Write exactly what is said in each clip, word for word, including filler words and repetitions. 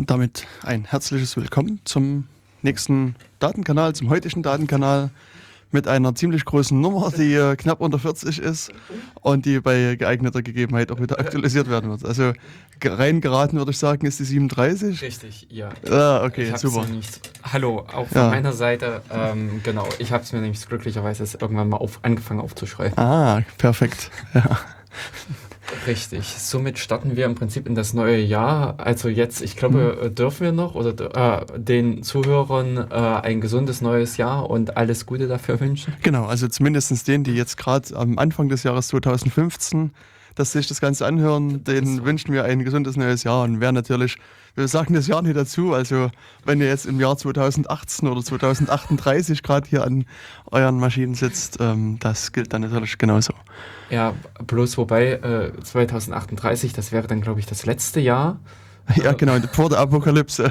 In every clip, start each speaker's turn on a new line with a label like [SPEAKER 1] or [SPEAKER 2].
[SPEAKER 1] Und damit ein herzliches Willkommen zum nächsten Datenkanal, zum heutigen Datenkanal mit einer ziemlich großen Nummer, die äh, knapp unter vierzig ist und die bei geeigneter Gegebenheit auch wieder aktualisiert werden wird. Also reingeraten würde ich sagen, ist die siebenunddreißig.
[SPEAKER 2] Richtig, ja.
[SPEAKER 1] Ah, okay,
[SPEAKER 2] ich
[SPEAKER 1] super.
[SPEAKER 2] Nicht, hallo, auch von
[SPEAKER 1] Ja.
[SPEAKER 2] meiner Seite. Ähm, genau, ich habe es mir nämlich glücklicherweise irgendwann mal auf, angefangen aufzuschreiben.
[SPEAKER 1] Ah, perfekt. Ja.
[SPEAKER 2] Richtig, somit starten wir im Prinzip in das neue Jahr. Also jetzt, ich glaube,
[SPEAKER 1] Mhm.
[SPEAKER 2] dürfen wir noch oder äh, den Zuhörern äh, ein gesundes neues Jahr und alles Gute dafür wünschen.
[SPEAKER 1] Genau, also zumindest denen, die jetzt gerade am Anfang des Jahres zweitausendfünfzehn dass sich das Ganze anhören, denen
[SPEAKER 2] so.
[SPEAKER 1] wünschen wir ein gesundes neues Jahr und wer natürlich, wir sagen das Jahr nicht dazu, also wenn ihr jetzt im Jahr zweitausendachtzehn oder zweitausendachtunddreißig gerade hier an euren Maschinen sitzt, ähm, das gilt dann natürlich genauso.
[SPEAKER 2] Ja, bloß wobei äh, zweitausendachtunddreißig, das wäre dann, glaube ich, das letzte Jahr.
[SPEAKER 1] Ja, genau, vor der Apokalypse.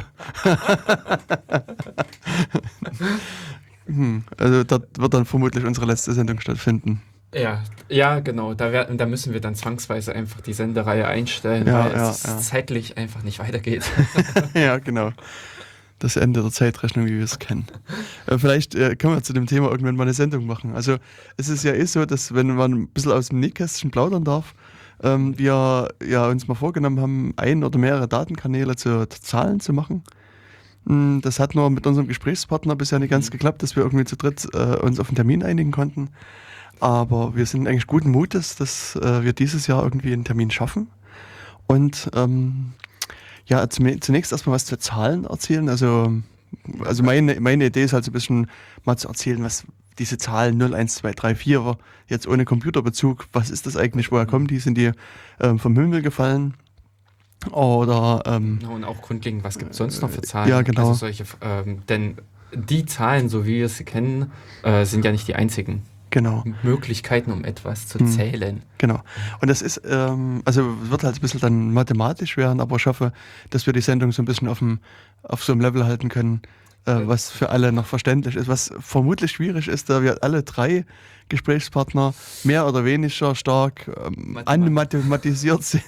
[SPEAKER 1] hm, also dort wird dann vermutlich unsere letzte Sendung stattfinden.
[SPEAKER 2] Ja, ja, genau. Da, wär, da müssen wir dann zwangsweise einfach die Sendereihe einstellen,
[SPEAKER 1] Ja,
[SPEAKER 2] weil
[SPEAKER 1] ja,
[SPEAKER 2] es
[SPEAKER 1] ja.
[SPEAKER 2] zeitlich einfach nicht weitergeht.
[SPEAKER 1] Ja, genau. Das Ende der Zeitrechnung, wie wir es kennen. Äh, vielleicht äh, können wir zu dem Thema irgendwann mal eine Sendung machen. Also es ist ja eh so, dass wenn man ein bisschen aus dem Nähkästchen plaudern darf, ähm, wir ja uns mal vorgenommen haben, ein oder mehrere Datenkanäle zu, zu Zahlen zu machen. Mm, Das hat nur mit unserem Gesprächspartner bisher nicht ganz
[SPEAKER 2] Mhm.
[SPEAKER 1] geklappt, dass wir irgendwie zu dritt äh, uns auf einen Termin einigen konnten. Aber wir sind eigentlich guten Mutes, dass äh, wir dieses Jahr irgendwie einen Termin schaffen. Und ähm, ja, zum, zunächst erstmal was zu Zahlen erzählen. Also, also meine, meine Idee ist halt so ein bisschen mal zu erzählen, was diese Zahlen null, eins, zwei, drei, vier, jetzt ohne Computerbezug, was ist das eigentlich, woher kommen die? Sind die ähm, vom Himmel gefallen? Oder, ähm,
[SPEAKER 2] Und auch grundlegend, was gibt es sonst noch für Zahlen?
[SPEAKER 1] ja, genau.
[SPEAKER 2] Also solche, ähm, denn die Zahlen, so wie wir sie kennen, äh, sind ja nicht die einzigen
[SPEAKER 1] Genau,
[SPEAKER 2] Möglichkeiten, um etwas zu
[SPEAKER 1] Hm.
[SPEAKER 2] zählen.
[SPEAKER 1] genau. Und das ist, ähm, also wird halt ein bisschen dann mathematisch werden, aber ich hoffe, dass wir die Sendung so ein bisschen auf, dem, auf so einem Level halten können, äh, was für alle noch verständlich ist. Was vermutlich schwierig ist, da wir alle drei Gesprächspartner mehr oder weniger stark ähm,
[SPEAKER 2] Mathematik.
[SPEAKER 1] anmathematisiert sind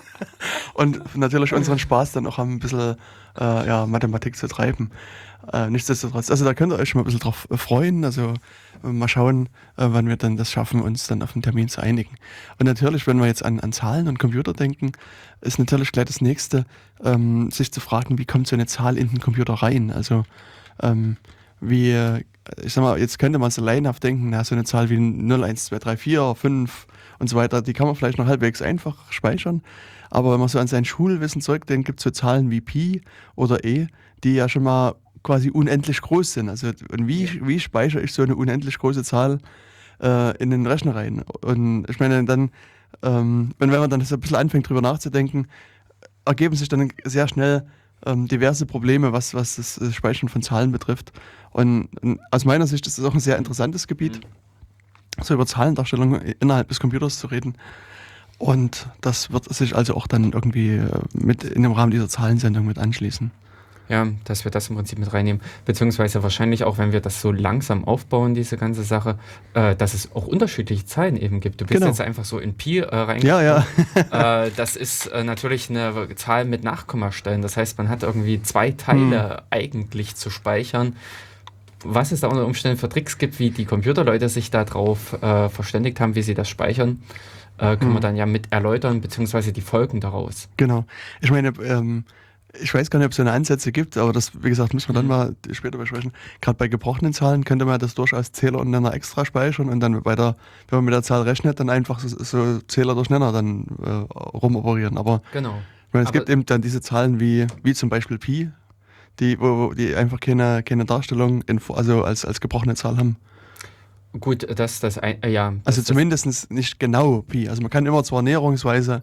[SPEAKER 1] und natürlich unseren Spaß dann auch haben, ein bisschen äh, ja, Mathematik zu treiben. Äh, nichtsdestotrotz, also da könnt ihr euch schon mal ein bisschen drauf äh, freuen, also äh, mal schauen, äh, wann wir dann das schaffen, uns dann auf einen Termin zu einigen. Und natürlich, wenn wir jetzt an, an Zahlen und Computer denken, ist natürlich gleich das Nächste, ähm, sich zu fragen, wie kommt so eine Zahl in den Computer rein? Also ähm, wie, äh, ich sag mal, jetzt könnte man so laienhaft denken, na, so eine Zahl wie null, eins, zwei, drei, vier, fünf und so weiter, die kann man vielleicht noch halbwegs einfach speichern. Aber wenn man so an sein Schulwissen zurückdenkt, gibt es so Zahlen wie Pi oder E, die ja schon mal quasi unendlich groß sind. Also und wie, wie speichere ich so eine unendlich große Zahl äh, in den Rechner rein? Und ich meine, dann, ähm, wenn, wenn man dann so ein bisschen anfängt, drüber nachzudenken, ergeben sich dann sehr schnell ähm, diverse Probleme, was, was das äh, Speichern von Zahlen betrifft. Und, und aus meiner Sicht ist das auch ein sehr interessantes Gebiet, so über Zahlendarstellung innerhalb des Computers zu reden. Und das wird sich also auch dann irgendwie äh, mit in dem Rahmen dieser Zahlensendung mit anschließen.
[SPEAKER 2] Ja, dass wir das im Prinzip mit reinnehmen, beziehungsweise wahrscheinlich auch, wenn wir das so langsam aufbauen, diese ganze Sache, äh, dass es auch unterschiedliche Zahlen eben gibt. Du bist
[SPEAKER 1] Genau.
[SPEAKER 2] jetzt einfach so in Pi äh, reingekommen.
[SPEAKER 1] Ja, ja.
[SPEAKER 2] äh, das ist äh, natürlich eine Zahl mit Nachkommastellen. Das heißt, man hat irgendwie zwei Teile
[SPEAKER 1] Hm.
[SPEAKER 2] eigentlich zu speichern. Was es da unter Umständen für Tricks gibt, wie die Computerleute sich darauf äh, verständigt haben, wie sie das speichern, äh, können wir
[SPEAKER 1] Hm.
[SPEAKER 2] dann ja mit erläutern, beziehungsweise die Folgen daraus.
[SPEAKER 1] Genau. Ich meine, ähm, ich weiß gar nicht, ob es so eine Ansätze gibt, aber das, wie gesagt, müssen wir dann
[SPEAKER 2] Mhm.
[SPEAKER 1] mal später besprechen. Gerade bei gebrochenen Zahlen könnte man das durchaus Zähler und Nenner extra speichern und dann bei der, wenn man mit der Zahl rechnet, dann einfach so, so Zähler durch Nenner dann äh, rumoperieren. Aber
[SPEAKER 2] Genau.
[SPEAKER 1] ich meine, es
[SPEAKER 2] Aber-
[SPEAKER 1] gibt eben dann diese Zahlen wie, wie zum Beispiel Pi, die, wo, wo die einfach keine, keine Darstellung in, also als, als gebrochene Zahl haben.
[SPEAKER 2] Gut, dass das ein, äh, ja.
[SPEAKER 1] Also
[SPEAKER 2] dass
[SPEAKER 1] zumindest nicht genau Pi. Also man kann immer zwar näherungsweise,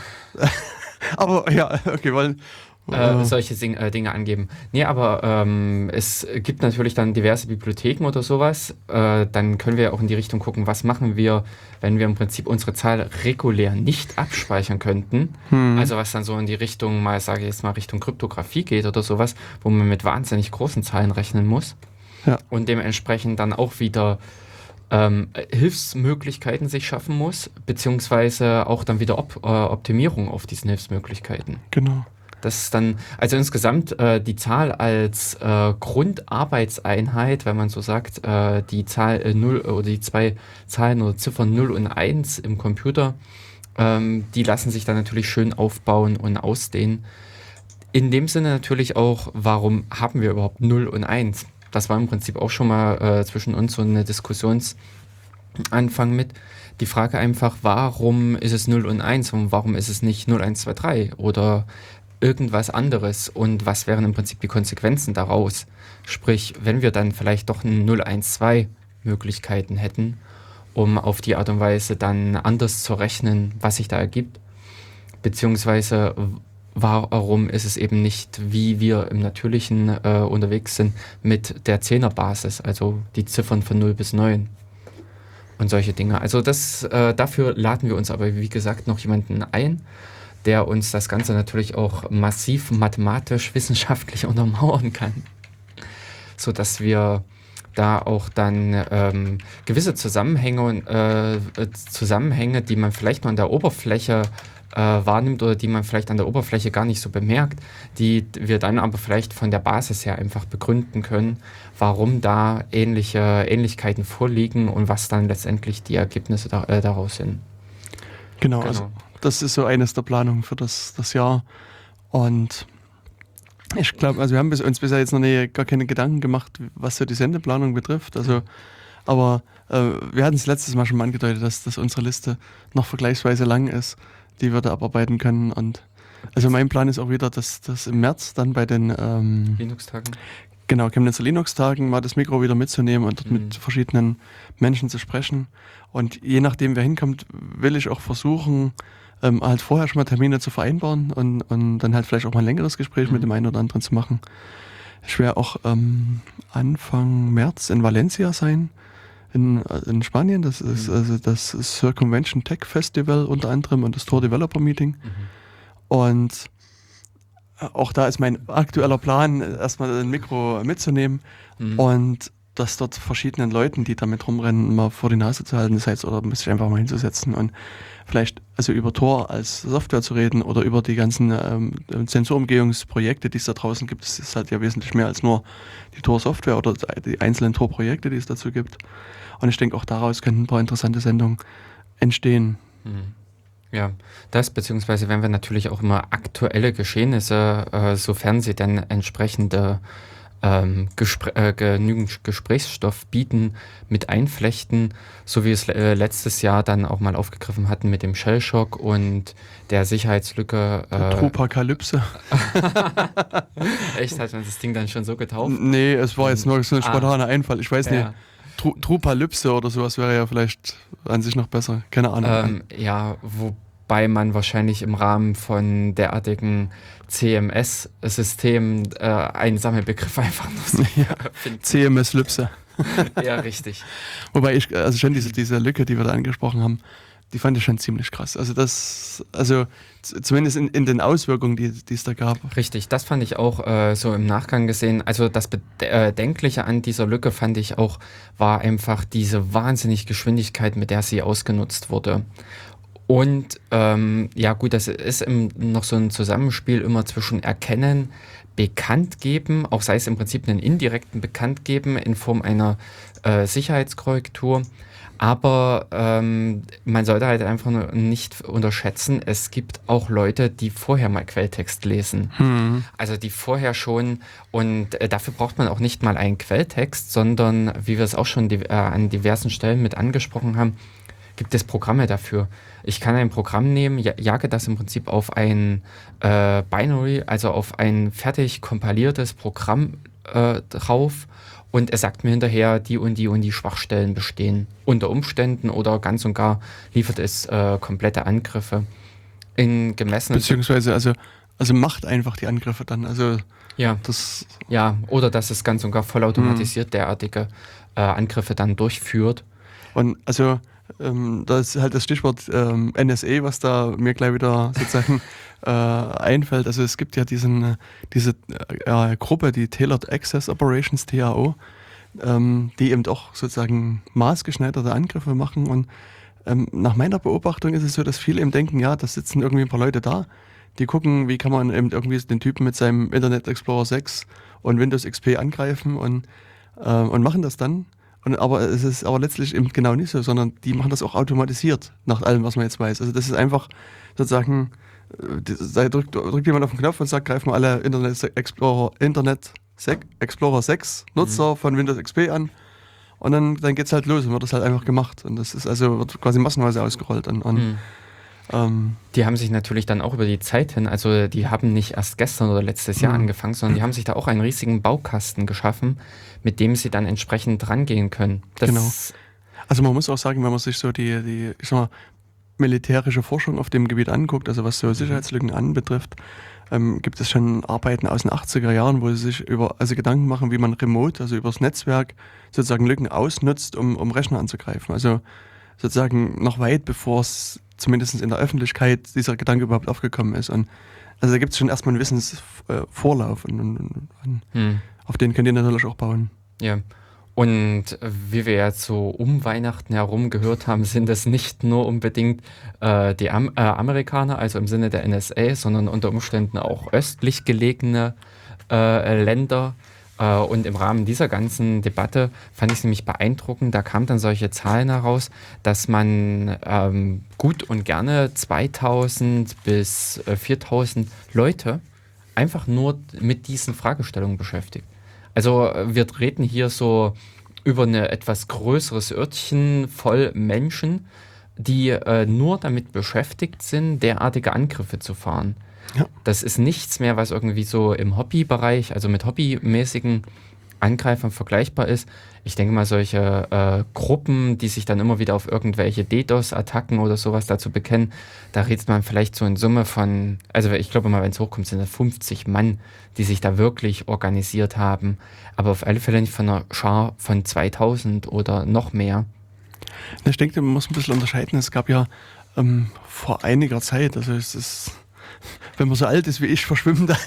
[SPEAKER 1] aber ja, okay, weil
[SPEAKER 2] Äh,
[SPEAKER 1] äh,
[SPEAKER 2] solche Sing äh, Dinge angeben. Nee, aber ähm, es gibt natürlich dann diverse Bibliotheken oder sowas. Äh, dann können wir auch in die Richtung gucken, was machen wir, wenn wir im Prinzip unsere Zahl regulär nicht abspeichern könnten.
[SPEAKER 1] hm,
[SPEAKER 2] Also was dann so in die Richtung, mal sage ich jetzt mal Richtung Kryptographie geht oder sowas, wo man mit wahnsinnig großen Zahlen rechnen muss.
[SPEAKER 1] Ja.
[SPEAKER 2] Und dementsprechend dann auch wieder ähm, Hilfsmöglichkeiten sich schaffen muss, beziehungsweise auch dann wieder Op äh, Optimierung auf diesen Hilfsmöglichkeiten.
[SPEAKER 1] genau.
[SPEAKER 2] Das ist dann, also insgesamt äh, die Zahl als äh, Grundarbeitseinheit, wenn man so sagt, äh, die Zahl äh, null oder die zwei Zahlen oder Ziffern null und eins im Computer, ähm, die lassen sich dann natürlich schön aufbauen und ausdehnen. In dem Sinne natürlich auch, warum haben wir überhaupt null und eins? Das war im Prinzip auch schon mal äh, zwischen uns so eine Diskussionsanfang mit. Die Frage einfach, warum ist es null und eins und warum ist es nicht null eins zwei drei oder irgendwas anderes und was wären im Prinzip die Konsequenzen daraus? Sprich, wenn wir dann vielleicht doch null eins zwei Möglichkeiten hätten, um auf die Art und Weise dann anders zu rechnen, was sich da ergibt, beziehungsweise warum ist es eben nicht, wie wir im Natürlichen äh, unterwegs sind, mit der Zehnerbasis, also die Ziffern von null bis neun und solche Dinge. Also das, äh, dafür laden wir uns aber, wie gesagt, noch jemanden ein, der uns das Ganze natürlich auch massiv mathematisch, wissenschaftlich untermauern kann, sodass wir da auch dann ähm, gewisse Zusammenhänge, äh, Zusammenhänge, die man vielleicht nur an der Oberfläche äh, wahrnimmt oder die man vielleicht an der Oberfläche gar nicht so bemerkt, die wir dann aber vielleicht von der Basis her einfach begründen können, warum da ähnliche Ähnlichkeiten vorliegen und was dann letztendlich die Ergebnisse da, äh, daraus sind.
[SPEAKER 1] Genau, genau, also das ist so eines der Planungen für das, das Jahr. Und ich glaube, also wir haben bis, uns bisher jetzt noch nie, gar keine Gedanken gemacht, was so die Sendeplanung betrifft. Also, aber äh, wir hatten es letztes Mal schon mal angedeutet, dass, dass unsere Liste noch vergleichsweise lang ist, die wir da abarbeiten können. Und also mein Plan ist auch wieder, dass, dass im März dann bei den ähm,
[SPEAKER 2] Linux-Tagen.
[SPEAKER 1] Genau, Chemnitzer Linux-Tagen mal das Mikro wieder mitzunehmen und dort mhm. mit verschiedenen Menschen zu sprechen. Und je nachdem, wer hinkommt, will ich auch versuchen, ähm, halt vorher schon mal Termine zu vereinbaren und, und dann halt vielleicht auch mal ein längeres Gespräch mhm. mit dem einen oder anderen zu machen. Ich werde auch ähm, Anfang März in Valencia sein, in, in Spanien. Das ist mhm. also das Circumvention Tech Festival unter anderem und das Tor Developer Meeting. Mhm. Und auch da ist mein aktueller Plan, erstmal ein Mikro mitzunehmen mhm. und das dort verschiedenen Leuten, die damit rumrennen, mal vor die Nase zu halten, das heißt, oder sich einfach mal hinzusetzen und vielleicht also über Tor als Software zu reden oder über die ganzen ähm, Sensorumgehungsprojekte, die es da draußen gibt. Es ist halt ja wesentlich mehr als nur die Tor-Software oder die einzelnen Tor-Projekte, die es dazu gibt. Und ich denke, auch daraus könnten ein paar interessante Sendungen entstehen.
[SPEAKER 2] Mhm. Ja, das, beziehungsweise werden wir natürlich auch immer aktuelle Geschehnisse, äh, sofern sie dann entsprechende ähm, Gespr- äh, genügend Gesprächsstoff bieten, mit einflechten, so wie es äh, letztes Jahr dann auch mal aufgegriffen hatten mit dem Shellshock und der Sicherheitslücke. Äh,
[SPEAKER 1] Trupacalypse.
[SPEAKER 2] Echt, hat man das Ding dann schon so getauft?
[SPEAKER 1] Nee, es war jetzt nur so ein spontaner ah, Einfall, ich weiß nicht.
[SPEAKER 2] Ja.
[SPEAKER 1] Tru- Trupalypse oder sowas wäre ja vielleicht an sich noch besser, keine Ahnung.
[SPEAKER 2] Ähm, ja, wobei man wahrscheinlich im Rahmen von derartigen C M S-Systemen äh, einen Sammelbegriff einfach nur so
[SPEAKER 1] ja, C M S-Lypse.
[SPEAKER 2] Ja, richtig.
[SPEAKER 1] Wobei ich, also schon diese, diese Lücke, die wir da angesprochen haben, die fand ich schon ziemlich krass. Also das, also z- zumindest in, in den Auswirkungen, die, die es da gab.
[SPEAKER 2] Richtig, das fand ich auch äh, so im Nachgang gesehen. Also das Bedenkliche an dieser Lücke fand ich auch, war einfach diese wahnsinnige Geschwindigkeit, mit der sie ausgenutzt wurde. Und ähm, ja gut, das ist im, noch so ein Zusammenspiel immer zwischen Erkennen, Bekanntgeben, auch sei es im Prinzip einen indirekten Bekanntgeben in Form einer äh, Sicherheitskorrektur. Aber ähm, man sollte halt einfach nicht unterschätzen, es gibt auch Leute, die vorher mal Quelltext lesen.
[SPEAKER 1] Hm.
[SPEAKER 2] Also die vorher schon, und äh, dafür braucht man auch nicht mal einen Quelltext, sondern, wie wir es auch schon die, äh, an diversen Stellen mit angesprochen haben, gibt es Programme dafür. Ich kann ein Programm nehmen, ja, jage das im Prinzip auf ein äh, Binary, also auf ein fertig kompiliertes Programm äh, drauf, und er sagt mir hinterher, die und die und die Schwachstellen bestehen. Unter Umständen oder ganz und gar liefert es äh, komplette Angriffe in gemessenen...
[SPEAKER 1] Beziehungsweise, also, also macht einfach die Angriffe dann. Also
[SPEAKER 2] ja,
[SPEAKER 1] das
[SPEAKER 2] ja, oder dass es ganz und gar vollautomatisiert mhm. derartige äh, Angriffe dann durchführt.
[SPEAKER 1] Und also ähm, da ist halt das Stichwort ähm, N S A, was da mir gleich wieder sozusagen äh, einfällt. Also es gibt ja diesen, diese äh, Gruppe, die Tailored Access Operations, T A O, ähm, die eben auch sozusagen maßgeschneiderte Angriffe machen. Und ähm, nach meiner Beobachtung ist es so, dass viele eben denken, ja, da sitzen irgendwie ein paar Leute da, die gucken, wie kann man eben irgendwie den Typen mit seinem Internet Explorer sechs und Windows X P angreifen und, äh, und machen das dann. Und, aber es ist aber letztlich eben genau nicht so, sondern die machen das auch automatisiert, nach allem, was man jetzt weiß. Also das ist einfach sozusagen, äh, die- da drückt, drückt jemand auf den Knopf und sagt, greifen wir alle Internet Explorer, Internet Sec- Explorer sechs Nutzer von Windows X P an. Und dann, dann geht's halt los und wird das halt einfach gemacht. Und das ist also, wird quasi massenweise ausgerollt. Und, und
[SPEAKER 2] Mhm.
[SPEAKER 1] ähm,
[SPEAKER 2] Die haben sich natürlich dann auch über die Zeit hin, also die haben nicht erst gestern oder letztes Jahr
[SPEAKER 1] Mhm.
[SPEAKER 2] angefangen, sondern die haben sich da auch einen riesigen Baukasten geschaffen, mit dem sie dann entsprechend rangehen können. Das,
[SPEAKER 1] Genau. Also man muss auch sagen, wenn man sich so die, die ich sag mal, militärische Forschung auf dem Gebiet anguckt, also was so Sicherheitslücken anbetrifft, ähm, gibt es schon Arbeiten aus den achtziger Jahren, wo sie sich über, also Gedanken machen, wie man remote, also übers Netzwerk, sozusagen Lücken ausnutzt, um, um Rechner anzugreifen. Also sozusagen noch weit bevor es zumindest in der Öffentlichkeit dieser Gedanke überhaupt aufgekommen ist. Und also da gibt es schon erstmal einen Wissensvorlauf und, und, und, und
[SPEAKER 2] hm,
[SPEAKER 1] auf den könnt ihr natürlich auch bauen.
[SPEAKER 2] ja. Und äh, wie wir jetzt so um Weihnachten herum gehört haben, sind es nicht nur unbedingt äh, die Am äh, Amerikaner, also im Sinne der N S A, sondern unter Umständen auch östlich gelegene äh, Länder. Äh, und im Rahmen dieser ganzen Debatte fand ich es nämlich beeindruckend, da kamen dann solche Zahlen heraus, dass man ähm, gut und gerne zweitausend bis äh, viertausend Leute einfach nur mit diesen Fragestellungen beschäftigt. Also äh, wir reden hier so über ein etwas größeres Örtchen voll Menschen, die äh, nur damit beschäftigt sind, derartige Angriffe zu fahren.
[SPEAKER 1] Ja.
[SPEAKER 2] Das ist nichts mehr, was irgendwie so im Hobbybereich, also mit hobbymäßigen Angreifern vergleichbar ist. Ich denke mal, solche äh, Gruppen, die sich dann immer wieder auf irgendwelche DDoS-Attacken oder sowas dazu bekennen, da redet man vielleicht so in Summe von, also ich glaube mal, wenn es hochkommt, sind das fünfzig Mann, die sich da wirklich organisiert haben. Aber auf alle Fälle nicht von einer Schar von zweitausend oder noch mehr.
[SPEAKER 1] Ich denke, man muss ein bisschen unterscheiden. Es gab ja ähm, vor einiger Zeit, also es ist, wenn man so alt ist wie ich, verschwimmen dann.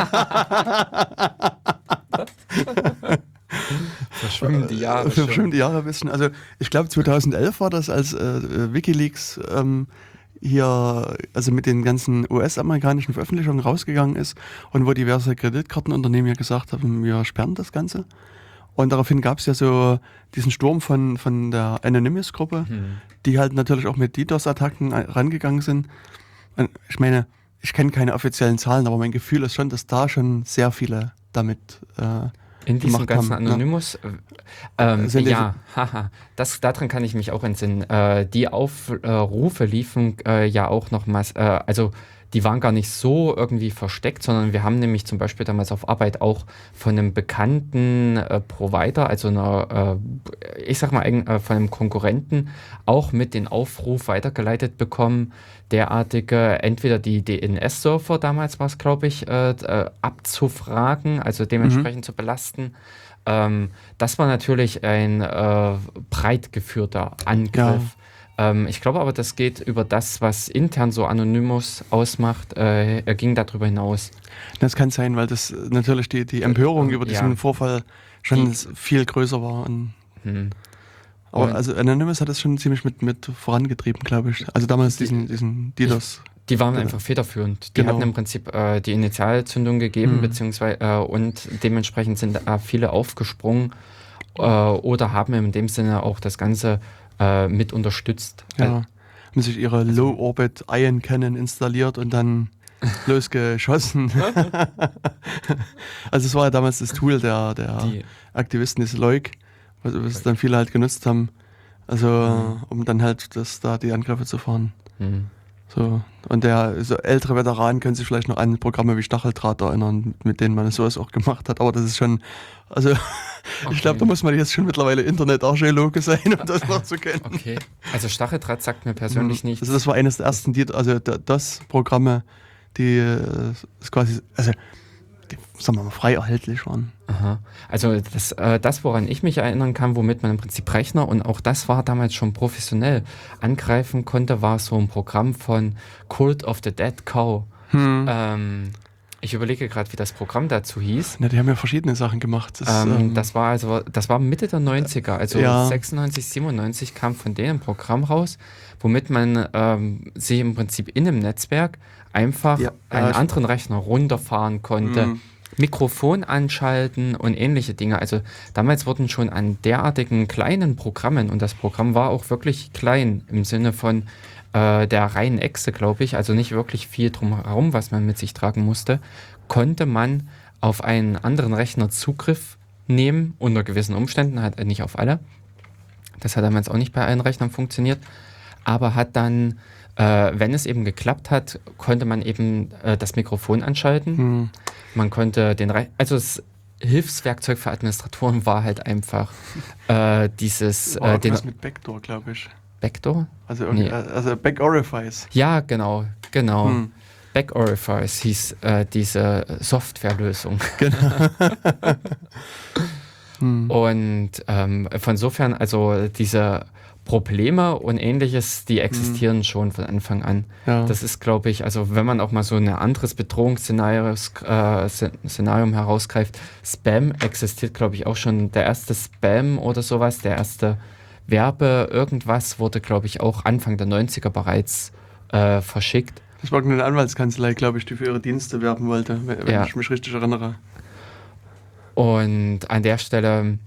[SPEAKER 2] Verschwimmen die Jahre
[SPEAKER 1] Für
[SPEAKER 2] schon.
[SPEAKER 1] bestimmte Jahre ein bisschen. Also ich glaube zweitausendelf war das, als äh, Wikileaks ähm, hier also mit den ganzen U S-amerikanischen Veröffentlichungen rausgegangen ist und wo diverse Kreditkartenunternehmen ja gesagt haben, wir sperren das Ganze. Und daraufhin gab es ja so diesen Sturm von, von der Anonymous-Gruppe,
[SPEAKER 2] Hm.
[SPEAKER 1] die halt natürlich auch mit DDoS-Attacken rangegangen sind. Und ich meine, ich kenne keine offiziellen Zahlen, aber mein Gefühl ist schon, dass da schon sehr viele damit äh,
[SPEAKER 2] In diesem
[SPEAKER 1] gemacht
[SPEAKER 2] ganzen
[SPEAKER 1] haben, ne?
[SPEAKER 2] Anonymous? äh, Ähm,
[SPEAKER 1] Sind
[SPEAKER 2] ja, haha, das, daran kann ich mich auch entsinnen. Äh, die Aufrufe liefen äh, ja auch noch mal, äh, also die waren gar nicht so irgendwie versteckt, sondern wir haben nämlich zum Beispiel damals auf Arbeit auch von einem bekannten äh, Provider, also einer, äh, ich sag mal, eigen- äh, von einem Konkurrenten, auch mit den Aufruf weitergeleitet bekommen, derartige, entweder die D N S-Server, damals war es, glaube ich, äh, äh, abzufragen, also dementsprechend zu belasten. Ähm, das war natürlich ein äh, breit geführter Angriff. Ähm, ich glaube aber, das geht über das, was intern so Anonymous ausmacht, äh, er ging darüber hinaus.
[SPEAKER 1] Das kann sein, weil das natürlich die, die Empörung
[SPEAKER 2] ähm,
[SPEAKER 1] über
[SPEAKER 2] ja.
[SPEAKER 1] diesen Vorfall schon
[SPEAKER 2] Die-
[SPEAKER 1] viel größer war. Und,
[SPEAKER 2] Hm.
[SPEAKER 1] aber
[SPEAKER 2] Und-
[SPEAKER 1] also Anonymous hat das schon ziemlich mit, mit vorangetrieben, glaube ich. Also damals
[SPEAKER 2] Die-
[SPEAKER 1] diesen, diesen DDoS.
[SPEAKER 2] Die waren
[SPEAKER 1] Ja.
[SPEAKER 2] einfach federführend. Die
[SPEAKER 1] Genau.
[SPEAKER 2] hatten im Prinzip äh, die Initialzündung gegeben,
[SPEAKER 1] Mhm.
[SPEAKER 2] beziehungsweise äh, und dementsprechend sind äh, viele aufgesprungen äh, oder haben in dem Sinne auch das Ganze äh, mit unterstützt.
[SPEAKER 1] Ja.
[SPEAKER 2] Al-
[SPEAKER 1] Haben sich ihre Low-Orbit Ion Cannon installiert und dann losgeschossen. Also es war ja damals das Tool der, der
[SPEAKER 2] Die,
[SPEAKER 1] Aktivisten, das Leuk, was, was dann viele halt genutzt haben. Also
[SPEAKER 2] Mhm.
[SPEAKER 1] um dann halt das, da die Angriffe zu fahren.
[SPEAKER 2] hm.
[SPEAKER 1] So. Und der so ältere Veteranen können sich vielleicht noch an Programme wie Stacheldraht erinnern, mit denen man sowas auch gemacht hat. Aber das ist schon, also ich glaube,
[SPEAKER 2] Okay.
[SPEAKER 1] da muss man jetzt schon mittlerweile Internet-Archäologe sein, um das noch zu kennen.
[SPEAKER 2] Okay. Also Stacheldraht sagt mir persönlich nichts.
[SPEAKER 1] Also das war eines der ersten, die, also da- das Programme, die äh, ist quasi, also die, sagen wir mal, frei erhältlich waren.
[SPEAKER 2] Aha. Also das, äh, das, woran ich mich erinnern kann, womit man im Prinzip Rechner, und auch das war damals schon professionell, angreifen konnte, war so ein Programm von Cult of the Dead Cow.
[SPEAKER 1] Hm.
[SPEAKER 2] Ähm, Ich überlege gerade, wie das Programm dazu hieß.
[SPEAKER 1] Na, die haben ja verschiedene Sachen gemacht.
[SPEAKER 2] Das, ähm, ähm, das war also, das war Mitte der neunziger, also ja. sechsundneunzig, siebenundneunzig kam von denen ein Programm raus, womit man ähm, sich im Prinzip in einem Netzwerk einfach ja, einen ja, anderen Rechner runterfahren konnte, mhm. Mikrofon anschalten und ähnliche Dinge. Also damals wurden schon an derartigen kleinen Programmen, und das Programm war auch wirklich klein im Sinne von äh, der reinen Echse, glaube ich, also nicht wirklich viel drumherum, was man mit sich tragen musste, konnte man auf einen anderen Rechner Zugriff nehmen, unter gewissen Umständen, halt nicht auf alle. Das hat damals auch nicht bei allen Rechnern funktioniert, aber hat dann, äh, wenn es eben geklappt hat, konnte man eben äh, das Mikrofon anschalten. Hm. Man konnte den, Re- also das Hilfswerkzeug für Administratoren war halt einfach äh, dieses...
[SPEAKER 1] War
[SPEAKER 2] äh, den,
[SPEAKER 1] was mit Backdoor, glaube ich.
[SPEAKER 2] Backdoor?
[SPEAKER 1] Also, nee. also Back-Orifice.
[SPEAKER 2] Ja, genau, genau. Hm. Back-Orifice hieß äh, diese Softwarelösung. Genau. hm. Und ähm, von insofern, also diese Probleme und ähnliches, die existieren hm. schon von Anfang an. Ja. Das ist, glaube ich, also wenn man auch mal so ein anderes Bedrohungsszenario äh, Szenarium herausgreift, Spam existiert, glaube ich, auch schon. Der erste Spam oder sowas, der erste Werbe, irgendwas wurde, glaube ich, auch Anfang der neunziger bereits äh, verschickt.
[SPEAKER 1] Das war eine Anwaltskanzlei, glaube ich, die für ihre Dienste werben wollte, wenn ja. ich mich richtig erinnere.
[SPEAKER 2] Und an der Stelle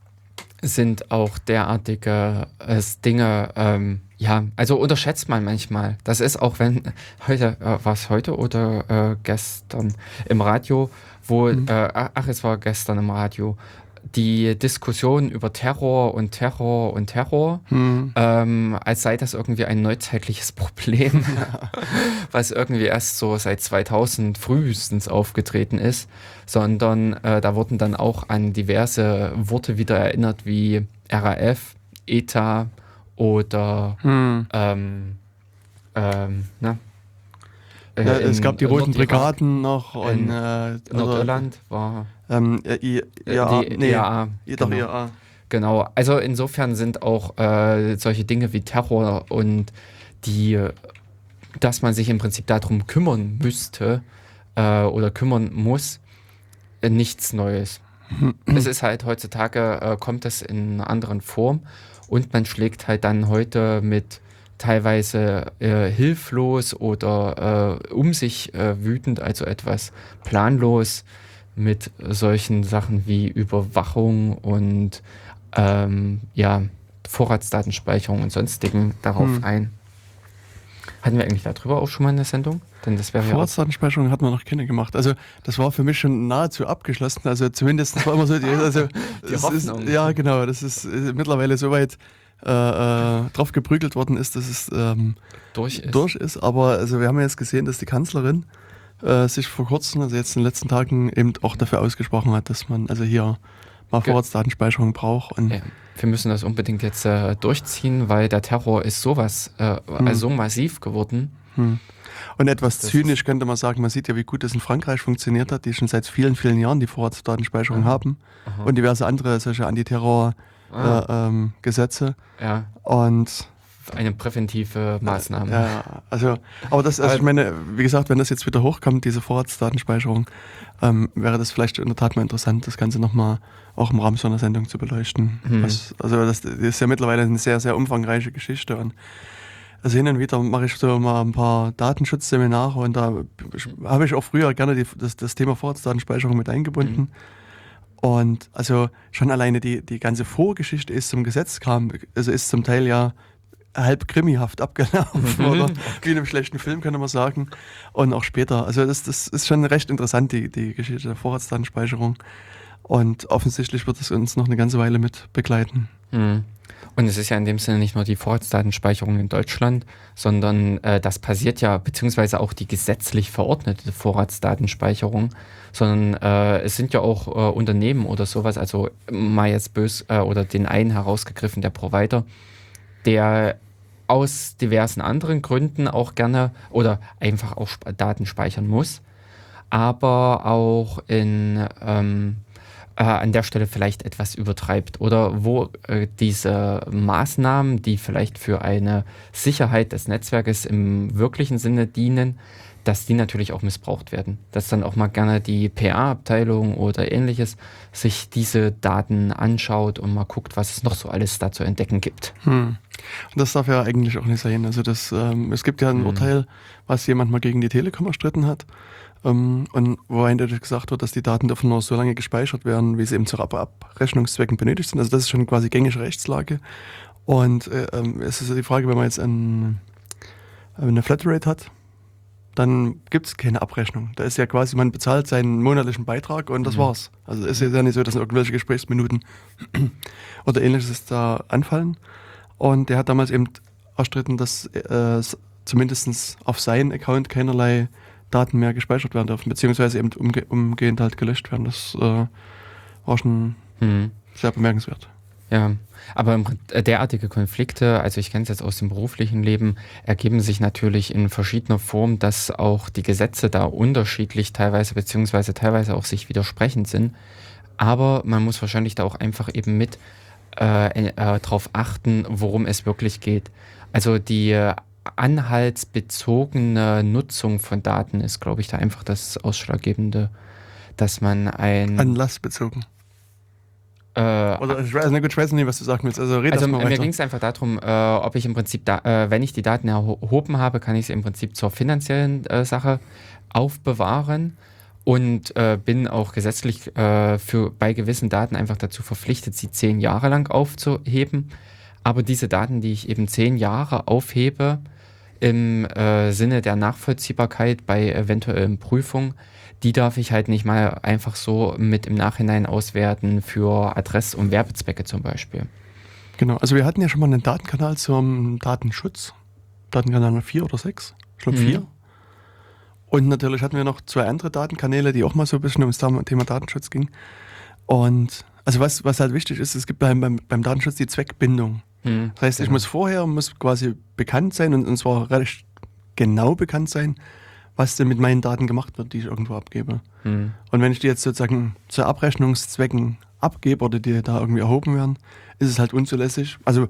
[SPEAKER 2] sind auch derartige äh, Dinge, ähm, ja, also unterschätzt man manchmal. Das ist auch, wenn heute, äh, war es heute oder äh, gestern im Radio, wo, mhm. äh, ach, es war gestern im Radio, die Diskussion über Terror und Terror und Terror, hm. ähm, als sei das irgendwie ein neuzeitliches Problem, ja. was irgendwie erst so seit zweitausend frühestens aufgetreten ist, sondern äh, da wurden dann auch an diverse Worte wieder erinnert, wie R A F, E T A oder hm. ähm, ähm, na,
[SPEAKER 1] äh, ja, es gab die Roten Brigaden noch und
[SPEAKER 2] äh, Nordirland war
[SPEAKER 1] Ähm, I, ja,
[SPEAKER 2] die
[SPEAKER 1] nee,
[SPEAKER 2] I A A.
[SPEAKER 1] Doch, genau. I A A.
[SPEAKER 2] Genau, also insofern sind auch äh, solche Dinge wie Terror und die, dass man sich im Prinzip darum kümmern müsste äh, oder kümmern muss, äh, nichts Neues. Es ist halt heutzutage, äh, kommt es in einer anderen Form und man schlägt halt dann heute mit teilweise äh, hilflos oder äh, um sich äh, wütend, also etwas planlos, mit solchen Sachen wie Überwachung und ähm, ja, Vorratsdatenspeicherung und sonstigen darauf hm. ein. Hatten wir eigentlich darüber auch schon mal eine Sendung? Denn das wäre
[SPEAKER 1] Vorratsdatenspeicherung hat man noch keine gemacht. Also das war für mich schon nahezu abgeschlossen. Also zumindest das war immer so die, also
[SPEAKER 2] die Hoffnung.
[SPEAKER 1] Ist, ja, genau. Das ist äh, mittlerweile so weit äh, äh, drauf geprügelt worden ist, dass es ähm,
[SPEAKER 2] durch ist.
[SPEAKER 1] durch ist. Aber also wir haben ja jetzt gesehen, dass die Kanzlerin Äh, sich vor kurzem, also jetzt in den letzten Tagen, eben auch dafür ausgesprochen hat, dass man also hier mal Vorratsdatenspeicherung braucht. Und
[SPEAKER 2] ja, wir müssen das unbedingt jetzt äh, durchziehen, weil der Terror ist sowas, äh, hm. also so massiv geworden.
[SPEAKER 1] Hm. Und etwas das zynisch könnte man sagen, man sieht ja, wie gut das in Frankreich funktioniert hat, die schon seit vielen, vielen Jahren die Vorratsdatenspeicherung Aha. haben. Aha. Und diverse andere solche Antiterror-Gesetze.
[SPEAKER 2] Ah. Äh, ähm, ja.
[SPEAKER 1] Und
[SPEAKER 2] eine präventive Maßnahme.
[SPEAKER 1] Ja, also, aber das, also ich meine, wie gesagt, wenn das jetzt wieder hochkommt, diese Vorratsdatenspeicherung, ähm, wäre das vielleicht in der Tat mal interessant, das Ganze nochmal auch im Rahmen so einer Sendung zu beleuchten. Hm. Was, also das, das ist ja mittlerweile eine sehr, sehr umfangreiche Geschichte und also hin und wieder mache ich so mal ein paar Datenschutzseminare und da habe ich auch früher gerne die, das, das Thema Vorratsdatenspeicherung mit eingebunden. Hm. Und also schon alleine die, die ganze Vorgeschichte ist zum Gesetz kam, also ist zum Teil ja halb krimihaft abgelaufen mhm, oder okay. wie in einem schlechten Film, könnte man sagen. Und auch später. Also das, das ist schon recht interessant, die, die Geschichte der Vorratsdatenspeicherung. Und offensichtlich wird es uns noch eine ganze Weile mit begleiten.
[SPEAKER 2] Mhm. Und es ist ja in dem Sinne nicht nur die Vorratsdatenspeicherung in Deutschland, sondern äh, das passiert ja, beziehungsweise auch die gesetzlich verordnete Vorratsdatenspeicherung, sondern äh, es sind ja auch äh, Unternehmen oder sowas, also mal jetzt bös äh, oder den einen herausgegriffen, der Provider, der aus diversen anderen Gründen auch gerne oder einfach auch Daten speichern muss, aber auch in, ähm, äh, an der Stelle vielleicht etwas übertreibt oder wo äh, diese Maßnahmen, die vielleicht für eine Sicherheit des Netzwerkes im wirklichen Sinne dienen, dass die natürlich auch missbraucht werden. Dass dann auch mal gerne die P R-Abteilung oder ähnliches sich diese Daten anschaut und mal guckt, was es noch so alles da zu entdecken gibt.
[SPEAKER 1] Hm. Und das darf ja eigentlich auch nicht sein. Also das, ähm, es gibt ja ein hm. Urteil, was jemand mal gegen die Telekom erstritten hat. Um, und wo eindeutig gesagt wird, dass die Daten dürfen nur so lange gespeichert werden, wie sie eben zu Ab- Abrechnungszwecken benötigt sind. Also das ist schon quasi gängige Rechtslage. Und äh, ähm, es ist die Frage, wenn man jetzt ein, eine Flatrate hat, dann gibt es keine Abrechnung. Da ist ja quasi, man bezahlt seinen monatlichen Beitrag und das mhm. war's. Also es ist ja nicht so, dass irgendwelche Gesprächsminuten oder ähnliches da anfallen. Und der hat damals eben erstritten, dass äh, zumindest auf seinen Account keinerlei Daten mehr gespeichert werden dürfen, beziehungsweise eben umge- umgehend halt gelöscht werden. Das äh, war schon mhm. sehr bemerkenswert.
[SPEAKER 2] Ja, aber derartige Konflikte, also ich kenne es jetzt aus dem beruflichen Leben, ergeben sich natürlich in verschiedener Form, dass auch die Gesetze da unterschiedlich teilweise, beziehungsweise teilweise auch sich widersprechend sind. Aber man muss wahrscheinlich da auch einfach eben mit äh, äh, drauf achten, worum es wirklich geht. Also die äh, anhaltsbezogene Nutzung von Daten ist, glaube ich, da einfach das Ausschlaggebende, dass man ein...
[SPEAKER 1] Anlassbezogen. Äh, Oder ich weiß, nicht, ich weiß nicht, was du sagen willst. Also, red
[SPEAKER 2] also
[SPEAKER 1] das mal
[SPEAKER 2] mir ging es einfach darum, äh, ob ich im Prinzip, da, äh, wenn ich die Daten erhoben habe, kann ich sie im Prinzip zur finanziellen äh, Sache aufbewahren und äh, bin auch gesetzlich äh, für bei gewissen Daten einfach dazu verpflichtet, sie zehn Jahre lang aufzuheben. Aber diese Daten, die ich eben zehn Jahre aufhebe, im äh, Sinne der Nachvollziehbarkeit bei eventuellen Prüfungen, die darf ich halt nicht mal einfach so mit im Nachhinein auswerten für Adress- und Werbezwecke zum Beispiel.
[SPEAKER 1] Genau, also wir hatten ja schon mal einen Datenkanal zum Datenschutz. Datenkanal vier oder sechs? Ich glaube vier. Mhm. Und natürlich hatten wir noch zwei andere Datenkanäle, die auch mal so ein bisschen ums Thema Datenschutz ging. Und also was, was halt wichtig ist, es gibt beim, beim, beim Datenschutz die Zweckbindung. Mhm, das heißt, genau. Ich muss vorher muss quasi bekannt sein und, und zwar recht genau bekannt sein, was denn mit meinen Daten gemacht wird, die ich irgendwo abgebe. Mhm. Und wenn ich die jetzt sozusagen zu Abrechnungszwecken abgebe oder die da irgendwie erhoben werden, ist es halt unzulässig. Also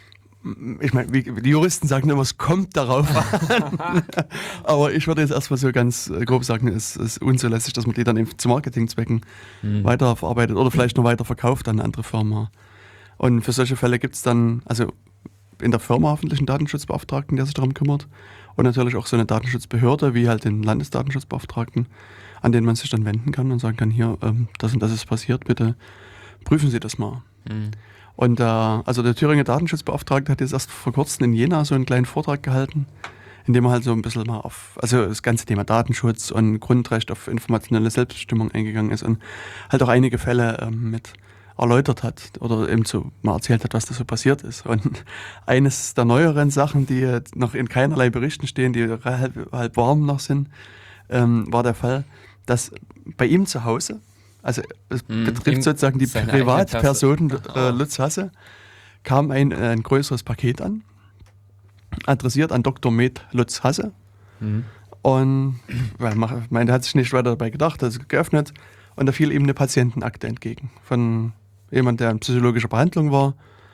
[SPEAKER 1] ich meine, die Juristen sagen immer, es kommt darauf an. Aber ich würde jetzt erstmal so ganz grob sagen, es ist unzulässig, dass man die dann eben zu Marketingzwecken mhm. weiterverarbeitet oder vielleicht noch weiter verkauft an eine andere Firma. Und für solche Fälle gibt es dann, also in der Firma hoffentlich einen Datenschutzbeauftragten, der sich darum kümmert. Und natürlich auch so eine Datenschutzbehörde, wie halt den Landesdatenschutzbeauftragten, an den man sich dann wenden kann und sagen kann, hier, ähm, das und das ist passiert, bitte prüfen Sie das mal. Mhm. Und äh, also der Thüringer Datenschutzbeauftragte hat jetzt erst vor kurzem in Jena so einen kleinen Vortrag gehalten, in dem er halt so ein bisschen mal auf, also das ganze Thema Datenschutz und Grundrecht auf informationelle Selbstbestimmung eingegangen ist und halt auch einige Fälle ähm, mit erläutert hat oder eben so mal erzählt hat, was da so passiert ist. Und eines der neueren Sachen, die noch in keinerlei Berichten stehen, die halb, halb warm noch sind, ähm, war der Fall, dass bei ihm zu Hause, also es mm, betrifft sozusagen die Privatperson äh, Lutz Hasse, kam ein, ein größeres Paket an, adressiert an Doktor Med Lutz Hasse. Mm. Und weil man, man der hat sich nicht weiter dabei gedacht, hat es geöffnet und da fiel ihm eine Patientenakte entgegen von jemand, der in psychologischer Behandlung war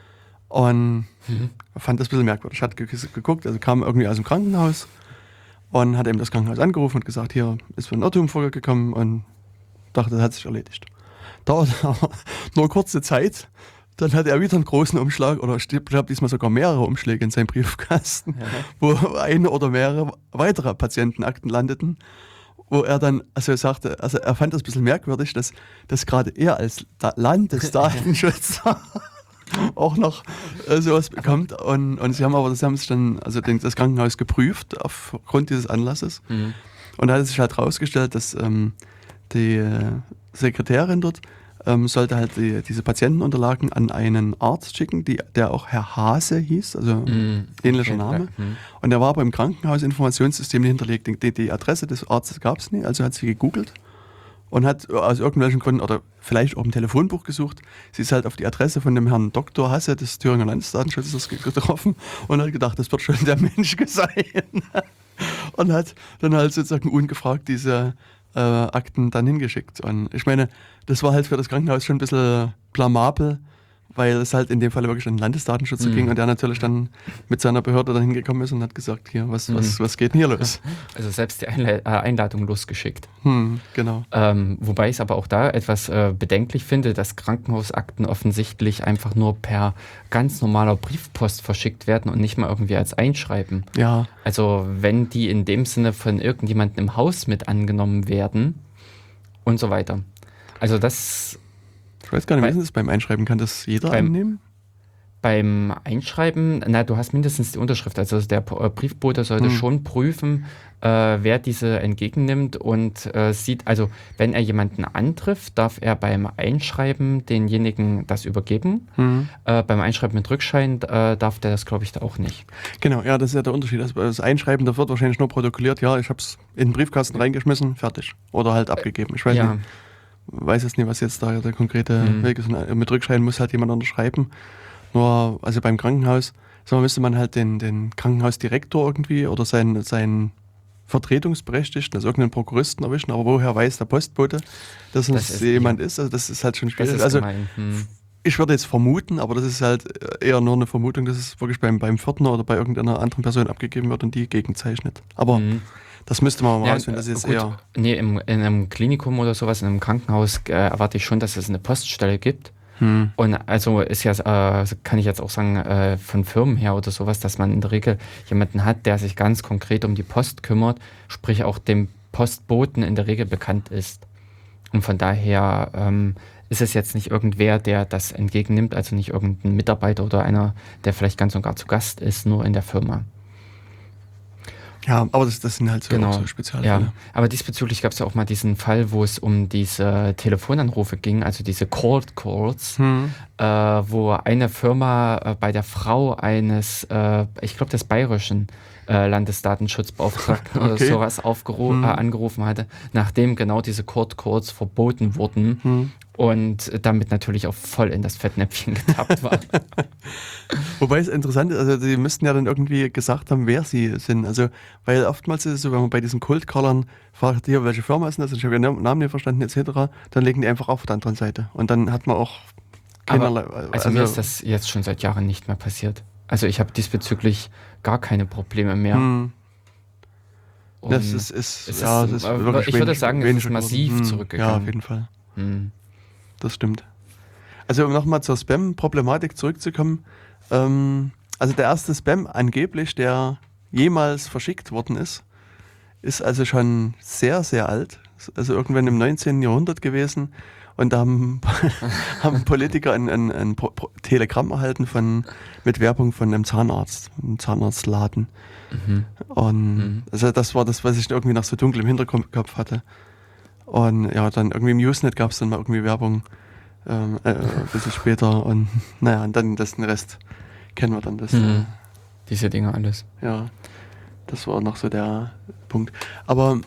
[SPEAKER 1] und mhm. fand das ein bisschen merkwürdig. Hat geguckt, also kam irgendwie aus dem Krankenhaus und hat eben das Krankenhaus angerufen und gesagt, hier ist ein Irrtum vorgekommen und dachte, das hat sich erledigt. Dauert aber nur kurze Zeit, dann hat er wieder einen großen Umschlag oder ich glaube diesmal sogar mehrere Umschläge in seinem Briefkasten, ja. wo eine oder mehrere weitere Patientenakten landeten. Wo er dann, also er sagte, also er fand das ein bisschen merkwürdig, dass, dass gerade er als da- Landesdatenschützer auch noch äh, sowas bekommt. Und, und sie haben aber, das haben sich dann, also den, das Krankenhaus geprüft aufgrund dieses Anlasses. Mhm. Und da hat es sich halt rausgestellt, dass ähm, die äh, Sekretärin dort ähm, sollte halt die, diese Patientenunterlagen an einen Arzt schicken, die, der auch Herr Hase hieß, also mm, ähnlicher okay, Name. Ja. Mm. Und der war aber im Krankenhausinformationssystem nicht hinterlegt. Die, die Adresse des Arztes gab es nicht, also hat sie gegoogelt und hat aus irgendwelchen Gründen oder vielleicht auch im Telefonbuch gesucht. Sie ist halt auf die Adresse von dem Herrn Doktor Hasse des Thüringer Landesdatenschutzes getroffen und hat gedacht, das wird schon der Mensch sein. Und hat dann halt sozusagen ungefragt diese Äh, Akten dann hingeschickt. Und ich meine, das war halt für das Krankenhaus schon ein bisschen blamabel, weil es halt in dem Fall wirklich an den Landesdatenschützer
[SPEAKER 2] Mhm.
[SPEAKER 1] ging und der natürlich dann mit seiner Behörde dann hingekommen ist und hat gesagt, hier, was,
[SPEAKER 2] Mhm.
[SPEAKER 1] was, was geht denn hier los?
[SPEAKER 2] Also selbst die Einle äh, Einladung losgeschickt.
[SPEAKER 1] Hm, genau.
[SPEAKER 2] Ähm, wobei ich es aber auch da etwas äh, bedenklich finde, dass Krankenhausakten offensichtlich einfach nur per ganz normaler Briefpost verschickt werden und nicht mal irgendwie als Einschreiben.
[SPEAKER 1] Ja,
[SPEAKER 2] Also wenn die in dem Sinne von irgendjemandem im Haus mit angenommen werden und so weiter. Also das
[SPEAKER 1] ich weiß gar nicht,
[SPEAKER 2] Bei-
[SPEAKER 1] wie ist denn das beim Einschreiben? Kann das jeder
[SPEAKER 2] Beim-
[SPEAKER 1] annehmen?
[SPEAKER 2] beim Einschreiben, na, du hast mindestens die Unterschrift. Also der P- äh, Briefbote sollte
[SPEAKER 1] Hm.
[SPEAKER 2] schon prüfen, äh, wer diese entgegennimmt und äh, sieht, also wenn er jemanden antrifft, darf er beim Einschreiben denjenigen das übergeben.
[SPEAKER 1] Hm.
[SPEAKER 2] Äh, beim Einschreiben mit Rückschein äh, darf der das, glaube ich, da auch nicht.
[SPEAKER 1] Genau, ja, das ist ja der Unterschied. Also das Einschreiben, da wird wahrscheinlich nur protokolliert, ja, ich habe es in den Briefkasten reingeschmissen, fertig. Oder halt abgegeben. Ich weiß
[SPEAKER 2] ja,
[SPEAKER 1] nicht, weiß jetzt nicht, was jetzt da der konkrete
[SPEAKER 2] Hm.
[SPEAKER 1] Weg ist. Und mit Rückschein muss halt jemand unterschreiben. Nur, also beim Krankenhaus, so müsste man halt den, den Krankenhausdirektor irgendwie oder seinen, seinen Vertretungsberechtigten, also irgendeinen Prokuristen erwischen, aber woher weiß der Postbote, dass
[SPEAKER 2] Das
[SPEAKER 1] es
[SPEAKER 2] ist-
[SPEAKER 1] jemand ist? Also das ist halt schon
[SPEAKER 2] das
[SPEAKER 1] schwierig.
[SPEAKER 2] ist
[SPEAKER 1] Also
[SPEAKER 2] gemein. Hm.
[SPEAKER 1] ich würde jetzt vermuten, aber das ist halt eher nur eine Vermutung, dass es wirklich beim, beim Pförtner oder bei irgendeiner anderen Person abgegeben wird und die gegenzeichnet. Aber
[SPEAKER 2] Hm.
[SPEAKER 1] das müsste man mal
[SPEAKER 2] Ja,
[SPEAKER 1] rausfinden. Das ist jetzt
[SPEAKER 2] gut.
[SPEAKER 1] eher.
[SPEAKER 2] Nee, im, in einem Klinikum oder sowas, in einem Krankenhaus äh, erwarte ich schon, dass es eine Poststelle gibt.
[SPEAKER 1] Hm.
[SPEAKER 2] Und also ist ja, äh, kann ich jetzt auch sagen, äh, von Firmen her oder sowas, dass man in der Regel jemanden hat, der sich ganz konkret um die Post kümmert, sprich auch dem Postboten in der Regel bekannt ist. Und von daher ähm, ist es jetzt nicht irgendwer, der das entgegennimmt, also nicht irgendein Mitarbeiter oder einer, der vielleicht ganz und gar zu Gast ist, nur in der Firma.
[SPEAKER 1] Ja, aber das, das sind halt so,
[SPEAKER 2] Genau.
[SPEAKER 1] so Spezialfälle.
[SPEAKER 2] Ja, aber diesbezüglich gab es ja auch mal diesen Fall, wo es um diese Telefonanrufe ging, also diese Cold Calls,
[SPEAKER 1] Hm.
[SPEAKER 2] äh, wo eine Firma äh, bei der Frau eines, äh, ich glaube des bayerischen äh, Landesdatenschutzbeauftragten oder
[SPEAKER 1] Okay.
[SPEAKER 2] sowas aufgeru-
[SPEAKER 1] Hm.
[SPEAKER 2] äh, angerufen hatte, nachdem genau diese Cold Calls verboten wurden
[SPEAKER 1] Hm.
[SPEAKER 2] und damit natürlich auch voll in das Fettnäpfchen getappt war.
[SPEAKER 1] Wobei es interessant ist, also sie müssten ja dann irgendwie gesagt haben, wer sie sind. Also, weil oftmals ist es so, wenn man bei diesen Cold-Callern fragt, hier, welche Firma ist denn das? Ich habe ihren Namen nicht verstanden, et cetera. Dann legen die einfach auf der anderen Seite. Und dann hat man auch keinerlei.
[SPEAKER 2] Also, mir ist das jetzt schon seit Jahren nicht mehr passiert. Also ich habe diesbezüglich gar keine Probleme mehr.
[SPEAKER 1] Hm.
[SPEAKER 2] Und
[SPEAKER 1] Das ist, ist,
[SPEAKER 2] es
[SPEAKER 1] ja,
[SPEAKER 2] ist,
[SPEAKER 1] das ist
[SPEAKER 2] äh,
[SPEAKER 1] wirklich
[SPEAKER 2] ich würde
[SPEAKER 1] wenig-
[SPEAKER 2] sagen, es
[SPEAKER 1] wenig
[SPEAKER 2] ist massiv
[SPEAKER 1] geworden. Hm.
[SPEAKER 2] zurückgegangen.
[SPEAKER 1] Ja, auf jeden Fall.
[SPEAKER 2] hm.
[SPEAKER 1] Das stimmt. Also um nochmal zur Spam-Problematik zurückzukommen. Ähm, also der erste Spam angeblich, der jemals verschickt worden ist, ist also schon sehr, sehr alt. Also irgendwann im neunzehnten Jahrhundert gewesen. Und da haben, haben Politiker ein, ein, ein Pro- Pro- Telegramm erhalten von, mit Werbung von einem Zahnarzt, einem Zahnarztladen.
[SPEAKER 2] Mhm.
[SPEAKER 1] Und
[SPEAKER 2] Mhm.
[SPEAKER 1] also das war das, was ich irgendwie noch so dunkel im Hinterkopf hatte. Und ja, dann irgendwie im Usenet gab es dann mal irgendwie Werbung ähm, äh, ein bisschen später. Und naja, und dann das, den Rest kennen wir dann. Das,
[SPEAKER 2] Mhm. Diese Dinge alles.
[SPEAKER 1] äh, ja, das war noch so der Punkt. Aber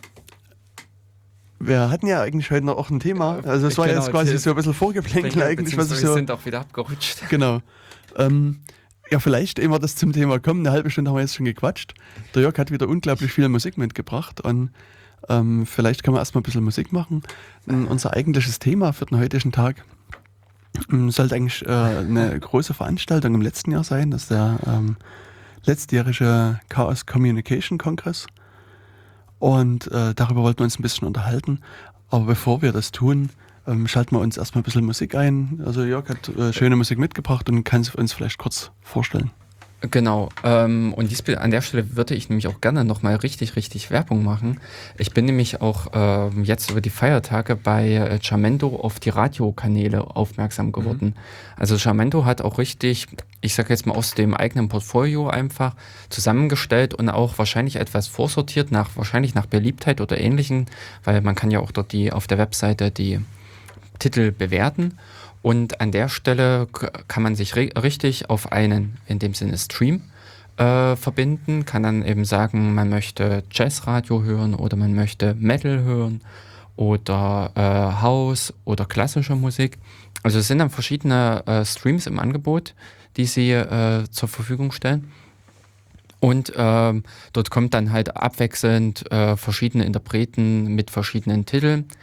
[SPEAKER 1] wir hatten ja eigentlich heute noch auch ein Thema. Also es war
[SPEAKER 2] Genau,
[SPEAKER 1] jetzt quasi
[SPEAKER 2] das-
[SPEAKER 1] so ein bisschen Vorgeplänkel eigentlich, was ich
[SPEAKER 2] Beziehungsweise
[SPEAKER 1] so...
[SPEAKER 2] sind auch wieder abgerutscht.
[SPEAKER 1] Genau. Ähm, ja, vielleicht, ehe wir das zum Thema kommen, eine halbe Stunde haben wir jetzt schon gequatscht. Der Jörg hat wieder unglaublich viel Musik mitgebracht und ähm, vielleicht können wir erstmal ein bisschen Musik machen. Ähm, unser eigentliches Thema für den heutigen Tag ähm, sollte eigentlich äh, eine große Veranstaltung im letzten Jahr sein. Das ist der ähm, letztjährige Chaos Communication Kongress. Und äh, darüber wollten wir uns ein bisschen unterhalten. Aber bevor wir das tun, ähm, schalten wir uns erstmal ein bisschen Musik ein. Also Jörg hat äh, schöne Musik mitgebracht und kann es uns vielleicht kurz vorstellen.
[SPEAKER 2] Genau. Ähm, und dies, an der Stelle würde ich nämlich auch gerne nochmal richtig, richtig Werbung machen. Ich bin nämlich auch ähm, jetzt über die Feiertage bei äh, Jamendo auf die Radiokanäle aufmerksam geworden. Mhm. Also Jamendo hat auch richtig, ich sage jetzt mal aus dem eigenen Portfolio einfach zusammengestellt und auch wahrscheinlich etwas vorsortiert, nach wahrscheinlich nach Beliebtheit oder Ähnlichem, weil man kann ja auch dort die auf der Webseite die Titel bewerten. Und an der Stelle k- kann man sich ri- richtig auf einen, in dem Sinne Stream, äh, verbinden, kann dann eben sagen, man möchte Jazzradio hören oder man möchte Metal hören oder äh, House oder klassische Musik. Also es sind dann verschiedene äh, Streams im Angebot, die sie äh, zur Verfügung stellen. Und ähm, dort kommt dann halt abwechselnd äh, verschiedene Interpreten mit verschiedenen Titeln.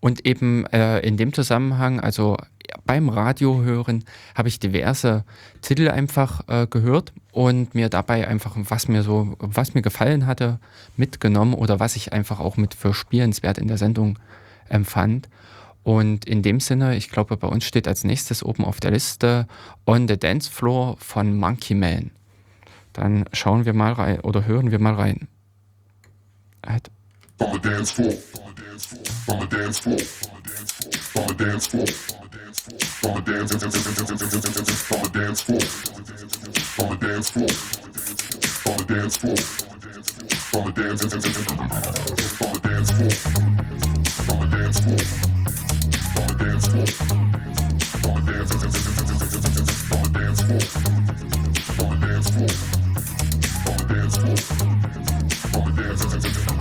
[SPEAKER 2] Und eben äh, in dem Zusammenhang, also beim Radio hören, habe ich diverse Titel einfach äh, gehört und mir dabei einfach, was mir so, was mir gefallen hatte, mitgenommen oder was ich einfach auch mit für spielenswert in der Sendung empfand. Und in dem Sinne, ich glaube, bei uns steht als nächstes oben auf der Liste On the Dance Floor von Monkey Man. Dann schauen wir mal rein oder hören wir mal rein. Halt. On the dance floor, on the dance floor, on the dance floor, on the dance floor, on the dance floor, on the dance floor, on the dance floor, on the dance floor, on the dance floor, on the dance floor, on the dance floor, on the dance floor, on the dance floor, on the dance floor, on the dance floor, on the dance floor, on the dance floor.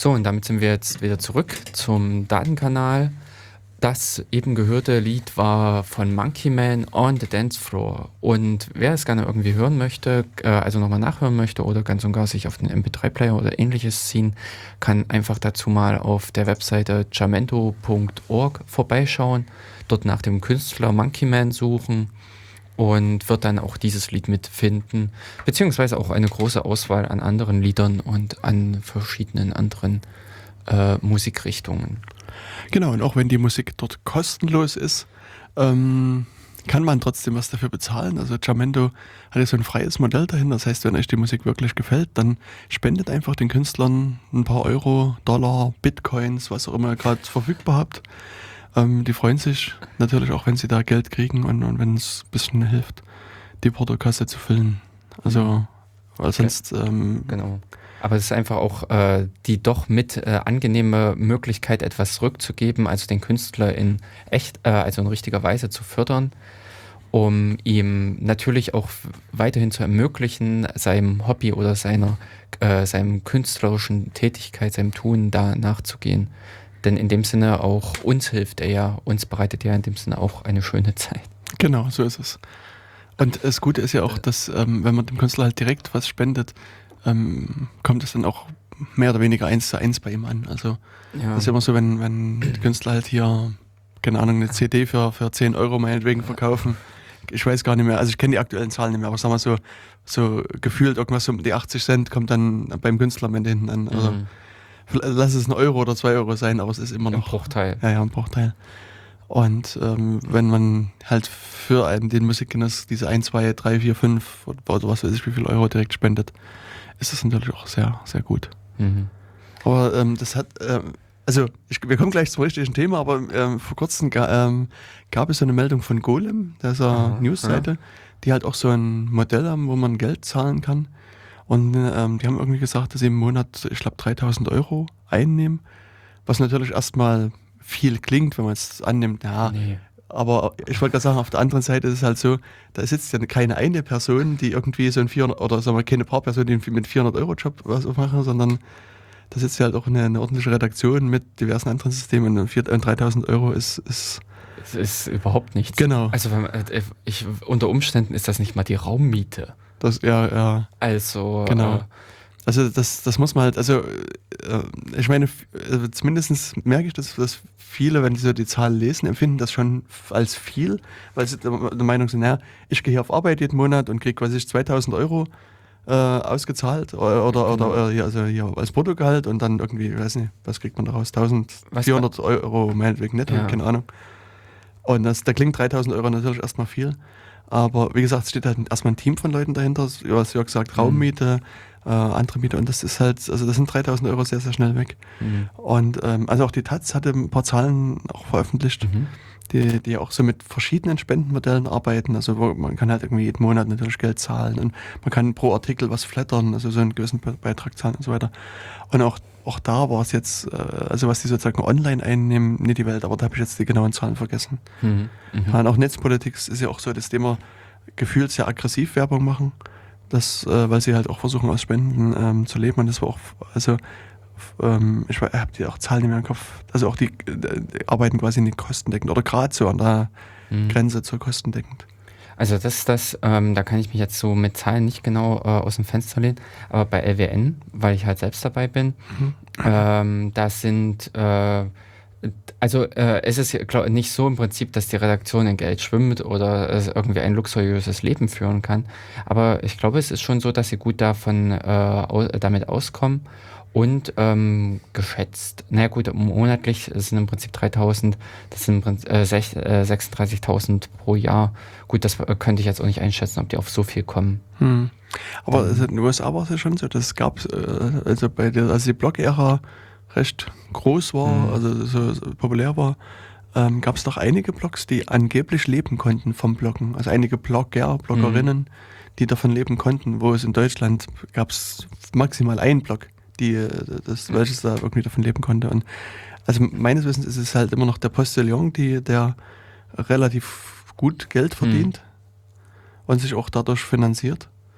[SPEAKER 2] So, und damit sind wir jetzt wieder zurück zum Datenkanal. Das eben gehörte Lied war von Monkey Man, On the Dance Floor. Und wer es gerne irgendwie hören möchte, äh, also nochmal nachhören möchte oder ganz und gar sich auf den M P drei Player oder ähnliches ziehen, kann einfach dazu mal auf der Webseite jamendo punkt org vorbeischauen, dort nach dem Künstler Monkey Man suchen und wird dann auch dieses Lied mitfinden, beziehungsweise auch eine große Auswahl an anderen Liedern und an verschiedenen anderen äh, Musikrichtungen.
[SPEAKER 1] Genau, und auch wenn die Musik dort kostenlos ist, ähm, kann man trotzdem was dafür bezahlen. Also Jamendo hat ja so ein freies Modell dahinter. Das heißt, wenn euch die Musik wirklich gefällt, dann spendet einfach den Künstlern ein paar Euro, Dollar, Bitcoins, was auch immer ihr gerade verfügbar habt. Ähm, die freuen sich natürlich auch, wenn sie da Geld kriegen und, und wenn es ein bisschen hilft, die Portokasse zu füllen. Also, weil sonst... Ähm,
[SPEAKER 2] genau. Aber es ist einfach auch äh, die doch mit äh, angenehme Möglichkeit, etwas zurückzugeben, also den Künstler in echt, äh, also in richtiger Weise zu fördern, um ihm natürlich auch weiterhin zu ermöglichen, seinem Hobby oder seiner, äh, seinem künstlerischen Tätigkeit, seinem Tun da nachzugehen. Denn in dem Sinne auch uns hilft er ja, uns bereitet er in dem Sinne auch eine schöne Zeit.
[SPEAKER 1] Genau, so ist es. Und das Gute ist ja auch, dass ähm, wenn man dem Künstler halt direkt was spendet, ähm, kommt es dann auch mehr oder weniger eins zu eins bei ihm an. Also
[SPEAKER 2] Ja.
[SPEAKER 1] das ist immer so, wenn, wenn die Künstler halt hier, keine Ahnung, eine C D für, für zehn Euro meinetwegen verkaufen. Ich weiß gar nicht mehr, also ich kenne die aktuellen Zahlen nicht mehr, aber sagen wir so, so gefühlt irgendwas um die achtzig Cent kommt dann beim Künstler am Ende hinten an. Also
[SPEAKER 2] Mhm.
[SPEAKER 1] lass es ein Euro oder zwei Euro sein, aber es ist immer
[SPEAKER 2] Ein
[SPEAKER 1] noch...
[SPEAKER 2] Bruchteil.
[SPEAKER 1] Ja, ja, ein Bruchteil. Und ähm, wenn man halt für einen den Musikgenuss diese ein, zwei, drei, vier, fünf oder was weiß ich, wie viel Euro direkt spendet, ist das natürlich auch sehr, sehr gut.
[SPEAKER 2] Mhm.
[SPEAKER 1] Aber ähm, das hat, ähm, also ich, wir kommen gleich zum richtigen Thema, aber ähm, vor kurzem ga, ähm, gab es so eine Meldung von Golem, dieser
[SPEAKER 2] Aha,
[SPEAKER 1] Newsseite,
[SPEAKER 2] ja.
[SPEAKER 1] die halt auch so ein Modell haben, wo man Geld zahlen kann. Und ähm, die haben irgendwie gesagt, dass sie im Monat, ich glaube, dreitausend Euro einnehmen, was natürlich erstmal viel klingt, wenn man es annimmt, ja,
[SPEAKER 2] Nee.
[SPEAKER 1] aber ich wollte gerade sagen, auf der anderen Seite ist es halt so, da sitzt ja keine eine Person, die irgendwie so ein vierhundert, oder sagen wir keine paar Personen, die mit vierhundert Euro Job was machen, sondern da sitzt ja halt auch eine, eine ordentliche Redaktion mit diversen anderen Systemen und dreitausend Euro ist, ist
[SPEAKER 2] Es ist überhaupt nichts.
[SPEAKER 1] Genau.
[SPEAKER 2] Also wenn, man- äh, ich, unter Umständen ist das nicht mal die Raummiete.
[SPEAKER 1] das, ja, ja,
[SPEAKER 2] Also
[SPEAKER 1] Genau.
[SPEAKER 2] äh,
[SPEAKER 1] also das, das muss man halt, also äh, ich meine, f- äh, zumindest merke ich, dass, dass viele, wenn sie so die Zahlen lesen, empfinden das schon f- als viel, weil sie der, der Meinung sind, naja, ich gehe hier auf Arbeit jeden Monat und kriege, weiß ich, zweitausend Euro äh, ausgezahlt oder, oder,
[SPEAKER 2] Genau.
[SPEAKER 1] oder äh, hier, also hier als Bruttogehalt und dann irgendwie, ich weiß nicht, was kriegt man daraus, eintausendvierhundert Euro meinetwegen netto,
[SPEAKER 2] Ja.
[SPEAKER 1] keine Ahnung. Und das, da klingt dreitausend Euro natürlich erstmal viel, aber wie gesagt, es steht halt erstmal ein Team von Leuten dahinter, was Jörg sagt, Raummiete, äh, andere Miete und das ist halt, also das sind dreitausend Euro sehr, sehr schnell weg.
[SPEAKER 2] Mhm.
[SPEAKER 1] Und ähm, also auch die Taz hatte ein paar Zahlen auch veröffentlicht,
[SPEAKER 2] Mhm.
[SPEAKER 1] die, die auch so mit verschiedenen Spendenmodellen arbeiten. Also wo man kann halt irgendwie jeden Monat natürlich Geld zahlen und man kann pro Artikel was flattern, also so einen gewissen Be- Beitrag zahlen und so weiter. Und auch, auch da war es jetzt, äh, also was die sozusagen online einnehmen, nicht die Welt, aber da habe ich jetzt die genauen Zahlen vergessen.
[SPEAKER 2] Mhm. Mhm.
[SPEAKER 1] Ja, und auch Netzpolitik ist ja auch so, dass die immer gefühlt sehr aggressiv Werbung machen, das, äh, weil sie halt auch versuchen aus Spenden ähm, zu leben und das war auch, also f- ähm, ich habe die auch Zahlen nicht mehr im Kopf, also auch die, äh, die arbeiten quasi nicht kostendeckend oder gerade so an der
[SPEAKER 2] Mhm.
[SPEAKER 1] Grenze zur kostendeckend.
[SPEAKER 2] Also das ist das, ähm, da kann ich mich jetzt so mit Zahlen nicht genau äh, aus dem Fenster lehnen, aber bei L W N, weil ich halt selbst dabei bin,
[SPEAKER 1] Mhm.
[SPEAKER 2] ähm, das sind, äh, also äh, es ist ja, glaub, nicht so im Prinzip, dass die Redaktion in Geld schwimmt oder es irgendwie ein luxuriöses Leben führen kann, aber ich glaube, es ist schon so, dass sie gut davon äh, au damit auskommen. Und ähm, geschätzt, naja gut, monatlich sind im Prinzip dreitausend, das sind im Prinzip, äh, sech- äh, sechsunddreißigtausend pro Jahr. Gut, das äh, könnte ich jetzt auch nicht einschätzen, ob die auf so viel kommen.
[SPEAKER 1] Hm. Aber
[SPEAKER 2] Dann-
[SPEAKER 1] also in den U S A war es ja schon so, das gab äh, also bei der, als die Blog-Ära recht groß war,
[SPEAKER 2] Mhm.
[SPEAKER 1] also so, so populär war, ähm, gab es doch einige Blogs, die angeblich leben konnten vom Bloggen. Also einige Blogger, Bloggerinnen, die davon leben konnten, wo es in Deutschland gab es maximal einen Blog, die äh, das, welches da irgendwie davon leben konnte. Und also meines Wissens ist es halt immer noch der Postillon, die, der relativ gut Geld verdient und sich auch dadurch finanziert.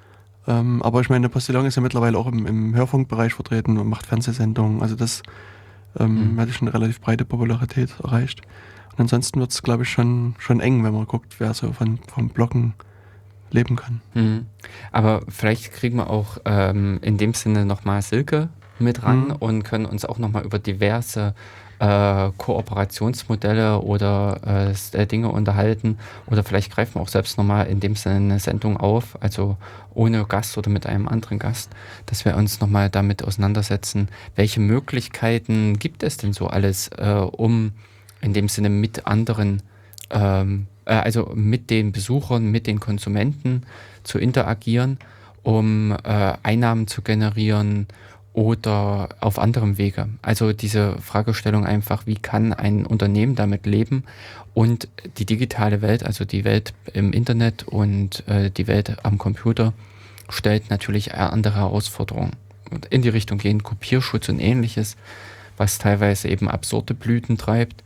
[SPEAKER 1] Ähm, aber ich meine, der Postillon ist ja mittlerweile auch im, im Hörfunkbereich vertreten und macht Fernsehsendungen. Also das ähm,
[SPEAKER 2] Mhm.
[SPEAKER 1] hat schon eine relativ breite Popularität erreicht. Und ansonsten wird es, glaube ich, schon, schon eng, wenn man guckt, wer so von, vom Bloggen leben kann.
[SPEAKER 2] Mhm. Aber vielleicht kriegen wir auch ähm, in dem Sinne nochmal Silke mit ran
[SPEAKER 1] Mhm.
[SPEAKER 2] und können uns auch nochmal über diverse äh, Kooperationsmodelle oder äh, s- äh, Dinge unterhalten. Oder vielleicht greifen wir auch selbst nochmal in dem Sinne eine Sendung auf, also ohne Gast oder mit einem anderen Gast, dass wir uns nochmal damit auseinandersetzen, welche Möglichkeiten gibt es denn so alles, äh, um in dem Sinne mit anderen, ähm, äh, also mit den Besuchern, mit den Konsumenten zu interagieren, um äh, Einnahmen zu generieren oder auf anderem Wege. Also diese Fragestellung einfach, wie kann ein Unternehmen damit leben und die digitale Welt, also die Welt im Internet und äh, die Welt am Computer, stellt natürlich eher andere Herausforderungen. Und in die Richtung gehen Kopierschutz und ähnliches, was teilweise eben absurde Blüten treibt.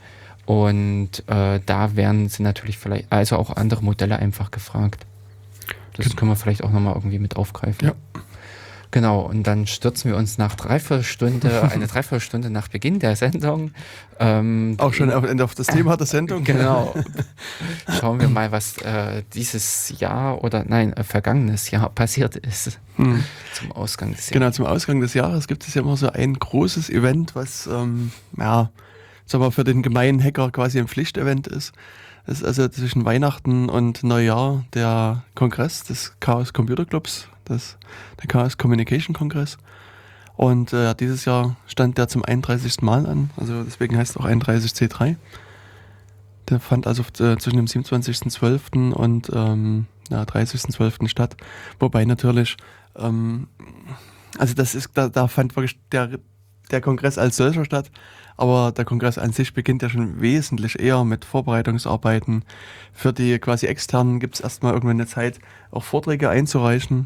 [SPEAKER 2] Und äh, da werden sie natürlich vielleicht, also auch andere Modelle einfach gefragt. Das
[SPEAKER 1] Genau.
[SPEAKER 2] können wir vielleicht auch nochmal irgendwie mit aufgreifen.
[SPEAKER 1] Ja.
[SPEAKER 2] Genau, und dann stürzen wir uns nach Dreiviertelstunde, eine Dreiviertelstunde nach Beginn der Sendung. Ähm,
[SPEAKER 1] Auch schon
[SPEAKER 2] in-
[SPEAKER 1] auf, auf das Thema der Sendung.
[SPEAKER 2] Genau. Schauen wir mal, was äh, dieses Jahr oder nein, äh, vergangenes Jahr passiert ist
[SPEAKER 1] Hm.
[SPEAKER 2] zum Ausgang des
[SPEAKER 1] Genau,
[SPEAKER 2] Jahres.
[SPEAKER 1] zum Ausgang des Jahres gibt es ja immer so ein großes Event, was ähm, ja, sagen wir, für den gemeinen Hacker quasi ein Pflichtevent ist. Das ist also zwischen Weihnachten und Neujahr der Kongress des Chaos Computer Clubs, das, der Chaos Communication Kongress. Und äh, dieses Jahr stand der zum einunddreißigsten Mal an, also deswegen heißt es auch einunddreißig C drei. Der fand also äh, zwischen dem siebenundzwanzigsten zwölften und ähm, ja, dreißigsten zwölften statt. Wobei natürlich, ähm, also das ist, da, da fand wirklich der, der Kongress als solcher statt, aber der Kongress an sich beginnt ja schon wesentlich eher mit Vorbereitungsarbeiten. Für die quasi externen gibt es erstmal irgendwann eine Zeit, auch Vorträge einzureichen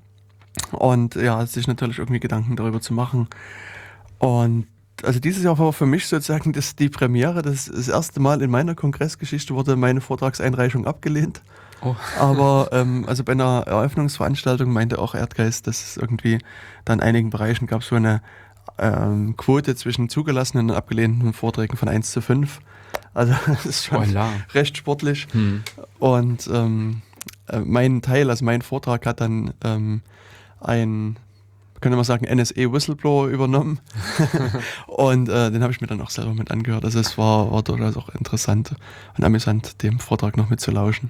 [SPEAKER 1] und ja, sich natürlich irgendwie Gedanken darüber zu machen. Und also dieses Jahr war für mich sozusagen das, die Premiere. Das, das erste Mal in meiner Kongressgeschichte wurde meine Vortragseinreichung abgelehnt.
[SPEAKER 2] Oh.
[SPEAKER 1] Aber ähm, also bei einer Eröffnungsveranstaltung meinte auch Erdgeist, dass es irgendwie da in einigen Bereichen gab so eine ähm, Quote zwischen zugelassenen und abgelehnten Vorträgen von eins zu fünf. Also das ist schon
[SPEAKER 2] Voila.
[SPEAKER 1] recht sportlich.
[SPEAKER 2] Hm.
[SPEAKER 1] Und ähm, äh, mein Teil, also mein Vortrag hat dann ähm, ein, könnte man sagen, N S A-Whistleblower übernommen. Und äh, den habe ich mir dann auch selber mit angehört. Also es war, war durchaus auch interessant und amüsant, dem Vortrag noch mitzulauschen.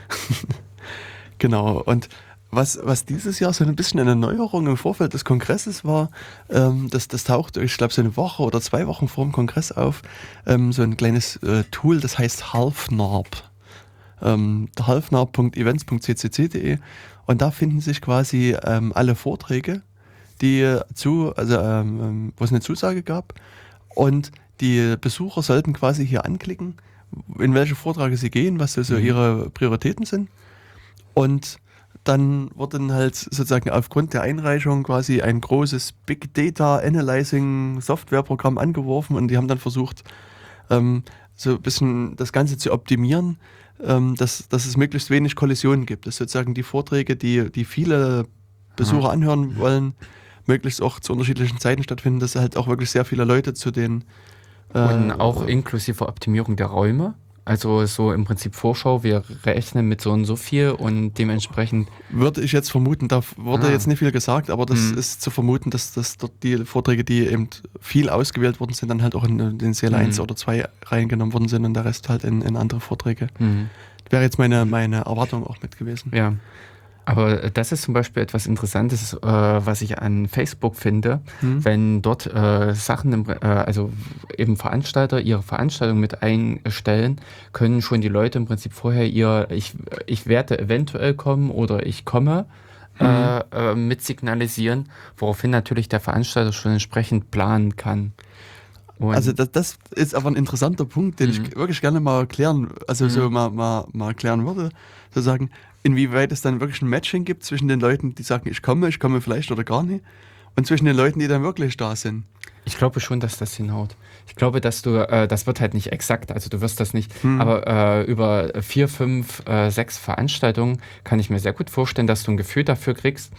[SPEAKER 1] Genau. Und was, was dieses Jahr so ein bisschen eine Neuerung im Vorfeld des Kongresses war, ähm, das, das taucht, ich glaube, so eine Woche oder zwei Wochen vor dem Kongress auf, ähm, so ein kleines äh, Tool, das heißt halfnarb. Ähm, halfnarb punkt events punkt c c c punkt d e und da finden sich quasi ähm, alle Vorträge, die zu, also ähm, wo es eine Zusage gab, und die Besucher sollten quasi hier anklicken, in welche Vorträge sie gehen, was so, so
[SPEAKER 2] Mhm.
[SPEAKER 1] ihre Prioritäten sind, und dann wurde halt sozusagen aufgrund der Einreichung quasi ein großes Big Data Analyzing Softwareprogramm angeworfen, und die haben dann versucht, ähm, so ein bisschen das Ganze zu optimieren, ähm, dass, dass es möglichst wenig Kollisionen gibt. Dass sozusagen die Vorträge, die, die viele Besucher anhören wollen, möglichst auch zu unterschiedlichen Zeiten stattfinden, dass halt auch wirklich sehr viele Leute zu den äh,
[SPEAKER 2] Und auch inklusive Optimierung der Räume. Also so im Prinzip Vorschau, wir rechnen mit so und so viel und dementsprechend.
[SPEAKER 1] würde ich jetzt vermuten, da wurde
[SPEAKER 2] Ah.
[SPEAKER 1] jetzt nicht viel gesagt, aber das
[SPEAKER 2] Mhm.
[SPEAKER 1] ist zu vermuten, dass, dass dort die Vorträge, die eben viel ausgewählt worden sind, dann halt auch in den Säle
[SPEAKER 2] Mhm.
[SPEAKER 1] eins oder zwei reingenommen worden sind und der Rest halt in, in andere Vorträge.
[SPEAKER 2] Mhm.
[SPEAKER 1] Wäre jetzt meine, meine Erwartung auch mit gewesen.
[SPEAKER 2] Ja. Aber das ist zum Beispiel etwas Interessantes, äh, was ich an Facebook finde,
[SPEAKER 1] Mhm.
[SPEAKER 2] wenn dort äh, Sachen, im, äh, also eben Veranstalter ihre Veranstaltung mit einstellen, können schon die Leute im Prinzip vorher ihr, ich, ich werde eventuell kommen oder ich komme, äh, äh, mit signalisieren, woraufhin natürlich der Veranstalter schon entsprechend planen kann. Und
[SPEAKER 1] Also das, das ist aber ein interessanter Punkt, den
[SPEAKER 2] Mhm.
[SPEAKER 1] ich wirklich gerne mal erklären, also so
[SPEAKER 2] Mhm.
[SPEAKER 1] mal, mal, mal erklären würde, sozusagen, inwieweit es dann wirklich ein Matching gibt zwischen den Leuten, die sagen, ich komme, ich komme vielleicht oder gar nicht, und zwischen den Leuten, die dann wirklich da sind.
[SPEAKER 2] ich glaube schon, dass das hinhaut. Ich glaube, dass du, äh, das wird halt nicht exakt, also du wirst das nicht,
[SPEAKER 1] Hm.
[SPEAKER 2] aber äh, über vier, fünf, äh, sechs Veranstaltungen kann ich mir sehr gut vorstellen, dass du ein Gefühl dafür kriegst,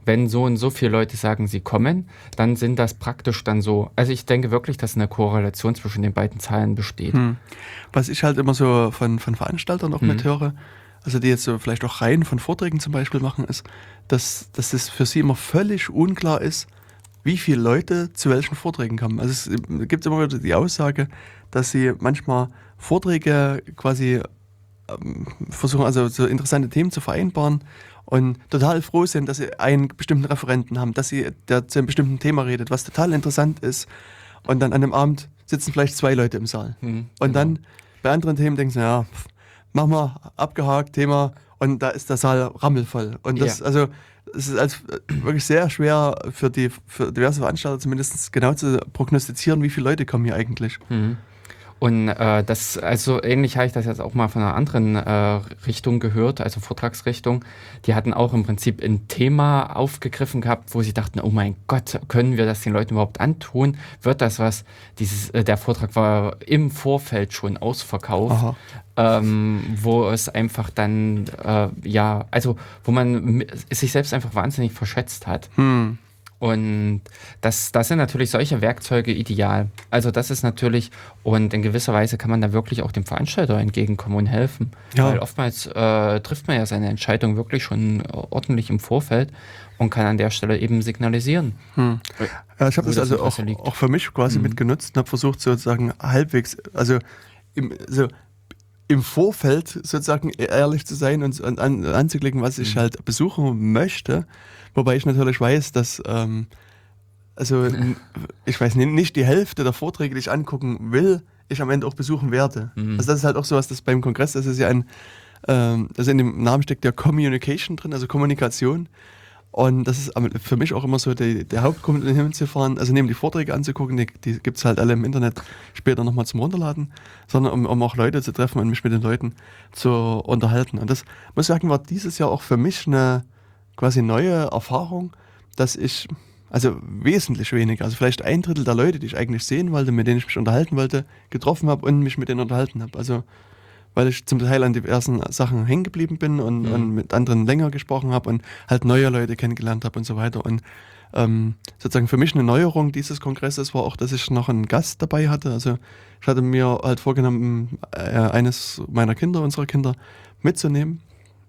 [SPEAKER 2] wenn so und so viele Leute sagen, sie kommen, dann sind das praktisch dann so. Also ich denke wirklich, dass eine Korrelation zwischen den beiden Zahlen besteht.
[SPEAKER 1] Hm. Was ich halt immer so von, von Veranstaltern auch
[SPEAKER 2] Hm.
[SPEAKER 1] mithöre, also die jetzt so vielleicht auch Reihen von Vorträgen zum Beispiel machen, ist, dass, dass es für sie immer völlig unklar ist, wie viele Leute zu welchen Vorträgen kommen. Also es gibt immer wieder die Aussage, dass sie manchmal Vorträge quasi ähm, versuchen, also so interessante Themen zu vereinbaren und total froh sind, dass sie einen bestimmten Referenten haben, dass sie, der zu einem bestimmten Thema redet, was total interessant ist. Und dann an dem Abend sitzen vielleicht zwei Leute im Saal.
[SPEAKER 2] Hm,
[SPEAKER 1] Und
[SPEAKER 2] genau.
[SPEAKER 1] dann bei anderen Themen denken sie, ja, pff, mach mal, abgehakt, Thema, und da ist der Saal rammelvoll. Und das,
[SPEAKER 2] Ja.
[SPEAKER 1] also, es ist als, wirklich sehr schwer für die für diverse Veranstalter zumindest genau zu prognostizieren, wie viele Leute kommen hier eigentlich.
[SPEAKER 2] Mhm. Und äh, das, also ähnlich habe ich das jetzt auch mal von einer anderen äh, Richtung gehört, also Vortragsrichtung. Die hatten auch im Prinzip ein Thema aufgegriffen gehabt, wo sie dachten, oh mein Gott, können wir das den Leuten überhaupt antun? Wird das was? Dieses, äh, der Vortrag war im Vorfeld schon ausverkauft.
[SPEAKER 1] Aha.
[SPEAKER 2] Ähm, wo es einfach dann, äh, ja, also wo man mi- sich selbst einfach wahnsinnig verschätzt hat.
[SPEAKER 1] Hm.
[SPEAKER 2] Und das, das sind natürlich solche Werkzeuge ideal. Also das ist natürlich, und in gewisser Weise kann man da wirklich auch dem Veranstalter entgegenkommen und helfen.
[SPEAKER 1] Ja.
[SPEAKER 2] Weil oftmals äh, trifft man ja seine Entscheidung wirklich schon ordentlich im Vorfeld und kann an der Stelle eben signalisieren.
[SPEAKER 1] Hm. Ja, ich habe
[SPEAKER 2] Wo
[SPEAKER 1] das
[SPEAKER 2] das
[SPEAKER 1] also auch,
[SPEAKER 2] Interesse liegt.
[SPEAKER 1] auch für mich quasi
[SPEAKER 2] Mhm.
[SPEAKER 1] mitgenutzt und habe versucht sozusagen halbwegs, also im, so im Vorfeld sozusagen ehrlich zu sein und, und an, anzuklicken, was ich
[SPEAKER 2] Mhm.
[SPEAKER 1] halt besuchen möchte. Wobei ich natürlich weiß, dass ähm, also n- ich weiß nicht, nicht die Hälfte der Vorträge, die ich angucken will, ich am Ende auch besuchen werde.
[SPEAKER 2] Mhm.
[SPEAKER 1] Also das ist halt auch sowas, das beim Kongress, das ist ja ein, ähm, also in dem Namen steckt ja Communication drin, also Kommunikation. Und das ist am- für mich auch immer so die, der Hauptgrund, hinzufahren, also neben die Vorträge anzugucken, die, die gibt es halt alle im Internet später nochmal zum Runterladen, sondern um, um auch Leute zu treffen und mich mit den Leuten zu unterhalten. Und das, muss ich sagen, war dieses Jahr auch für mich eine quasi neue Erfahrung, dass ich, also wesentlich weniger, also vielleicht ein Drittel der Leute, die ich eigentlich sehen wollte, mit denen ich mich unterhalten wollte, getroffen habe und mich mit denen unterhalten habe. Also weil ich zum Teil an diversen Sachen hängen geblieben bin und,
[SPEAKER 2] Mhm.
[SPEAKER 1] und mit anderen länger gesprochen habe und halt neue Leute kennengelernt habe und so weiter. Und ähm, sozusagen für mich eine Neuerung dieses Kongresses war auch, dass ich noch einen Gast dabei hatte. Also ich hatte mir halt vorgenommen, äh, eines meiner Kinder, unserer Kinder, mitzunehmen.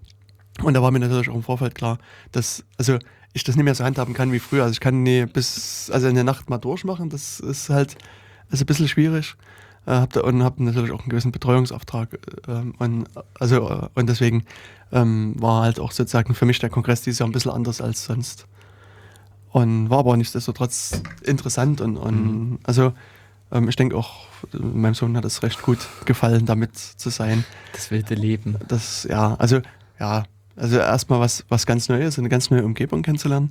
[SPEAKER 1] Und da war mir natürlich auch im Vorfeld klar, dass also ich das nicht mehr so handhaben kann wie früher. Also ich kann nie bis also in der Nacht mal durchmachen. Das ist halt also ein bisschen schwierig. Äh, hab da, und habe natürlich auch einen gewissen Betreuungsauftrag. Ähm, und, also, äh, und deswegen ähm, war halt auch sozusagen für mich der Kongress dieses Jahr ein bisschen anders als sonst. Und war aber nichtsdestotrotz interessant. Und, und
[SPEAKER 2] Mhm.
[SPEAKER 1] also ähm, ich denke auch, meinem Sohn hat es recht gut gefallen, damit zu sein.
[SPEAKER 2] Das wilde Leben.
[SPEAKER 1] Das, ja, also, ja, also erstmal was, was ganz Neues, eine ganz neue Umgebung kennenzulernen.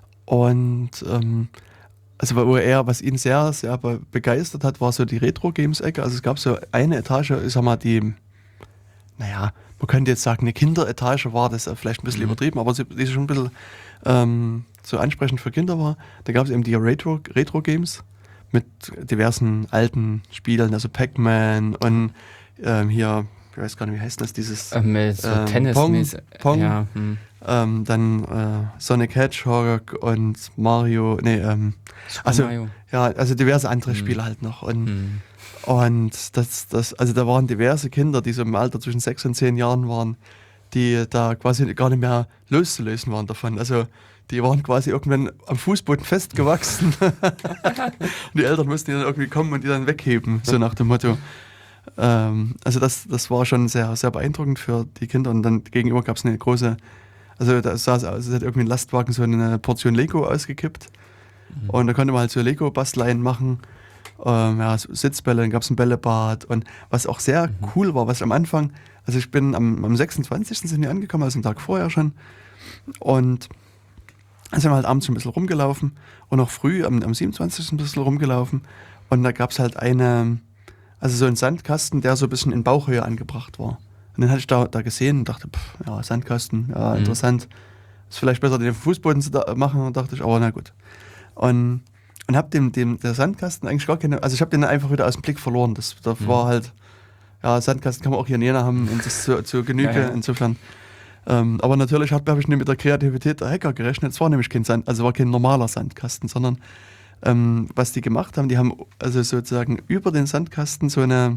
[SPEAKER 1] Und ähm, also wo er, was ihn sehr, sehr be- begeistert hat, war so die Retro-Games-Ecke. Also es gab so eine Etage, ich sag mal, die, naja, man könnte jetzt sagen, eine Kinderetage war, das ist vielleicht ein bisschen
[SPEAKER 2] Mhm.
[SPEAKER 1] übertrieben, aber sie- die schon ein bisschen ähm, so ansprechend für Kinder war. Da gab es eben die Retro, Retro-Games mit diversen alten Spielen, also Pac-Man und ähm, hier, ich weiß gar nicht, wie heißt das, dieses
[SPEAKER 2] Ähm, mit so
[SPEAKER 1] Ähm,
[SPEAKER 2] Tennis.
[SPEAKER 1] Pong, Pong.
[SPEAKER 2] Ja, hm.
[SPEAKER 1] ähm, dann äh, Sonic Hedgehog und Mario, nee, ähm,
[SPEAKER 2] Super
[SPEAKER 1] also,
[SPEAKER 2] Mario.
[SPEAKER 1] ja, also diverse andere
[SPEAKER 2] Hm.
[SPEAKER 1] Spiele halt noch. Und,
[SPEAKER 2] Hm.
[SPEAKER 1] und das, das, also da waren diverse Kinder, die so im Alter zwischen sechs und zehn Jahren waren, die da quasi gar nicht mehr loszulösen waren davon. Also die waren quasi irgendwann am Fußboden festgewachsen. Und die Eltern mussten die dann irgendwie kommen und die dann wegheben, so nach dem Motto. Ähm, also das, das war schon sehr, sehr beeindruckend für die Kinder. Und dann gegenüber gab es eine große, also da saß aus, es hat irgendwie ein Lastwagen so eine Portion Lego ausgekippt.
[SPEAKER 2] Mhm.
[SPEAKER 1] Und da konnte man halt so Lego-Basteleien machen. Ähm, ja, so Sitzbälle, dann gab es ein Bällebad. Und was auch sehr
[SPEAKER 2] Mhm.
[SPEAKER 1] cool war, was am Anfang, also ich bin am, am sechsundzwanzigsten sind wir angekommen, also einen Tag vorher schon. Und dann sind wir halt abends schon ein bisschen rumgelaufen und auch früh am, am siebenundzwanzigsten ein bisschen rumgelaufen. Und da gab es halt eine, also so einen Sandkasten, der so ein bisschen in Bauchhöhe angebracht war. Und den hatte ich da, da gesehen und dachte, pff, ja, Sandkasten, ja,
[SPEAKER 2] Mhm.
[SPEAKER 1] interessant. Ist vielleicht besser, den Fußboden zu da machen, und dachte ich, aber na gut. Und, und hab dem, dem, der Sandkasten eigentlich gar keine, also ich habe den einfach wieder aus dem Blick verloren. Das, das
[SPEAKER 2] Mhm.
[SPEAKER 1] war halt, ja, Sandkasten kann man auch hier näher haben und das zu, zu Genüge,
[SPEAKER 2] Ja, ja.
[SPEAKER 1] insofern. Ähm, aber natürlich habe hab ich nicht mit der Kreativität der Hacker gerechnet. Es war nämlich kein Sand, also war kein normaler Sandkasten, sondern ähm, was die gemacht haben, die haben also sozusagen über den Sandkasten so eine,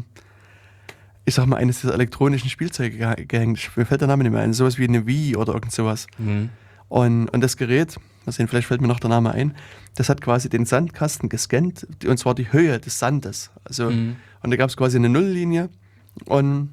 [SPEAKER 1] ich sag mal, eines dieser elektronischen Spielzeuge geha- gehängt. Mir fällt der Name nicht mehr ein, sowas wie eine Wii oder irgend sowas.
[SPEAKER 2] Mhm.
[SPEAKER 1] Und, und das Gerät, mal sehen, vielleicht fällt mir noch der Name ein, das hat quasi den Sandkasten gescannt, die- und zwar die Höhe des Sandes. Also,
[SPEAKER 2] Mhm.
[SPEAKER 1] und da gab es quasi eine Nulllinie und,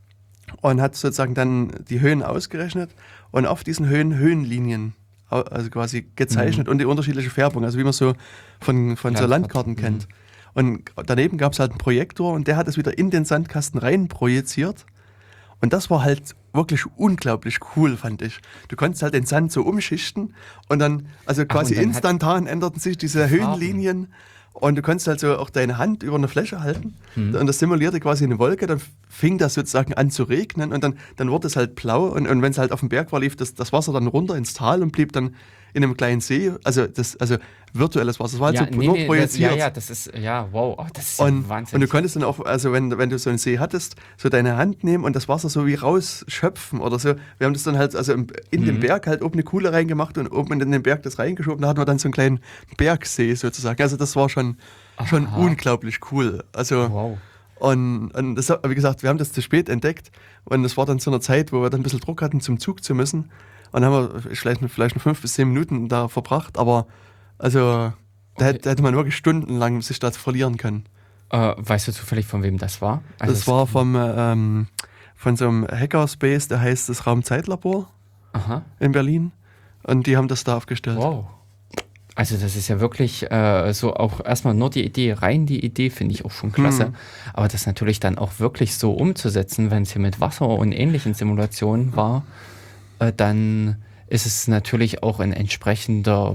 [SPEAKER 1] und hat sozusagen dann die Höhen ausgerechnet und auf diesen Höhen Höhenlinien au- also quasi gezeichnet und die unterschiedliche Färbung, also wie man so von, von so
[SPEAKER 2] Landkarten.
[SPEAKER 1] Landkarten kennt. Und daneben gab es halt einen Projektor und der hat es wieder in den Sandkasten rein projiziert. Und das war halt wirklich unglaublich cool, fand ich. Du konntest halt den Sand so umschichten und dann, also quasi
[SPEAKER 2] und dann hat-
[SPEAKER 1] instantan änderten sich diese
[SPEAKER 2] Farben.
[SPEAKER 1] Höhenlinien und du konntest halt so auch deine Hand über eine Fläche halten
[SPEAKER 2] Mhm.
[SPEAKER 1] und das simulierte quasi eine Wolke, dann fing das sozusagen an zu regnen und dann, dann wurde es halt blau und, und wenn es halt auf dem Berg war, lief das, das Wasser dann runter ins Tal und blieb dann in einem kleinen See, also das, also virtuelles Wasser, das war halt
[SPEAKER 2] Ja,
[SPEAKER 1] so
[SPEAKER 2] nee,
[SPEAKER 1] nur
[SPEAKER 2] nee, das,
[SPEAKER 1] projiziert.
[SPEAKER 2] ja, ja, das ist, ja, wow, oh, das ist ja
[SPEAKER 1] Und,
[SPEAKER 2] Wahnsinn.
[SPEAKER 1] und du konntest dann auch, also wenn, wenn du so einen See hattest, so deine Hand nehmen und das Wasser so wie rausschöpfen oder so. Wir haben das dann halt, also im, in
[SPEAKER 2] Mhm.
[SPEAKER 1] den Berg halt oben eine Kuhle reingemacht und oben in den Berg das reingeschoben. Da hatten wir dann so einen kleinen Bergsee sozusagen. Also das war schon, schon
[SPEAKER 2] Aha.
[SPEAKER 1] unglaublich cool. Also
[SPEAKER 2] Wow.
[SPEAKER 1] und, und das, wie gesagt, wir haben das zu spät entdeckt und das war dann zu einer Zeit, wo wir dann ein bisschen Druck hatten, zum Zug zu müssen. Und dann haben wir vielleicht, vielleicht noch fünf bis zehn Minuten da verbracht, aber also da,
[SPEAKER 2] Okay.
[SPEAKER 1] hätte, da hätte man wirklich stundenlang sich da verlieren können.
[SPEAKER 2] Äh, weißt du zufällig, von wem das war? Also
[SPEAKER 1] Das
[SPEAKER 2] es-
[SPEAKER 1] war vom, ähm, von so einem Hackerspace, der heißt das Raumzeitlabor
[SPEAKER 2] Aha.
[SPEAKER 1] in Berlin. Und die haben das da aufgestellt.
[SPEAKER 2] Wow. Also das ist ja wirklich äh, so auch erstmal nur die Idee, rein die Idee finde ich auch schon klasse.
[SPEAKER 1] Mhm.
[SPEAKER 2] Aber das natürlich dann auch wirklich so umzusetzen, wenn es hier mit Wasser und ähnlichen Simulationen war, äh, dann ist es natürlich auch ein entsprechender,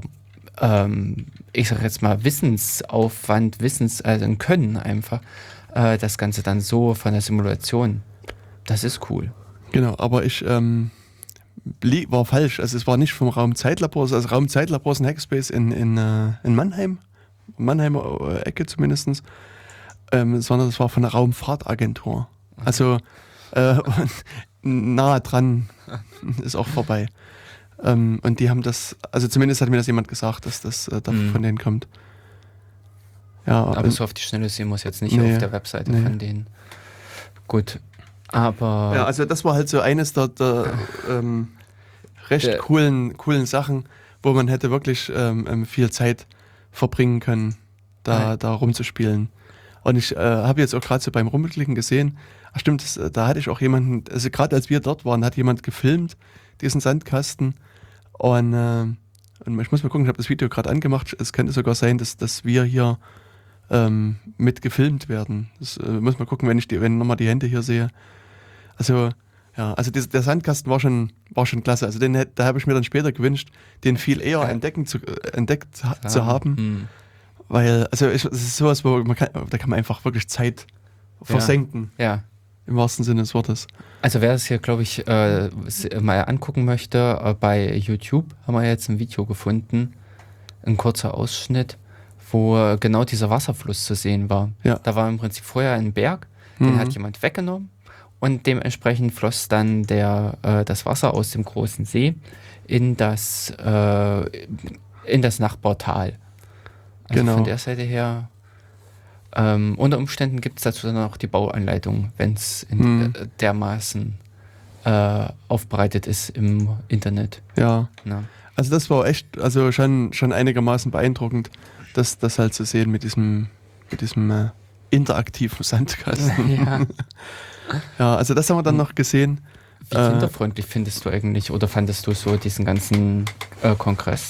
[SPEAKER 2] ähm, ich sag jetzt mal, Wissensaufwand, Wissens, also ein Können einfach, äh, das Ganze dann so von der Simulation. Das ist cool.
[SPEAKER 1] Genau, aber ich ähm, li- war falsch. Also es war nicht vom Raumzeitlabor, also Raumzeitlabor ist ein Hackspace in, in, äh, in Mannheim, Mannheimer äh, Ecke zumindest, ähm, sondern es war von der Raumfahrtagentur. Also äh, nahe dran ist auch vorbei. Ähm, und die haben das, also zumindest hat mir das jemand gesagt, dass das äh, da
[SPEAKER 2] Mhm.
[SPEAKER 1] von denen kommt. Ja,
[SPEAKER 2] Aber
[SPEAKER 1] und-
[SPEAKER 2] so auf die Schnelle sehen wir es jetzt nicht
[SPEAKER 1] Nee,
[SPEAKER 2] auf der Webseite
[SPEAKER 1] nee.
[SPEAKER 2] von denen. Gut. Aber
[SPEAKER 1] Ja, also das war halt so eines der, der ähm, recht
[SPEAKER 2] Der-
[SPEAKER 1] coolen, coolen Sachen, wo man hätte wirklich ähm, ähm, viel Zeit verbringen können, da,
[SPEAKER 2] Ah.
[SPEAKER 1] da rumzuspielen. Und ich äh, habe jetzt auch gerade so beim Rumklicken gesehen, ach stimmt, das, äh, da hatte ich auch jemanden, also gerade als wir dort waren, hat jemand gefilmt, diesen Sandkasten. Und, äh, und ich muss mal gucken, ich habe das Video gerade angemacht. Es könnte sogar sein, dass, dass wir hier ähm, mit gefilmt werden. Das äh, muss man gucken, wenn ich die, wenn nochmal die Hände hier sehe. Also, ja, also dies, der Sandkasten war schon, war schon klasse. Also den, hätt- da habe ich mir dann später gewünscht, den viel eher
[SPEAKER 2] Ja.
[SPEAKER 1] entdecken zu, äh, entdeckt ha,
[SPEAKER 2] Ja,
[SPEAKER 1] zu haben.
[SPEAKER 2] hm.
[SPEAKER 1] Weil, also ich, es ist sowas, wo man kann, da kann man einfach wirklich Zeit versenken,
[SPEAKER 2] Ja,
[SPEAKER 1] im wahrsten Sinne des Wortes.
[SPEAKER 2] also wer es hier, glaube ich, äh, s- mal angucken möchte, äh, bei YouTube haben wir jetzt ein Video gefunden, ein kurzer Ausschnitt, wo äh, genau dieser Wasserfluss zu sehen war.
[SPEAKER 1] Ja.
[SPEAKER 2] Da war im Prinzip vorher ein Berg, den
[SPEAKER 1] Mhm.
[SPEAKER 2] hat jemand weggenommen und dementsprechend floss dann der, äh, das Wasser aus dem großen See in das, äh, in das Nachbartal. Also
[SPEAKER 1] Genau.
[SPEAKER 2] von der Seite her, ähm, unter Umständen gibt es dazu dann auch die Bauanleitung, wenn es
[SPEAKER 1] Mhm.
[SPEAKER 2] äh, dermaßen äh, aufbereitet ist im Internet.
[SPEAKER 1] Ja.
[SPEAKER 2] Na.
[SPEAKER 1] Also das war echt, also schon, schon einigermaßen beeindruckend, das, das halt zu sehen mit diesem, mit diesem äh, interaktiven Sandkasten.
[SPEAKER 2] Ja.
[SPEAKER 1] Ja, also das haben wir dann noch gesehen.
[SPEAKER 2] Wie
[SPEAKER 1] Äh,
[SPEAKER 2] kinderfreundlich findest du eigentlich oder fandest du so diesen ganzen äh, Kongress?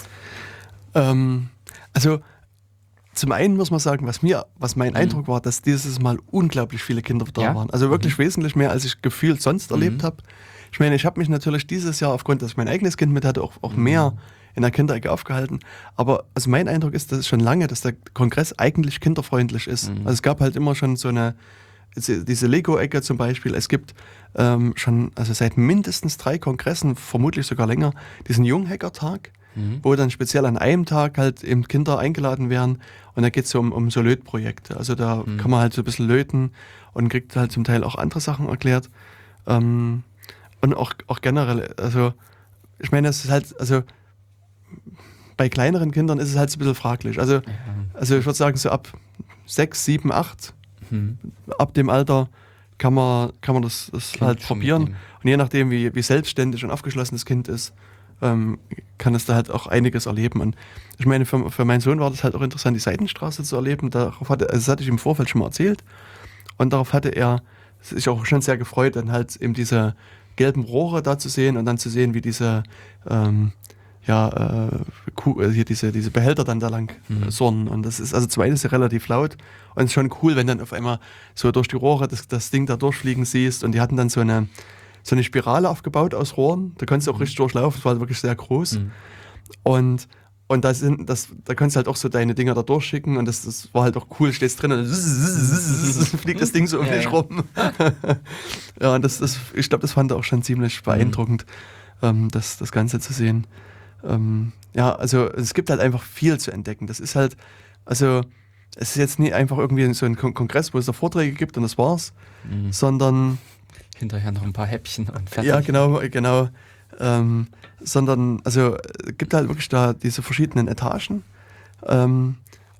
[SPEAKER 1] Ähm, also zum einen muss man sagen, was mir, was mein
[SPEAKER 2] Mhm.
[SPEAKER 1] Eindruck war, dass dieses Mal unglaublich viele Kinder da
[SPEAKER 2] Ja?
[SPEAKER 1] waren. Also wirklich wesentlich mehr, als ich gefühlt sonst erlebt
[SPEAKER 2] Mhm.
[SPEAKER 1] habe. Ich meine, ich habe mich natürlich dieses Jahr, aufgrund, dass ich mein eigenes Kind mit hatte, auch, auch
[SPEAKER 2] Mhm.
[SPEAKER 1] mehr in der Kinderecke aufgehalten. Aber also mein Eindruck ist, dass es schon lange, dass der Kongress eigentlich kinderfreundlich ist.
[SPEAKER 2] Mhm.
[SPEAKER 1] Also es gab halt immer schon so eine, diese diese Lego-Ecke zum Beispiel. Es gibt ähm, schon, also seit mindestens drei Kongressen, vermutlich sogar länger, diesen Junghacker-Tag,
[SPEAKER 2] Mhm.
[SPEAKER 1] wo dann speziell an einem Tag halt eben Kinder eingeladen werden und da geht es so um, um so Lötprojekte. Also da
[SPEAKER 2] Mhm.
[SPEAKER 1] kann man halt so ein bisschen löten und kriegt halt zum Teil auch andere Sachen erklärt. Ähm, und auch, auch generell, also ich meine, es ist halt, also bei kleineren Kindern ist es halt so ein bisschen fraglich. Also,
[SPEAKER 2] Ja.
[SPEAKER 1] also ich würde sagen, so ab sechs, sieben, acht,
[SPEAKER 2] Hm.
[SPEAKER 1] ab dem Alter kann man, kann man das, das
[SPEAKER 2] Kind
[SPEAKER 1] halt
[SPEAKER 2] schon
[SPEAKER 1] probieren.
[SPEAKER 2] mitnehmen.
[SPEAKER 1] Und je nachdem, wie, wie selbstständig und aufgeschlossen das Kind ist, ähm, kann es da halt auch einiges erleben. Und ich meine, für, für meinen Sohn war das halt auch interessant, die Seitenstraße zu erleben. Darauf hatte, also das hatte ich im Vorfeld schon mal erzählt. Und darauf hatte er sich auch schon sehr gefreut, dann halt eben diese gelben Rohre da zu sehen und dann zu sehen, wie diese, ähm, ja, äh, Kuh, äh, hier diese, diese Behälter dann da lang
[SPEAKER 2] Mhm.
[SPEAKER 1] äh, surren. Und das ist, also zum einen ist ja relativ laut und es ist schon cool, wenn dann auf einmal so durch die Rohre das, das Ding da durchfliegen siehst. Und die hatten dann so eine, so eine Spirale aufgebaut aus Rohren. Da konntest du auch
[SPEAKER 2] Mhm.
[SPEAKER 1] richtig durchlaufen, das war halt wirklich sehr groß.
[SPEAKER 2] Mhm.
[SPEAKER 1] Und, und da, sind, das, da kannst du halt auch so deine Dinger da durchschicken und das, das war halt auch cool, stehst drin und fliegt das Ding so um
[SPEAKER 2] Ja,
[SPEAKER 1] dich
[SPEAKER 2] ja.
[SPEAKER 1] rum. Ja, und das, das, ich glaube, das fand er auch schon ziemlich beeindruckend, ähm, das, das Ganze zu sehen. Ähm, ja, also es gibt halt einfach viel zu entdecken. Das ist halt, also es ist jetzt nie einfach irgendwie so ein Kon- Kongress, wo es da Vorträge gibt und das war's,
[SPEAKER 2] Mhm.
[SPEAKER 1] sondern
[SPEAKER 2] Hinterher noch ein paar Häppchen und fertig.
[SPEAKER 1] ja, genau, genau. Ähm, sondern, also es gibt halt wirklich da diese verschiedenen Etagen. Ähm,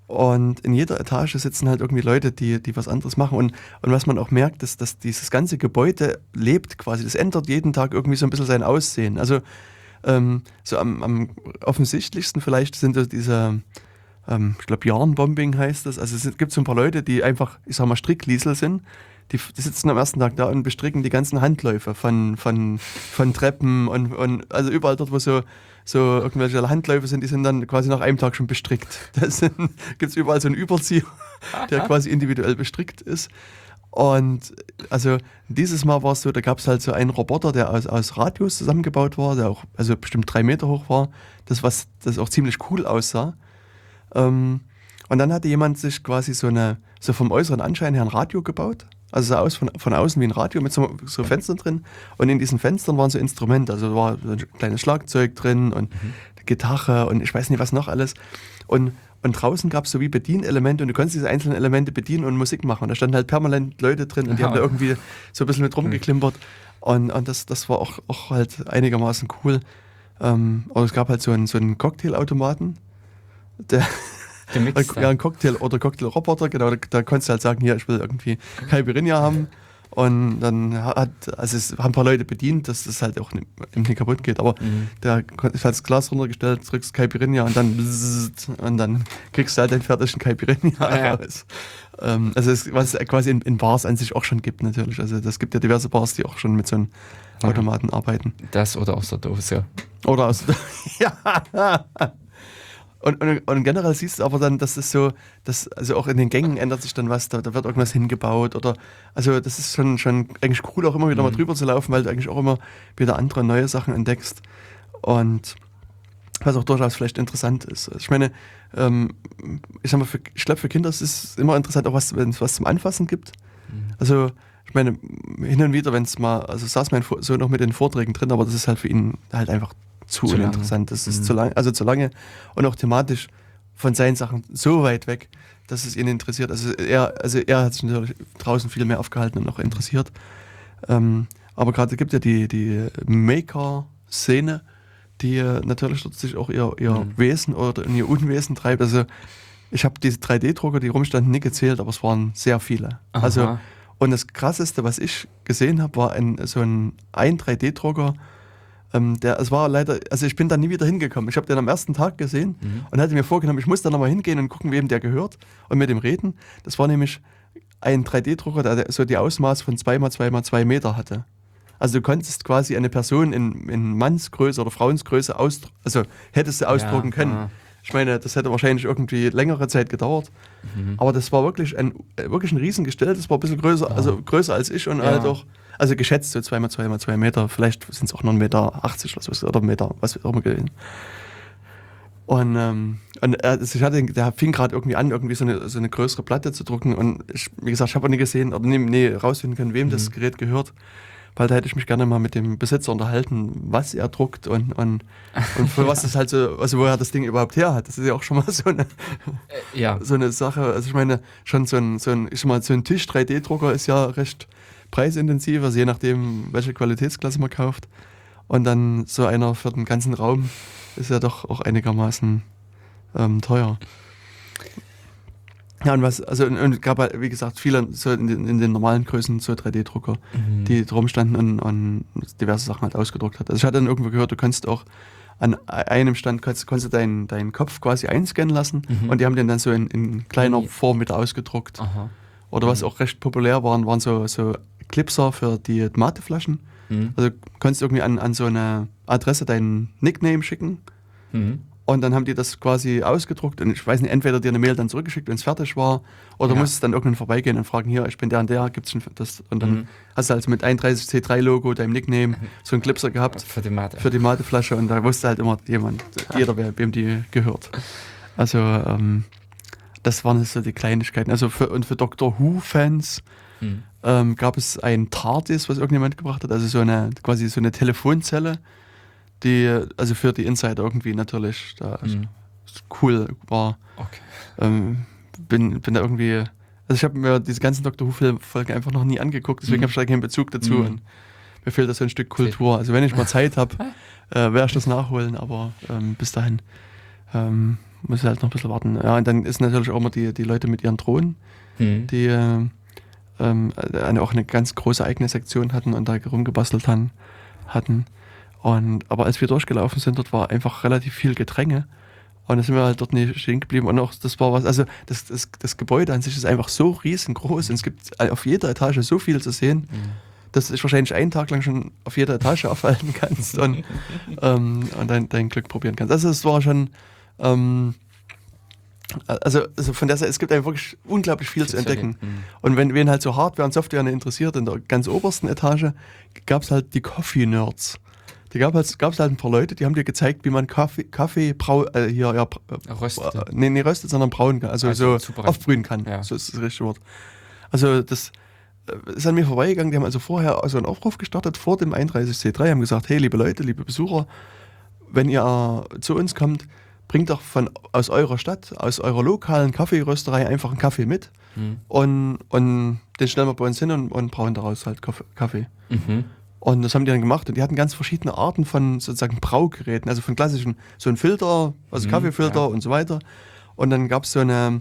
[SPEAKER 1] und in jeder Etage sitzen halt irgendwie Leute, die, die was anderes machen. Und, und was man auch merkt, ist, dass dieses ganze Gebäude lebt quasi. Das ändert jeden Tag irgendwie so ein bisschen sein Aussehen. Also ähm, so am, am offensichtlichsten vielleicht sind so diese, ähm, ich glaube, Yarnbombing heißt das. Also es gibt so ein paar Leute, die einfach, ich sag mal, Strickliesel sind. Die, die sitzen am ersten Tag da und bestricken die ganzen Handläufe von, von, von Treppen und, und also überall dort, wo so, so irgendwelche Handläufe sind, die sind dann quasi nach einem Tag schon bestrickt. Da gibt es überall so einen Überzieher, der quasi individuell bestrickt ist. Und also dieses Mal war es so, da gab es halt so einen Roboter, der aus, aus Radios zusammengebaut war, der auch also bestimmt drei Meter hoch war, das was das auch ziemlich cool aussah. Ähm, und dann hatte jemand sich quasi so eine, so vom äußeren Anschein her ein Radio gebaut. Also sah aus von, von außen wie ein Radio mit so, so Fenstern drin. Und in diesen Fenstern waren so Instrumente. Also da war so ein kleines Schlagzeug drin und
[SPEAKER 2] Mhm.
[SPEAKER 1] eine Gitarre und ich weiß nicht was noch alles. Und, und draußen gab es so wie Bedienelemente und du konntest diese einzelnen Elemente bedienen und Musik machen. Und da standen halt permanent Leute drin und die
[SPEAKER 2] Aha.
[SPEAKER 1] haben da irgendwie so ein bisschen mit rumgeklimpert. Und, und das, das war auch, auch halt einigermaßen cool. Ähm, aber es gab halt so einen, so einen Cocktailautomaten. Der
[SPEAKER 2] Gemixt.
[SPEAKER 1] ja, ein Cocktail oder Cocktailroboter, genau, da, da konntest du halt sagen, hier, ich will irgendwie Caipirinha haben. Und dann hat, also es haben ein paar Leute bedient, dass das halt auch nicht, nicht kaputt geht, aber
[SPEAKER 2] Mhm.
[SPEAKER 1] da ist halt das Glas runtergestellt, drückst Caipirinha und dann bzzzt, und dann kriegst du halt den fertigen Caipirinha
[SPEAKER 2] Ah, ja.
[SPEAKER 1] raus. Ähm, also es, was es quasi in, in Bars an sich auch schon gibt natürlich. Also das gibt ja diverse Bars, die auch schon mit so einem
[SPEAKER 2] Ja.
[SPEAKER 1] Automaten arbeiten.
[SPEAKER 2] Das oder aus der Dose.
[SPEAKER 1] Oder aus. Ja. Und, und, und generell siehst du aber dann, dass es so, dass, also auch in den Gängen ändert sich dann was, da, da wird irgendwas hingebaut oder, also das ist schon, schon eigentlich cool, auch immer wieder
[SPEAKER 2] Mhm.
[SPEAKER 1] mal drüber zu laufen, weil du eigentlich auch immer wieder andere neue Sachen entdeckst und was auch durchaus vielleicht interessant ist. Ich meine, ähm, ich sag mal, für, ich glaube für Kinder ist es immer interessant, auch was, wenn es was zum Anfassen gibt.
[SPEAKER 2] Mhm.
[SPEAKER 1] Also ich meine, hin und wieder, wenn es mal, also saß mein Sohn noch mit den Vorträgen drin, aber das ist halt für ihn halt einfach zu,
[SPEAKER 2] Zu lange.
[SPEAKER 1] uninteressant. Das ist
[SPEAKER 2] Mhm.
[SPEAKER 1] zu lang, also zu lange und auch thematisch von seinen Sachen so weit weg, dass es ihn interessiert. Also er, also er hat sich natürlich draußen viel mehr aufgehalten und auch interessiert. Ähm, aber gerade gibt ja die, die Maker-Szene, die äh, natürlich dort sich auch ihr, ihr
[SPEAKER 2] Mhm.
[SPEAKER 1] Wesen oder in ihr Unwesen treibt. Also ich habe diese drei D-Drucker, die rumstanden, nicht gezählt, aber es waren sehr viele.
[SPEAKER 2] Aha.
[SPEAKER 1] Also und das Krasseste, was ich gesehen habe, war ein, so ein, ein drei D-Drucker, ähm, der, es war leider, also ich bin da nie wieder hingekommen. Ich habe den am ersten Tag gesehen
[SPEAKER 2] Mhm.
[SPEAKER 1] und hatte mir vorgenommen, ich muss da nochmal hingehen und gucken, wem der gehört und mit dem reden. Das war nämlich ein drei D-Drucker, der so die Ausmaß von zwei mal zwei mal zwei Meter hatte. Also du konntest quasi eine Person in, in Mannsgröße oder Frauensgröße ausdrucken, also hättest du ausdrucken
[SPEAKER 2] Ja,
[SPEAKER 1] können.
[SPEAKER 2] ah.
[SPEAKER 1] Ich meine, das hätte wahrscheinlich irgendwie längere Zeit gedauert.
[SPEAKER 2] Mhm.
[SPEAKER 1] Aber das war wirklich ein, äh, wirklich ein Riesengestell, das war ein bisschen größer, also größer als ich und
[SPEAKER 2] Ja.
[SPEAKER 1] halt auch, also geschätzt so zwei mal zwei mal zwei Meter, vielleicht sind es auch noch ein Meter achtzig oder so, oder ein Meter, was auch immer gewesen. Und, ähm, und er, also ich hatte, der fing gerade irgendwie an, irgendwie so eine, so eine größere Platte zu drucken und ich, wie gesagt, ich habe auch nie gesehen oder nie, nie rausfinden können, wem das
[SPEAKER 2] Mhm.
[SPEAKER 1] Gerät gehört. Weil da hätte ich mich gerne mal mit dem Besitzer unterhalten, was er druckt und, und, und für was das halt so, also woher das Ding überhaupt her hat. Das ist ja auch schon mal so eine,
[SPEAKER 2] Äh, ja.
[SPEAKER 1] so eine Sache. Also ich meine, schon so ein, so ein, ich sag mal, so ein Tisch drei D-Drucker ist ja recht preisintensiv, also je nachdem, welche Qualitätsklasse man kauft. Und dann so einer für den ganzen Raum ist ja doch auch einigermaßen ähm, teuer. Ja, und was, also und, und gab halt, wie gesagt, viele so in den, in den normalen Größen so drei D-Drucker, mhm. die drum standen und, und diverse Sachen halt ausgedruckt hat. Also ich hatte dann irgendwo gehört, du kannst auch an einem Stand konntest, konntest du deinen, deinen Kopf quasi einscannen lassen mhm. und die haben den dann so in, in kleiner mhm. Form wieder ausgedruckt. Aha. Oder mhm. was auch recht populär waren, waren so, so Clipser für die Mateflaschen. Mhm. Also konntest du irgendwie an, an so eine Adresse deinen Nickname schicken. Mhm. Und dann haben die das quasi ausgedruckt und ich weiß nicht, entweder dir eine Mail dann zurückgeschickt, wenn es fertig war, oder ja. musstest dann irgendwann vorbeigehen und fragen, hier, ich bin der und der, gibt's schon das? Und dann mhm. hast du also mit einunddreißig C drei Logo, deinem Nickname, so einen Clipser gehabt.
[SPEAKER 2] Für die Mate.
[SPEAKER 1] Für die Mateflasche und da wusste halt immer jemand, jeder, wer, wem die gehört. Also, ähm, das waren so die Kleinigkeiten. Also für, und für Doctor Who-Fans mhm. ähm, gab es ein TARDIS, was irgendjemand gebracht hat, also so eine, quasi so eine Telefonzelle, die also für die Insider irgendwie natürlich da mhm. cool war. Okay. Ähm, bin, bin da irgendwie, also ich habe mir diese ganzen Doctor Who-Folgen einfach noch nie angeguckt, deswegen mhm. habe ich da keinen Bezug dazu mhm. und mir fehlt da so ein Stück Kultur. Also wenn ich mal Zeit habe, äh, werde ich das nachholen, aber ähm, bis dahin ähm, muss ich halt noch ein bisschen warten. Ja, und dann ist natürlich auch immer die, die Leute mit ihren Drohnen, mhm. die äh, ähm, eine, auch eine ganz große eigene Sektion hatten und da rumgebastelt haben, hatten. Und, aber als wir durchgelaufen sind, dort war einfach relativ viel Gedränge und da sind wir halt dort nicht stehen geblieben und auch das war was, also das, das, das Gebäude an sich ist einfach so riesengroß und es gibt auf jeder Etage so viel zu sehen, mhm. dass du dich wahrscheinlich einen Tag lang schon auf jeder Etage aufhalten kannst und, ähm, und dein, dein Glück probieren kannst. Also es war schon, ähm, also, also von der Seite, es gibt einfach wirklich unglaublich viel, viel zu entdecken. Mhm. Und wenn wen halt so Hardware und Software interessiert, in der ganz obersten Etage gab es halt die Coffee Nerds. Da gab es halt, halt ein paar Leute, die haben dir gezeigt, wie man Kaffee, Kaffee brau, äh, hier, ja,
[SPEAKER 2] röstet.
[SPEAKER 1] Äh, nee, nicht röstet, sondern brauen kann. Also, also so aufbrühen kann. Ja. So ist das richtige Wort. Also das äh, ist an mir vorbeigegangen. Die haben also vorher also einen Aufruf gestartet vor dem einunddreißig C drei, haben gesagt, hey, liebe Leute, liebe Besucher, wenn ihr äh, zu uns kommt, bringt doch von aus eurer Stadt, aus eurer lokalen Kaffeerösterei einfach einen Kaffee mit mhm. und, und den stellen wir bei uns hin und, und brauen daraus halt Kaffee. Mhm. Und das haben die dann gemacht und die hatten ganz verschiedene Arten von sozusagen Braugeräten, also von klassischen, so ein Filter, also mhm, Kaffeefilter ja. und so weiter. Und dann gab es so eine,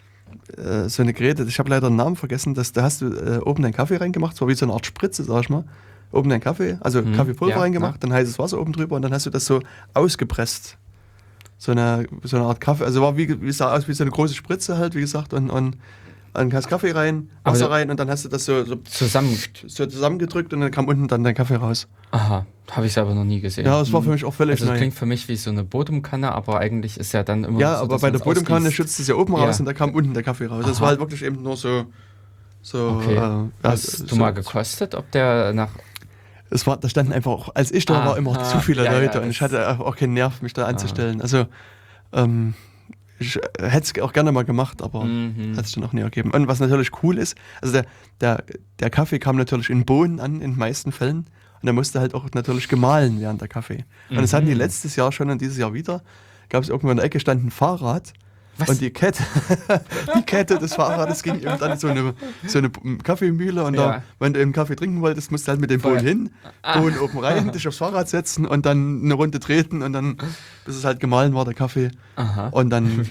[SPEAKER 1] äh, so eine Geräte, ich habe leider den Namen vergessen, dass, da hast du äh, oben deinen Kaffee reingemacht, das war wie so eine Art Spritze, sag ich mal, oben deinen Kaffee, also mhm, Kaffeepulver ja, reingemacht, ja. dann heißes Wasser oben drüber und dann hast du das so ausgepresst. So eine, so eine Art Kaffee, also war wie, wie sah aus wie so eine große Spritze halt, wie gesagt, und, und dann hast Kaffee rein, Wasser also, rein und dann hast du das so, so,
[SPEAKER 2] zusammen.
[SPEAKER 1] so zusammengedrückt und dann kam unten dann dein Kaffee raus.
[SPEAKER 2] Aha, habe ich aber noch nie gesehen.
[SPEAKER 1] Ja, das war für mich auch völlig
[SPEAKER 2] also das
[SPEAKER 1] neu.
[SPEAKER 2] klingt für mich wie so eine Bodumkanne, aber eigentlich ist ja dann immer
[SPEAKER 1] Ja,
[SPEAKER 2] so,
[SPEAKER 1] aber bei der Bodumkanne schützt es ja oben
[SPEAKER 2] ja.
[SPEAKER 1] raus und da kam unten der Kaffee raus. Aha. Das war halt wirklich eben nur so... so
[SPEAKER 2] okay.
[SPEAKER 1] äh, ja,
[SPEAKER 2] hast
[SPEAKER 1] so,
[SPEAKER 2] du mal gekostet, ob der nach...
[SPEAKER 1] Es war, da standen einfach auch, als ich da ah, war, immer ah, zu viele ja, Leute ja, und ich hatte auch keinen Nerv, mich da anzustellen. Ah. Also, ähm, ich hätte es auch gerne mal gemacht, aber mhm. hat es dann auch nie ergeben. Und was natürlich cool ist, also der, der, der Kaffee kam natürlich in Bohnen an, in den meisten Fällen. Und der musste halt auch natürlich gemahlen werden, der Kaffee. Und mhm. das hatten die letztes Jahr schon und dieses Jahr wieder. Gab es irgendwo in der Ecke stand ein Fahrrad. Was? Und die Kette, die Kette des Fahrrades ging eben dann so eine, so eine Kaffeemühle und ja. da, wenn du eben Kaffee trinken wolltest, musst du halt mit dem Bohnen hin, ah. Bohnen oben rein, dich aufs Fahrrad setzen und dann eine Runde treten und dann, bis es halt gemahlen war, der Kaffee. Aha. Und dann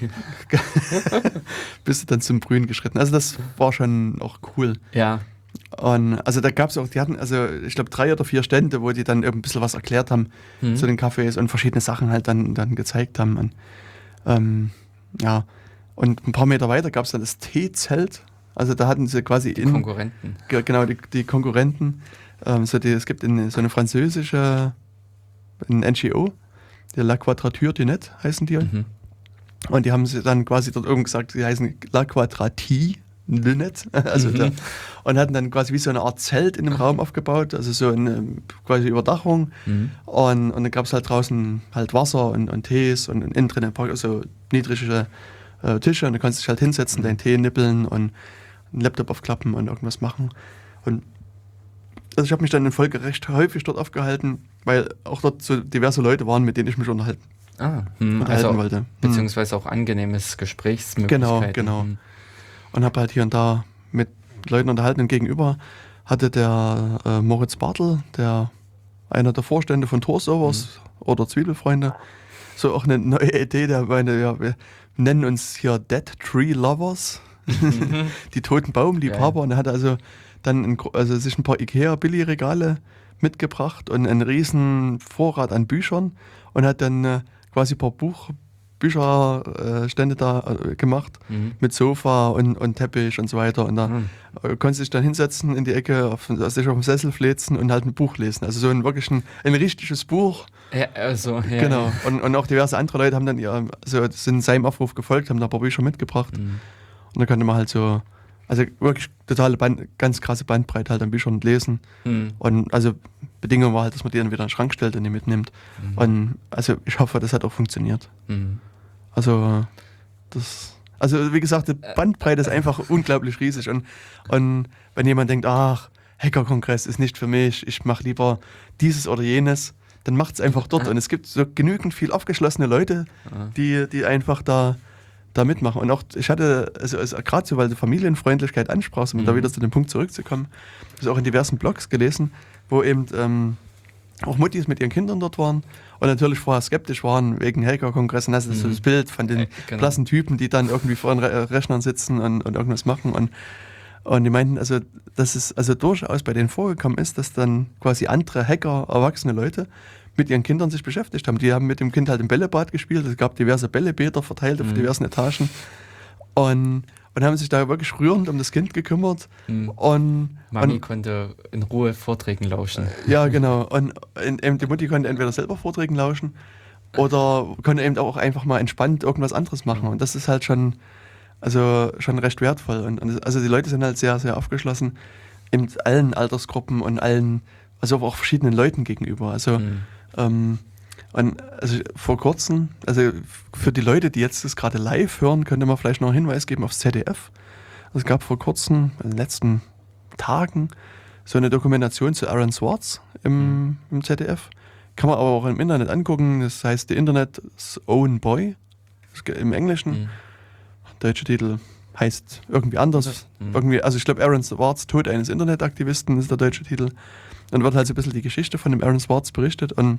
[SPEAKER 1] bist du dann zum Brühen geschritten. Also das war schon auch cool.
[SPEAKER 2] Ja.
[SPEAKER 1] Und also da gab es auch, die hatten also ich glaube drei oder vier Stände, wo die dann eben ein bisschen was erklärt haben mhm. zu den Kaffees und verschiedene Sachen halt dann, dann gezeigt haben. Und, ähm, ja, und ein paar Meter weiter gab es dann das Teezelt. Also da hatten sie quasi
[SPEAKER 2] die
[SPEAKER 1] in,
[SPEAKER 2] Konkurrenten.
[SPEAKER 1] G- genau, die, die Konkurrenten. Ähm, so die, es gibt in, so eine französische ein N G O, der La Quadrature du Net heißen die. Mhm. Und die haben sie dann quasi dort oben gesagt, die heißen La Quadratie du Net. Also mhm. da, und hatten dann quasi wie so eine Art Zelt in dem Raum aufgebaut, also so eine quasi Überdachung. Mhm. Und, und dann gab es halt draußen halt Wasser und, und Tees und, und innen drin ein paar so niedrige äh, Tische und du kannst dich halt hinsetzen, mhm. deinen Tee nippeln und einen Laptop aufklappen und irgendwas machen. Und also ich habe mich dann in Folge recht häufig dort aufgehalten, weil auch dort so diverse Leute waren, mit denen ich mich unterhalten,
[SPEAKER 2] ah, hm,
[SPEAKER 1] unterhalten
[SPEAKER 2] also,
[SPEAKER 1] wollte.
[SPEAKER 2] Beziehungsweise auch angenehmes Gesprächsmöglichkeiten.
[SPEAKER 1] Genau, genau. Und habe halt hier und da mit Leuten unterhalten und gegenüber hatte der äh, Moritz Bartel, der einer der Vorstände von Tor Servers mhm. oder Zwiebelfreunde, so auch eine neue Idee, der meine, ja, wir nennen uns hier Dead Tree Lovers, mhm. die toten Baumliebhaber. Ja. Und er hat also dann ein, also sich ein paar Ikea-Billigregale mitgebracht und einen riesen Vorrat an Büchern und hat dann äh, quasi ein paar Buch, Bücherstände äh, da äh, gemacht mhm. mit Sofa und, und Teppich und so weiter. Und da mhm. äh, konnte sich dann hinsetzen in die Ecke, auf, sich auf dem Sessel fläzen und halt ein Buch lesen. Also so ein wirklich ein, ein richtiges Buch.
[SPEAKER 2] Ja, also, ja,
[SPEAKER 1] genau.
[SPEAKER 2] Ja.
[SPEAKER 1] Und, und auch diverse andere Leute haben dann ihr, also sind seinem Aufruf gefolgt, haben da ein paar Bücher mitgebracht. Mhm. Und dann konnte man halt so, also wirklich totale Band, ganz krasse Bandbreite halt an Büchern lesen. Mhm. Und also Bedingung war halt, dass man die dann wieder in den Schrank stellt und die mitnimmt. Mhm. Und also ich hoffe, das hat auch funktioniert. Mhm. Also das, also wie gesagt, die Bandbreite ist einfach unglaublich riesig. Und, und wenn jemand denkt, ach, Hackerkongress ist nicht für mich, ich mache lieber dieses oder jenes, dann macht es einfach dort. Und es gibt so genügend viel aufgeschlossene Leute, die, die einfach da da mitmachen. Und auch, ich hatte, also, also gerade so, weil du Familienfreundlichkeit ansprachst, um mhm. da wieder zu dem Punkt zurückzukommen, habe ich auch in diversen Blogs gelesen, wo eben ähm, auch Muttis mit ihren Kindern dort waren und natürlich vorher skeptisch waren wegen Hacker-Kongressen. Das ist mhm. so das Bild von den äh, genau. blassen Typen, die dann irgendwie vor den Re- Rechnern sitzen und, und irgendwas machen. Und, und die meinten, also, dass es also durchaus bei denen vorgekommen ist, dass dann quasi andere Hacker, erwachsene Leute, mit ihren Kindern sich beschäftigt haben. Die haben mit dem Kind halt im Bällebad gespielt. Es gab diverse Bällebäder verteilt auf mhm. diversen Etagen. Und, und haben sich da wirklich rührend um das Kind gekümmert. Mhm. Und,
[SPEAKER 2] Mami
[SPEAKER 1] und,
[SPEAKER 2] konnte in Ruhe Vorträgen lauschen.
[SPEAKER 1] Ja, genau. Und eben die Mutti konnte entweder selber Vorträgen lauschen oder konnte eben auch einfach mal entspannt irgendwas anderes machen. Und das ist halt schon, also schon recht wertvoll. Und, also die Leute sind halt sehr, sehr aufgeschlossen in allen Altersgruppen und allen, also auch verschiedenen Leuten gegenüber. Also mhm. Ähm, und also vor kurzem, also für die Leute, die jetzt das gerade live hören, könnte man vielleicht noch einen Hinweis geben aufs Z D F. Es gab vor kurzem, in den letzten Tagen, so eine Dokumentation zu Aaron Swartz im, mhm. im Z D F. Kann man aber auch im Internet angucken. Das heißt The Internet's Own Boy im Englischen. Mhm. Deutscher Titel heißt irgendwie anders. Mhm. Irgendwie, also ich glaube Aaron Swartz, Tod eines Internetaktivisten ist der deutsche Titel. Dann wird halt so ein bisschen die Geschichte von dem Aaron Swartz berichtet und,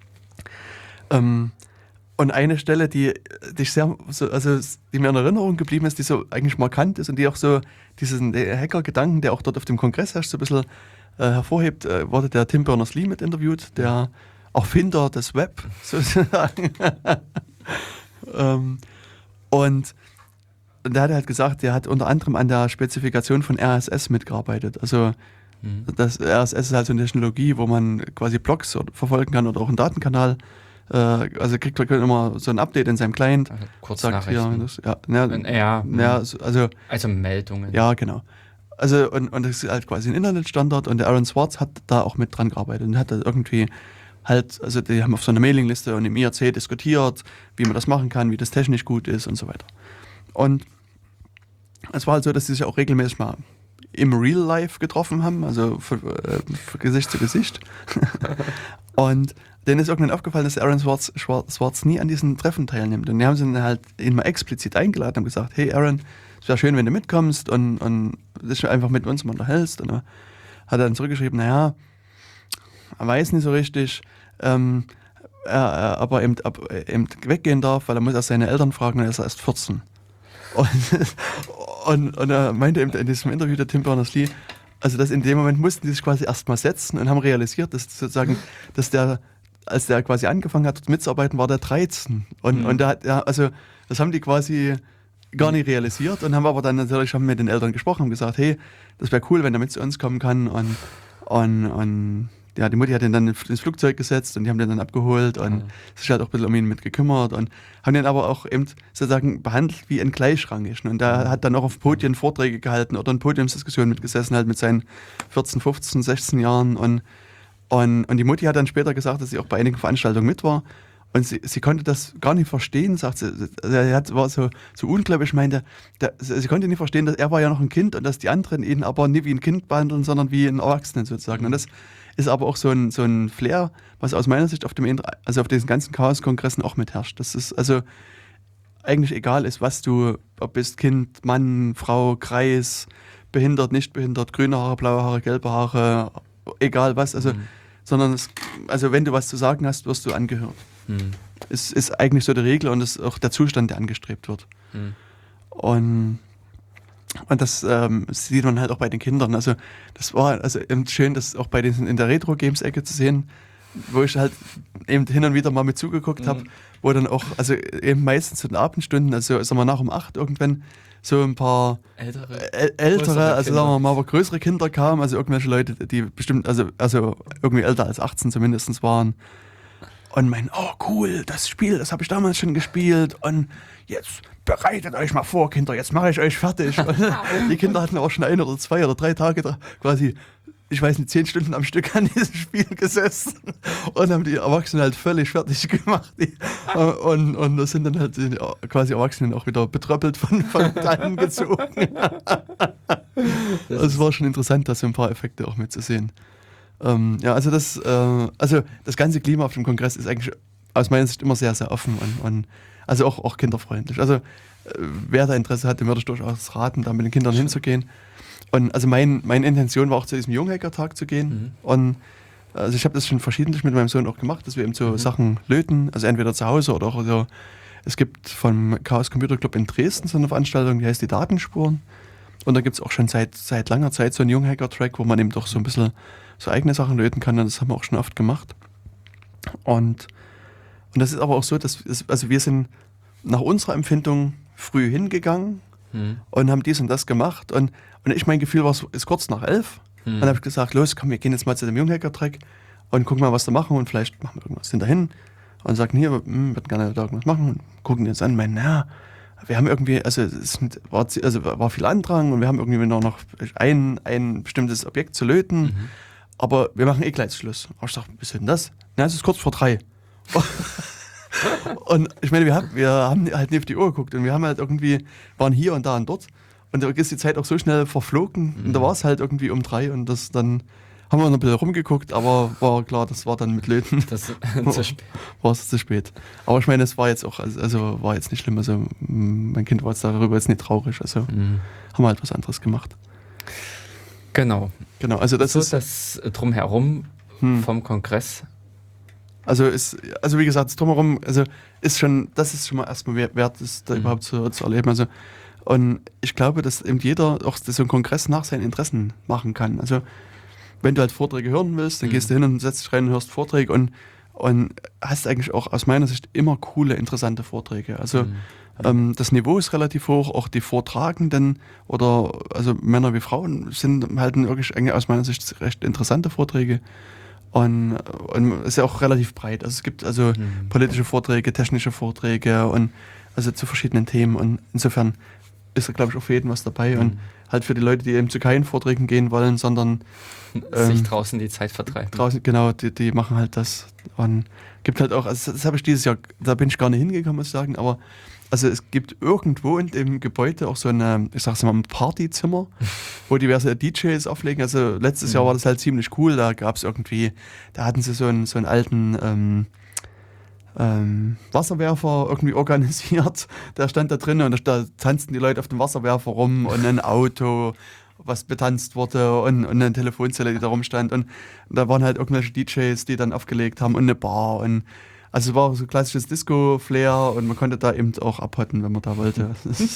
[SPEAKER 1] ähm, und eine Stelle, die, die sehr, so, also die mir in Erinnerung geblieben ist, die so eigentlich markant ist und die auch so diesen Hacker-Gedanken, der auch dort auf dem Kongress herrscht, so ein bisschen äh, hervorhebt, äh, wurde der Tim Berners-Lee mit interviewt, der Erfinder des Web sozusagen. ähm, und Und der hat halt gesagt, der hat unter anderem an der Spezifikation von R S S mitgearbeitet. Also mhm. das R S S ist halt so eine Technologie, wo man quasi Blogs verfolgen kann oder auch einen Datenkanal. Äh, also kriegt man immer so ein Update in seinem Client. Also
[SPEAKER 2] Kurznachrichten.
[SPEAKER 1] Ja, ja, ja, ja, also,
[SPEAKER 2] also Meldungen.
[SPEAKER 1] Ja, genau. Also und, und das ist halt quasi ein Internetstandard und der Aaron Swartz hat da auch mit dran gearbeitet und hat da irgendwie halt, also die haben auf so einer Mailingliste und im I R C diskutiert, wie man das machen kann, wie das technisch gut ist und so weiter. Und es war halt so, dass sie sich auch regelmäßig mal im Real Life getroffen haben, also für, äh, für Gesicht zu Gesicht. Und denen ist irgendwann aufgefallen, dass Aaron Swartz, Swartz nie an diesen Treffen teilnimmt. Und die haben sie dann halt ihn mal explizit eingeladen und gesagt, hey Aaron, es wäre schön, wenn du mitkommst und, und dich einfach mit uns mal unterhältst. Und er hat dann zurückgeschrieben, naja, er weiß nicht so richtig, ähm, er, aber eben, ab, eben weggehen darf, weil er muss erst seine Eltern fragen und er ist erst vierzehn. Und, und, und er meinte eben in diesem Interview der Tim Berners-Lee, also dass in dem Moment mussten die sich quasi erstmal setzen und haben realisiert, dass sozusagen, dass der, als der quasi angefangen hat dort mitzuarbeiten, war der dreizehn. Und, mhm. und der hat, ja, also das haben die quasi gar nicht realisiert und haben aber dann natürlich haben mit den Eltern gesprochen und gesagt, hey, das wäre cool, wenn er mit zu uns kommen kann. Und, und, und ja, die Mutti hat ihn dann ins Flugzeug gesetzt und die haben den dann abgeholt und mhm. sich halt auch ein bisschen um ihn mit gekümmert und haben den aber auch eben sozusagen behandelt wie ein gleichrangig. Und der mhm. hat dann auch auf Podien Vorträge gehalten oder in Podiumsdiskussionen mitgesessen, halt mit seinen vierzehn, fünfzehn, sechzehn Jahren. Und, und, und die Mutti hat dann später gesagt, dass sie auch bei einigen Veranstaltungen mit war. Und sie, sie konnte das gar nicht verstehen, sagt sie. Er hat, war so, so unglaublich, meinte, der, sie konnte nicht verstehen, dass er war ja noch ein Kind und dass die anderen ihn aber nie wie ein Kind behandeln, sondern wie einen Erwachsenen sozusagen. Und das ist aber auch so ein, so ein Flair, was aus meiner Sicht auf dem, also auf diesen ganzen Chaos-Kongressen auch mitherrscht. Das ist also eigentlich egal ist, was du, ob bist Kind, Mann, Frau, Kreis, behindert, nicht behindert, grüne Haare, blaue Haare, gelbe Haare, egal was, also, mhm. sondern es, also wenn du was zu sagen hast, wirst du angehört. Mhm. Es ist eigentlich so die Regel und es ist auch der Zustand, der angestrebt wird. Mhm. Und, und das ähm, sieht man halt auch bei den Kindern. Also das war also eben schön, das auch bei den in der Retro-Games-Ecke zu sehen, wo ich halt eben hin und wieder mal mit zugeguckt habe, mhm. wo dann auch, also eben meistens zu den Abendstunden, also sagen wir nach um acht irgendwann, so ein paar
[SPEAKER 2] ältere,
[SPEAKER 1] äh, ältere also sagen wir mal, aber größere Kinder kamen, also irgendwelche Leute, die bestimmt, also, also irgendwie älter als achtzehn zumindest waren. Und meinen, oh cool, das Spiel, das habe ich damals schon gespielt und jetzt bereitet euch mal vor, Kinder, jetzt mache ich euch fertig. Und die Kinder hatten auch schon ein oder zwei oder drei Tage quasi, ich weiß nicht, zehn Stunden am Stück an diesem Spiel gesessen und haben die Erwachsenen halt völlig fertig gemacht. Die, und, und das sind dann halt die quasi Erwachsenen auch wieder betröppelt von, von Tannen gezogen. Es war schon interessant, da so ein paar Effekte auch mitzusehen. Ähm, ja, also das, äh, also das ganze Klima auf dem Kongress ist eigentlich aus meiner Sicht immer sehr, sehr offen und, und also auch, auch kinderfreundlich. Also äh, wer da Interesse hat, dem würde ich durchaus raten, da mit den Kindern hinzugehen. Und also mein, meine Intention war auch zu diesem Junghacker-Tag zu gehen. Mhm. Und also ich habe das schon verschiedentlich mit meinem Sohn auch gemacht, dass wir eben so mhm. Sachen löten, also entweder zu Hause oder auch so. Es gibt vom Chaos Computer Club in Dresden so eine Veranstaltung, die heißt die Datenspuren. Und da gibt es auch schon seit, seit langer Zeit so einen Junghacker-Track, wo man eben doch so ein bisschen so eigene Sachen löten kann. Und das haben wir auch schon oft gemacht. Und, und das ist aber auch so, dass es, also wir sind nach unserer Empfindung früh hingegangen hm. und haben dies und das gemacht. Und, und ich, mein Gefühl war, es ist kurz nach elf. Hm. Und dann habe ich gesagt, los, komm, wir gehen jetzt mal zu dem Junghacker-Track und gucken mal, was da machen und vielleicht machen wir irgendwas hinterhin. Und sagen, hier, wir würden gerne da irgendwas machen und gucken uns an und meinen, naja, wir haben irgendwie, also es war, also war viel Andrang und wir haben irgendwie noch, noch ein, ein bestimmtes Objekt zu löten, mhm. aber wir machen eh gleich Schluss. Und ich sage, was ist denn das? Na, es ist kurz vor drei. Und ich meine, wir haben, wir haben halt nicht auf die Uhr geguckt und wir haben halt irgendwie, waren hier und da und dort und da ist die Zeit auch so schnell verflogen mhm. und da war es halt irgendwie um drei und das dann haben wir noch ein bisschen rumgeguckt, aber war klar, das war dann mit Löten. Das zu spät. War es zu spät. Aber ich meine, es war jetzt auch, also war jetzt nicht schlimm. Also mein Kind war jetzt darüber jetzt nicht traurig. Also mhm. haben wir halt was anderes gemacht.
[SPEAKER 2] Genau.
[SPEAKER 1] Genau. Also das
[SPEAKER 2] so
[SPEAKER 1] ist
[SPEAKER 2] das Drumherum hm. vom Kongress.
[SPEAKER 1] Also ist, also wie gesagt, das Drumherum, also ist schon, das ist schon mal erstmal wert, das da mhm. überhaupt zu, zu erleben. Also und ich glaube, dass eben jeder auch so einen Kongress nach seinen Interessen machen kann. Also wenn du halt Vorträge hören willst, dann mhm. gehst du hin und setzt dich rein und hörst Vorträge und, und hast eigentlich auch aus meiner Sicht immer coole, interessante Vorträge. Also mhm. ähm, das Niveau ist relativ hoch, auch die Vortragenden oder also Männer wie Frauen sind halt wirklich eigentlich aus meiner Sicht recht interessante Vorträge und, und ist ja auch relativ breit. Also es gibt also mhm. politische Vorträge, technische Vorträge und also zu verschiedenen Themen und insofern ist da glaube ich auch für jeden was dabei mhm. und halt für die Leute, die eben zu keinen Vorträgen gehen wollen, sondern
[SPEAKER 2] ähm, sich draußen die Zeit vertreiben.
[SPEAKER 1] Draußen, genau, die, die machen halt das. Und gibt halt auch, also das habe ich dieses Jahr, da bin ich gar nicht hingekommen, muss ich sagen, aber also es gibt irgendwo in dem Gebäude auch so eine, ich sag's mal, ein Partyzimmer, wo diverse D Js auflegen. Also letztes mhm. Jahr war das halt ziemlich cool, da gab es irgendwie, da hatten sie so einen, so einen alten ähm, ähm, Wasserwerfer irgendwie organisiert, der stand da drin und da tanzten die Leute auf dem Wasserwerfer rum und ein Auto, was betanzt wurde und, und eine Telefonzelle, die da rumstand und da waren halt irgendwelche D Js, die dann aufgelegt haben und eine Bar und also es war so klassisches Disco-Flair und man konnte da eben auch abhotten, wenn man da wollte.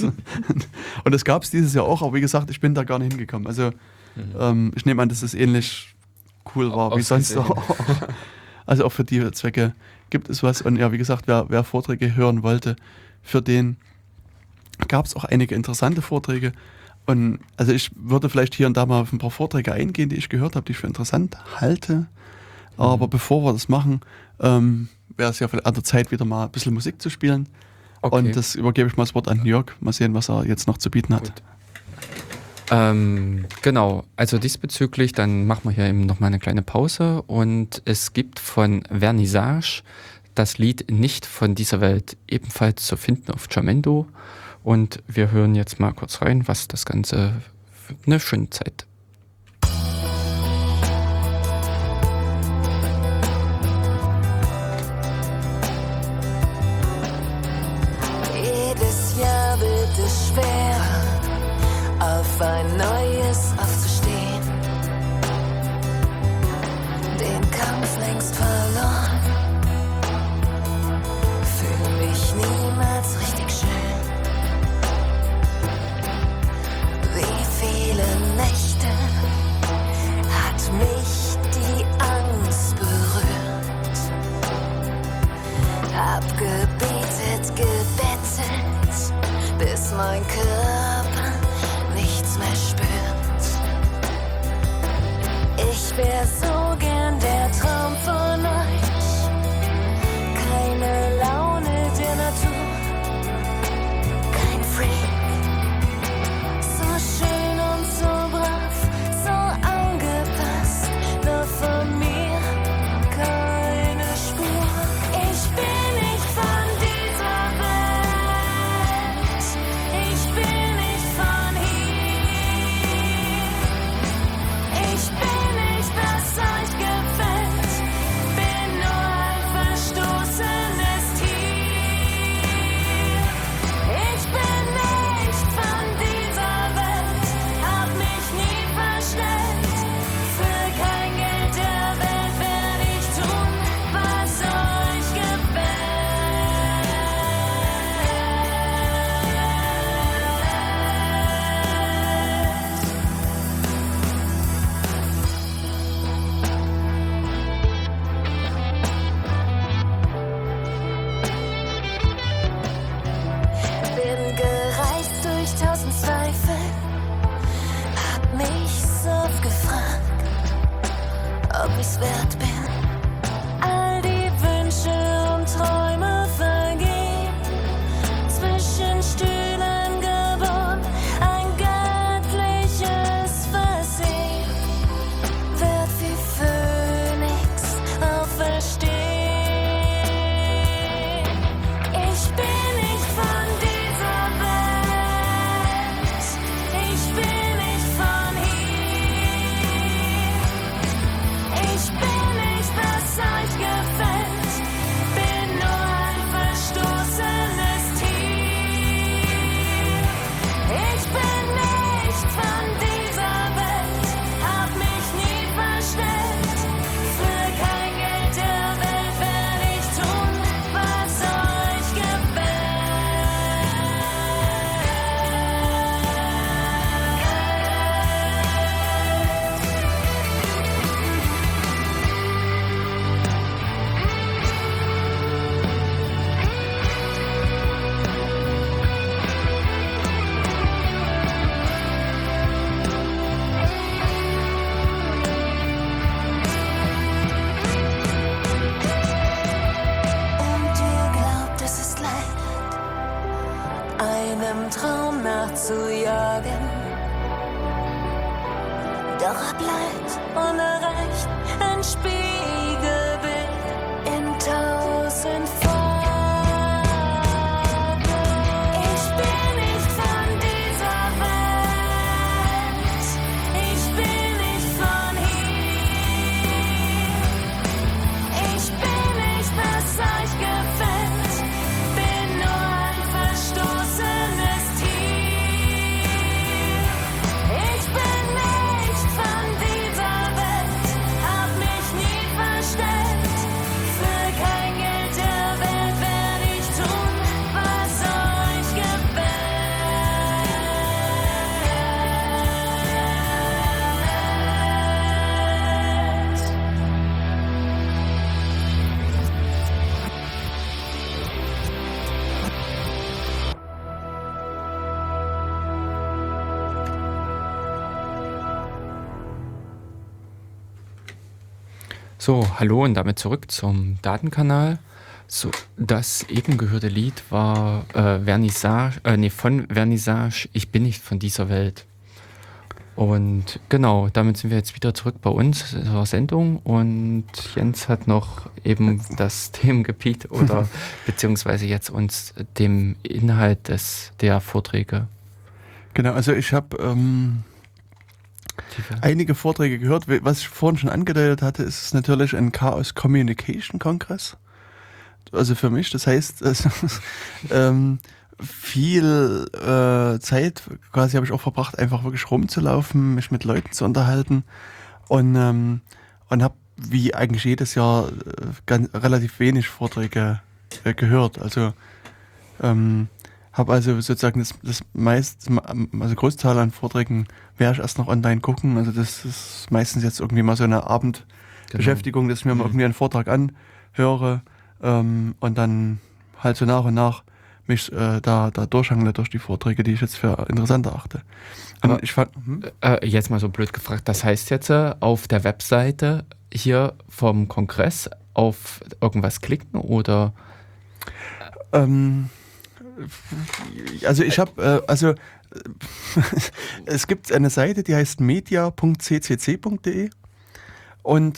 [SPEAKER 1] Und das gab es dieses Jahr auch, aber wie gesagt, ich bin da gar nicht hingekommen. Also mhm. ähm, ich nehme an, dass es ähnlich cool war, wie sonst auch. Also auch für die Zwecke gibt es was. Und ja, wie gesagt, wer, wer Vorträge hören wollte, für den gab es auch einige interessante Vorträge. Und also ich würde vielleicht hier und da mal auf ein paar Vorträge eingehen, die ich gehört habe, die ich für interessant halte. Aber mhm. bevor wir das machen, ähm, wäre es ja vielleicht an der Zeit, wieder mal ein bisschen Musik zu spielen. Okay. Und das übergebe ich mal das Wort an Jörg. Mal sehen, was er jetzt noch zu bieten hat.
[SPEAKER 2] Ähm, genau, also diesbezüglich, dann machen wir hier eben nochmal eine kleine Pause. Und es gibt von Vernissage das Lied Nicht von dieser Welt, ebenfalls zu finden auf Jamendo. Und wir hören jetzt mal kurz rein, was das Ganze für eine schöne Zeit.
[SPEAKER 3] Jedes Jahr wird es schwer, auf ein neues mein Körper nichts mehr spürt. Ich wär so gern der Traum von euch, keine Laune der Natur, kein Freak, so schön und so brav, so angepasst, nur von mir keine Spur. Ich bin nicht von dieser Welt, ich bin nicht von hier, ich bin nicht, was euch gefällt, bin nur ein verstoßenes Tier. Ich bin nicht von dieser Welt, hab mich nie verstellt, für kein Geld der Welt werd ich tun, was euch gefällt. Bin gereist durch tausend Zweifel, hab mich so oft gefragt, ob ich's wert bin. All die Wünsche und Träume vergehen, zwischen Stühlen geboren, ein göttliches Versehen, wird wie Phönix auferstehen. Ich bin nicht von dieser Welt, ich bin nicht von hier, ich bin nicht, was euch gefällt, bin nur ein verstoßenes Tier. Ich bin nicht von dieser Welt, hab mich nie verstellt, für kein Geld der Welt werd ich tun, was euch gefällt. Und ihr glaubt, es ist leicht, einem Traum nachzujagen. Doch er bleibt unerreicht, ein Spiegelbild in tausend Farben. Ich bin nicht von dieser Welt, ich bin nicht von hier, ich bin nicht, was euch gefällt, bin nur ein verstoßenes Tier. Ich bin nicht von dieser Welt, hab mich nie verstellt, für kein Geld der Welt werd ich tun, was euch gefällt.
[SPEAKER 2] So, hallo und damit zurück zum Datenkanal. So, das eben gehörte Lied war äh, Vernissage, äh, nee, von Vernissage, Ich bin nicht von dieser Welt. Und genau, damit sind wir jetzt wieder zurück bei uns in der Sendung und Jens hat noch eben das Themengebiet oder beziehungsweise jetzt uns dem Inhalt des der Vorträge.
[SPEAKER 1] Genau, also ich habe ähm, einige Vorträge gehört. Was ich vorhin schon angedeutet hatte, ist es natürlich ein Chaos Communication Kongress. Also für mich, das heißt, also, ähm, viel äh, Zeit quasi habe ich auch verbracht, einfach wirklich rumzulaufen, mich mit Leuten zu unterhalten und, ähm, und habe wie eigentlich jedes Jahr äh, ganz, relativ wenig Vorträge äh, gehört. Also ähm, habe also sozusagen das, das meist, also Großteil an Vorträgen werde ich erst noch online gucken. Also das ist meistens jetzt irgendwie mal so eine Abendbeschäftigung, genau, dass ich mir mhm. mal irgendwie einen Vortrag anhöre ähm, und dann halt so nach und nach mich äh, da, da durchhangle durch die Vorträge, die ich jetzt für interessant erachte. Und
[SPEAKER 2] Aber-
[SPEAKER 1] ich fand, hm?
[SPEAKER 2] Äh, jetzt mal so blöd gefragt, das heißt jetzt äh, auf der Webseite hier vom Kongress auf irgendwas klicken oder?
[SPEAKER 1] Ähm, also ich habe, äh, also äh, es gibt eine Seite, die heißt media punkt c c c punkt d e und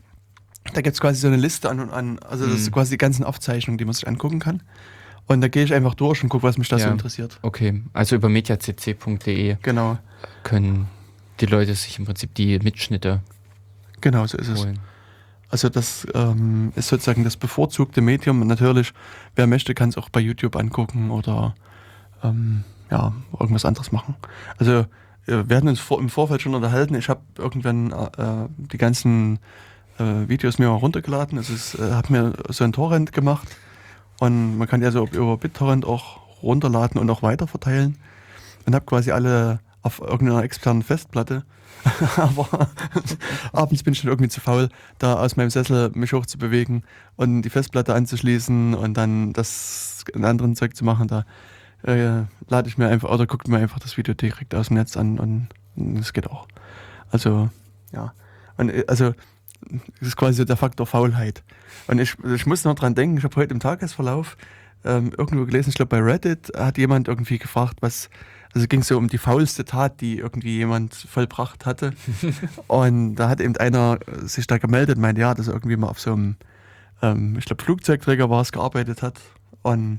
[SPEAKER 1] da gibt es quasi so eine Liste an und an, also das
[SPEAKER 2] Mhm.
[SPEAKER 1] ist quasi die ganzen Aufzeichnungen, die man sich angucken kann. Und da gehe ich einfach durch und gucke, was mich da so
[SPEAKER 2] Ja.
[SPEAKER 1] interessiert.
[SPEAKER 2] Okay, also über media c c punkt d e
[SPEAKER 1] Genau,
[SPEAKER 2] können die Leute sich im Prinzip die Mitschnitte
[SPEAKER 1] genau so ist es.
[SPEAKER 2] holen.
[SPEAKER 1] Also das ähm, ist sozusagen das bevorzugte Medium. Und natürlich, wer möchte, kann es auch bei YouTube angucken oder ähm, ja, irgendwas anderes machen. Also äh, wir hatten uns vor, im Vorfeld schon unterhalten. Ich habe irgendwann äh, die ganzen äh, Videos mir mal runtergeladen. Also ich äh, habe mir so ein Torrent gemacht und man kann ja so über BitTorrent auch runterladen und auch weiterverteilen. Und habe quasi alle auf irgendeiner externen Festplatte. Aber abends bin ich dann irgendwie zu faul, da aus meinem Sessel mich hochzubewegen und die Festplatte anzuschließen und dann das in anderen Zeug zu machen. Da äh, lade ich mir einfach oder gucke mir einfach das Video direkt aus dem Netz an und das geht auch. Also, ja. Und äh, also, das ist quasi so der Faktor Faulheit. Und ich, ich muss noch dran denken, ich habe heute im Tagesverlauf ähm, irgendwo gelesen, ich glaube bei Reddit hat jemand irgendwie gefragt, was, also ging es so um die faulste Tat, die irgendwie jemand vollbracht hatte. Und da hat eben einer äh, sich da gemeldet, meinte, ja, dass er irgendwie mal auf so einem, ähm, ich glaube Flugzeugträger war es, gearbeitet hat und,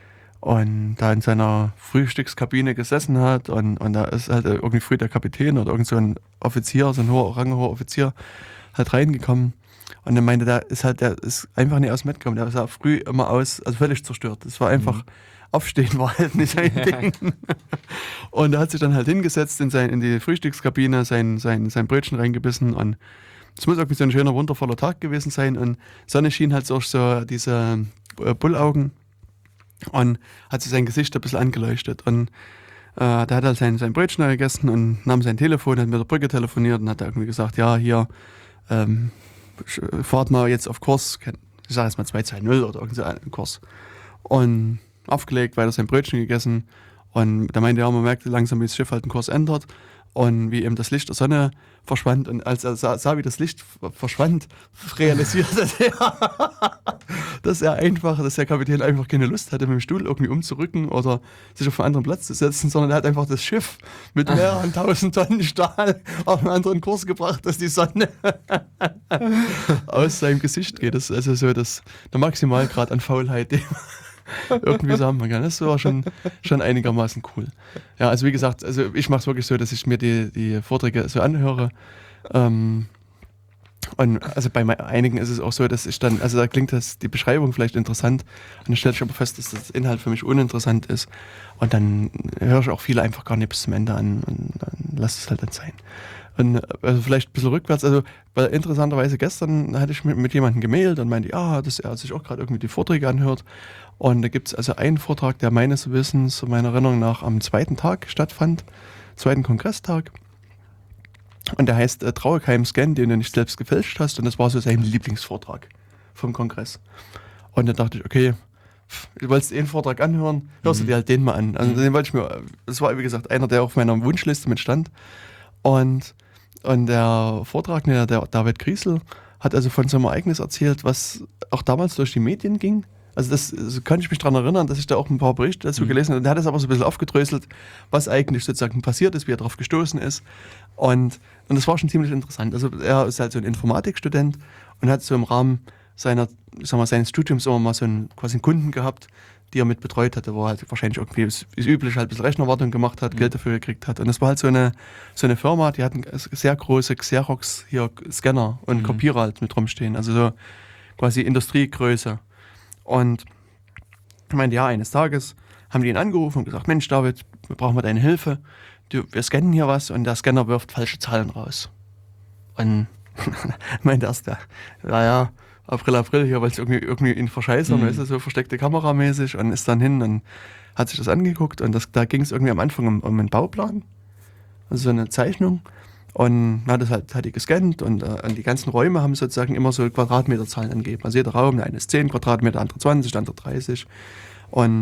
[SPEAKER 1] und da in seiner Frühstückskabine gesessen hat und, und da ist halt irgendwie früh der Kapitän oder irgend so ein Offizier, so ein hoher, ranghoher Offizier halt reingekommen. Und er meinte, der ist halt, der ist einfach nicht aus dem Bett gekommen. Der sah früh immer aus, also völlig zerstört. Das war einfach, mhm. Aufstehen war halt nicht sein Ding. Und er hat sich dann halt hingesetzt in, sein, in die Frühstückskabine, sein, sein, sein Brötchen reingebissen und es muss irgendwie so ein schöner, wundervoller Tag gewesen sein und Sonne schien halt durch so diese äh, Bullaugen und hat sich sein Gesicht ein bisschen angeleuchtet und äh, der hat halt sein, sein Brötchen gegessen und nahm sein Telefon, hat mit der Brücke telefoniert und hat irgendwie gesagt, ja, hier, ähm, fahrt mal jetzt auf Kurs, ich sage jetzt mal zwei zwei null oder irgend so einen Kurs. Und aufgelegt, weiter sein Brötchen gegessen. Und da meinte er, man merkte langsam, wie das Schiff halt den Kurs ändert und wie eben das Licht der Sonne verschwand. Und als er sah, sah wie das Licht verschwand, realisierte er, dass er einfach, dass der Kapitän einfach keine Lust hatte, mit dem Stuhl irgendwie umzurücken oder sich auf einen anderen Platz zu setzen, sondern er hat einfach das Schiff mit mehreren tausend Tonnen Stahl auf einen anderen Kurs gebracht, dass die Sonne aus seinem Gesicht geht. Das ist also so das, der Maximalgrad an Faulheit, den irgendwie sagen man kann. Das war schon, schon einigermaßen cool. Ja, also wie gesagt, also ich mache es wirklich so, dass ich mir die, die Vorträge so anhöre. Ähm, und also bei einigen ist es auch so, dass ich dann, also da klingt das die Beschreibung vielleicht interessant und dann stelle ich aber fest, dass das Inhalt für mich uninteressant ist und dann höre ich auch viele einfach gar nicht bis zum Ende an und dann lasse es halt dann sein. Und also vielleicht ein bisschen rückwärts, also weil interessanterweise gestern hatte ich mit, mit jemandem gemailt und meinte, ja, dass er sich auch gerade irgendwie die Vorträge anhört. Und da gibt es also einen Vortrag, der meines Wissens, meiner Erinnerung nach, am zweiten Tag stattfand, zweiten Kongresstag. Und der heißt äh, Traue keinem Scan, den du nicht selbst gefälscht hast. Und das war so sein Lieblingsvortrag vom Kongress. Und da dachte ich, okay, du wolltest den Vortrag anhören, hörst du dir halt den mal an. Also den wollte ich mir, das war wie gesagt einer, der auf meiner Wunschliste mit stand. Und, und der Vortragende, der David Griesel, hat also von so einem Ereignis erzählt, was auch damals durch die Medien ging. Also das, das kann ich mich daran erinnern, dass ich da auch ein paar Berichte dazu mhm. gelesen habe. Und er hat das aber so ein bisschen aufgedröselt, was eigentlich sozusagen passiert ist, wie er darauf gestoßen ist. Und, und das war schon ziemlich interessant. Also er ist halt so ein Informatikstudent und hat so im Rahmen seiner, sag mal, seines Studiums immer mal so einen, quasi einen Kunden gehabt, die er mit betreut hatte, wo er halt wahrscheinlich irgendwie, wie üblich, halt ein bisschen Rechnerwartung gemacht hat, mhm. Geld dafür gekriegt hat. Und das war halt so eine, so eine Firma, die hatten sehr große Xerox hier Scanner und mhm. Kopierer halt mit rumstehen. Also so quasi Industriegröße. Und ich meinte, ja, eines Tages haben die ihn angerufen und gesagt, Mensch, David, wir brauchen mal deine Hilfe. Du, wir scannen hier was und der Scanner wirft falsche Zahlen raus. Und meinte erst, ja, ja, April, April, hier wollte ich irgendwie, irgendwie ihn verscheißern, mhm. weißt du, so versteckte Kamera mäßig und ist dann hin und hat sich das angeguckt und das, da ging es irgendwie am Anfang um, um einen Bauplan, also so eine Zeichnung. Und hat das halt, hat die gescannt und äh, die ganzen Räume haben sozusagen immer so Quadratmeterzahlen angegeben. Also jeder Raum, der eine ist zehn Quadratmeter, der andere zwanzig, der andere dreißig. Und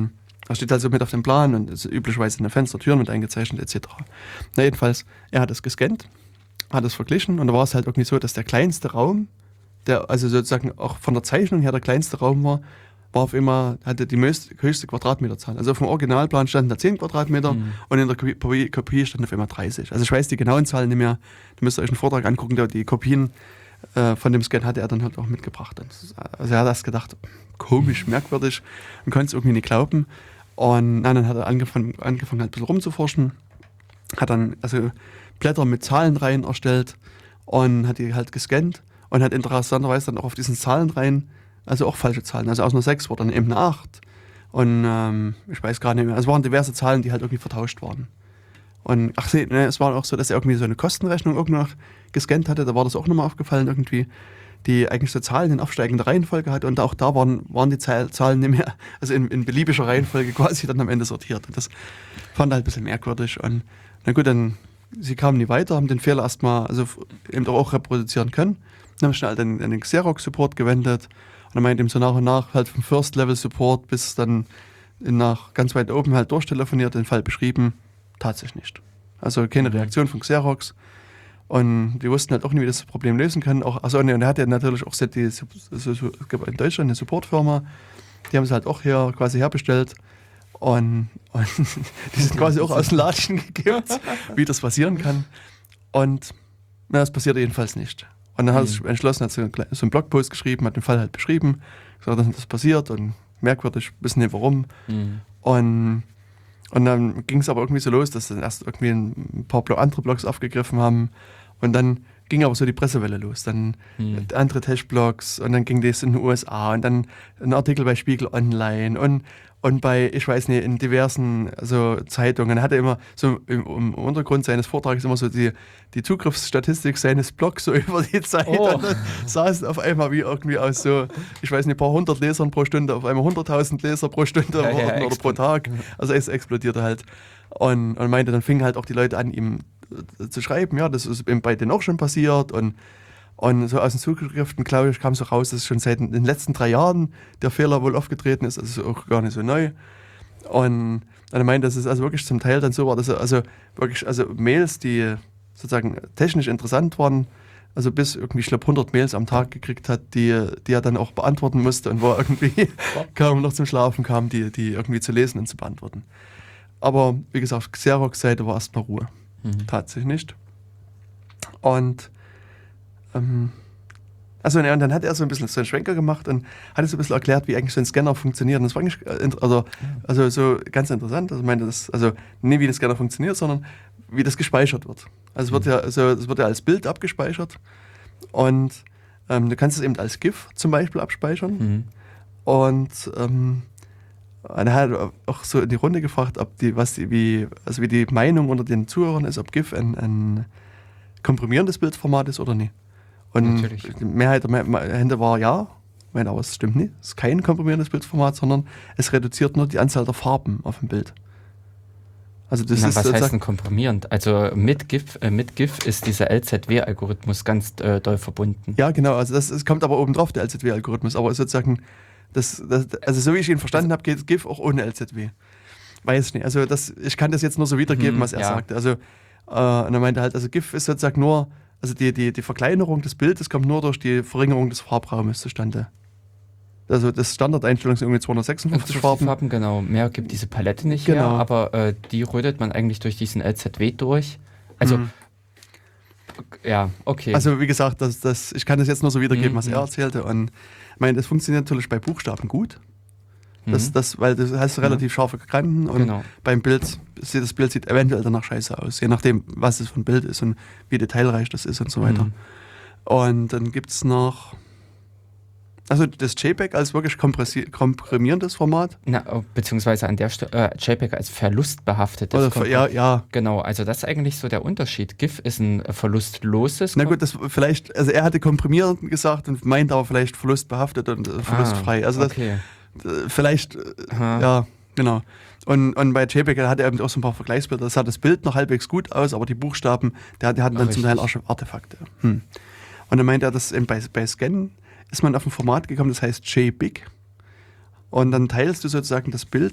[SPEAKER 1] Das steht also mit auf dem Plan und ist üblicherweise eine Fenstertür mit eingezeichnet et cetera. Na jedenfalls, er hat es gescannt, hat es verglichen und da war es halt irgendwie so, dass der kleinste Raum, der also sozusagen auch von der Zeichnung her der kleinste Raum war, war auf immer, hatte die höchste, höchste Quadratmeterzahl. Also auf dem Originalplan standen da zehn Quadratmeter mhm. und in der Kopie, Kopie stand auf immer dreißig. Also ich weiß die genauen Zahlen nicht mehr, da müsst ihr euch einen Vortrag angucken, da die Kopien äh, von dem Scan hatte er dann halt auch mitgebracht. Also er hat das gedacht, komisch, merkwürdig und konnte es irgendwie nicht glauben. Und dann hat er angefangen, angefangen halt ein bisschen rumzuforschen, hat dann also Blätter mit Zahlenreihen erstellt und hat die halt gescannt und hat interessanterweise dann auch auf diesen Zahlenreihen, also auch falsche Zahlen, also aus einer sechs wurde dann eben eine acht und ähm, ich weiß gar nicht mehr, es waren diverse Zahlen, die halt irgendwie vertauscht waren. Und ach nee, ne, es war auch so, dass er irgendwie so eine Kostenrechnung irgendwo noch gescannt hatte, da war das auch nochmal aufgefallen irgendwie, die eigentlich so Zahlen in aufsteigender Reihenfolge hatte und auch da waren, waren die Zahlen nicht mehr, also in, in beliebiger Reihenfolge quasi dann am Ende sortiert. Und das fand er halt ein bisschen merkwürdig. Und na gut, dann, sie kamen nie weiter, haben den Fehler erstmal, also eben auch reproduzieren können. Dann haben wir schnell an den Xerox-Support gewendet und dann meint ihm so nach und nach halt vom First-Level-Support bis dann nach ganz weit oben halt durchtelefoniert, den Fall beschrieben, tatsächlich nicht. Also keine Reaktion von Xerox. Und die wussten halt auch nicht, wie das Problem lösen können. Auch, also, und er hatte natürlich auch die, so, so, es gab in Deutschland eine Supportfirma, die haben es halt auch hier quasi herbestellt. Und, und die sind quasi auch aus den Latschen gekippt, wie das passieren kann. Und na, das passierte jedenfalls nicht. Und dann hat er sich entschlossen, hat so einen, so einen Blogpost geschrieben, hat den Fall halt beschrieben, gesagt, dass das passiert und merkwürdig, wissen nicht warum. Mhm. Und, und dann ging es aber irgendwie so los, dass dann erst irgendwie ein paar andere Blogs aufgegriffen haben und dann ging aber so die Pressewelle los. Dann mhm. andere Tech-Blogs und dann ging das in den U S A und dann ein Artikel bei Spiegel Online und, und bei, ich weiß nicht, in diversen also Zeitungen. Er hatte immer so im, im Untergrund seines Vortrags immer so die, die Zugriffsstatistik seines Blogs so über die Zeit. Oh. Und dann saß auf einmal wie irgendwie aus so, ich weiß nicht, ein paar hundert Lesern pro Stunde, auf einmal hunderttausend Leser pro Stunde ja, ja, oder pro Tag. Also es explodierte halt. Und, und meinte, dann fingen halt auch die Leute an, ihm zu schreiben, ja, das ist eben bei denen auch schon passiert und, und so aus den Zuschriften, glaube ich, kam so raus, dass schon seit den letzten drei Jahren der Fehler wohl aufgetreten ist, also auch gar nicht so neu. Und er meinte, dass es also wirklich zum Teil dann so war, dass er also wirklich, also Mails, die sozusagen technisch interessant waren, also bis irgendwie, ich glaube, hundert Mails am Tag gekriegt hat, die, die er dann auch beantworten musste und wo er irgendwie kaum noch zum Schlafen kam, die, die irgendwie zu lesen und zu beantworten. Aber wie gesagt, Xerox-Seite war erstmal Ruhe. Mhm. Tatsächlich nicht. Und ähm, also und dann hat er so ein bisschen so einen Schwenker gemacht und hat so ein bisschen erklärt, wie eigentlich so ein Scanner funktioniert. Und das war eigentlich also, also so ganz interessant. Also meinte das, also nicht wie der Scanner funktioniert, sondern wie das gespeichert wird. Also es wird ja, also es wird ja als Bild abgespeichert und ähm, du kannst es eben als GIF zum Beispiel abspeichern. Mhm. Und ähm, Und er hat auch so in die Runde gefragt, ob die, was die, wie, also wie die Meinung unter den Zuhörern ist, ob GIF ein, ein komprimierendes Bildformat ist oder nicht. Und Natürlich. Die Mehrheit der Hände war ja, ich meine, aber es stimmt nicht. Es ist kein komprimierendes Bildformat, sondern es reduziert nur die Anzahl der Farben auf dem Bild.
[SPEAKER 2] Also das Na, ist was heißt denn komprimierend? Also mit GIF, äh, mit GIF ist dieser L Z W-Algorithmus ganz äh, doll verbunden.
[SPEAKER 1] Ja, genau. Also das, es kommt aber oben drauf, der L Z W-Algorithmus. Aber sozusagen Das, das, also so wie ich ihn verstanden habe, geht GIF auch ohne L Z W. Weiß ich nicht. Also das, ich kann das jetzt nur so wiedergeben, mhm, was er ja. sagte. Also, äh, und er meinte halt, also GIF ist sozusagen nur, also die, die, die Verkleinerung des Bildes kommt nur durch die Verringerung des Farbraumes zustande. Also das Standardeinstellung sind irgendwie zweihundertsechsundfünfzig Farben.
[SPEAKER 2] Farben. Genau, mehr gibt diese Palette nicht genau. her, aber äh, die rötet man eigentlich durch diesen L Z W durch. Also mhm. ja, okay.
[SPEAKER 1] Also wie gesagt, das, das, ich kann das jetzt nur so wiedergeben, mhm. was er erzählte. Und ich meine, das funktioniert natürlich bei Buchstaben gut. Das, mhm. das, weil du hast relativ scharfe Kanten und genau. beim Bild, das Bild sieht eventuell danach scheiße aus, je nachdem, was es für ein Bild ist und wie detailreich das ist und so weiter. Mhm. Und dann gibt es noch, also das JPEG als wirklich komprimierendes Format.
[SPEAKER 2] Na, beziehungsweise an der Stelle äh, JPEG als verlustbehaftetes
[SPEAKER 1] Oder ver- ja, ja.
[SPEAKER 2] Genau, also das ist eigentlich so der Unterschied. GIF ist ein verlustloses.
[SPEAKER 1] Na gut, das vielleicht, also er hatte komprimierend gesagt und meint aber vielleicht verlustbehaftet und äh, verlustfrei. Also das,
[SPEAKER 2] okay.
[SPEAKER 1] äh, vielleicht, äh, ja, genau. Und, und bei JPEG hat er eben auch so ein paar Vergleichsbilder. Das sah das Bild noch halbwegs gut aus, aber die Buchstaben, der, der hatten dann Ach, zum Teil Artefakte. Hm. Und dann meint er, dass eben bei, bei Scannen ist man auf ein Format gekommen, das heißt J B I C. Und dann teilst du sozusagen das Bild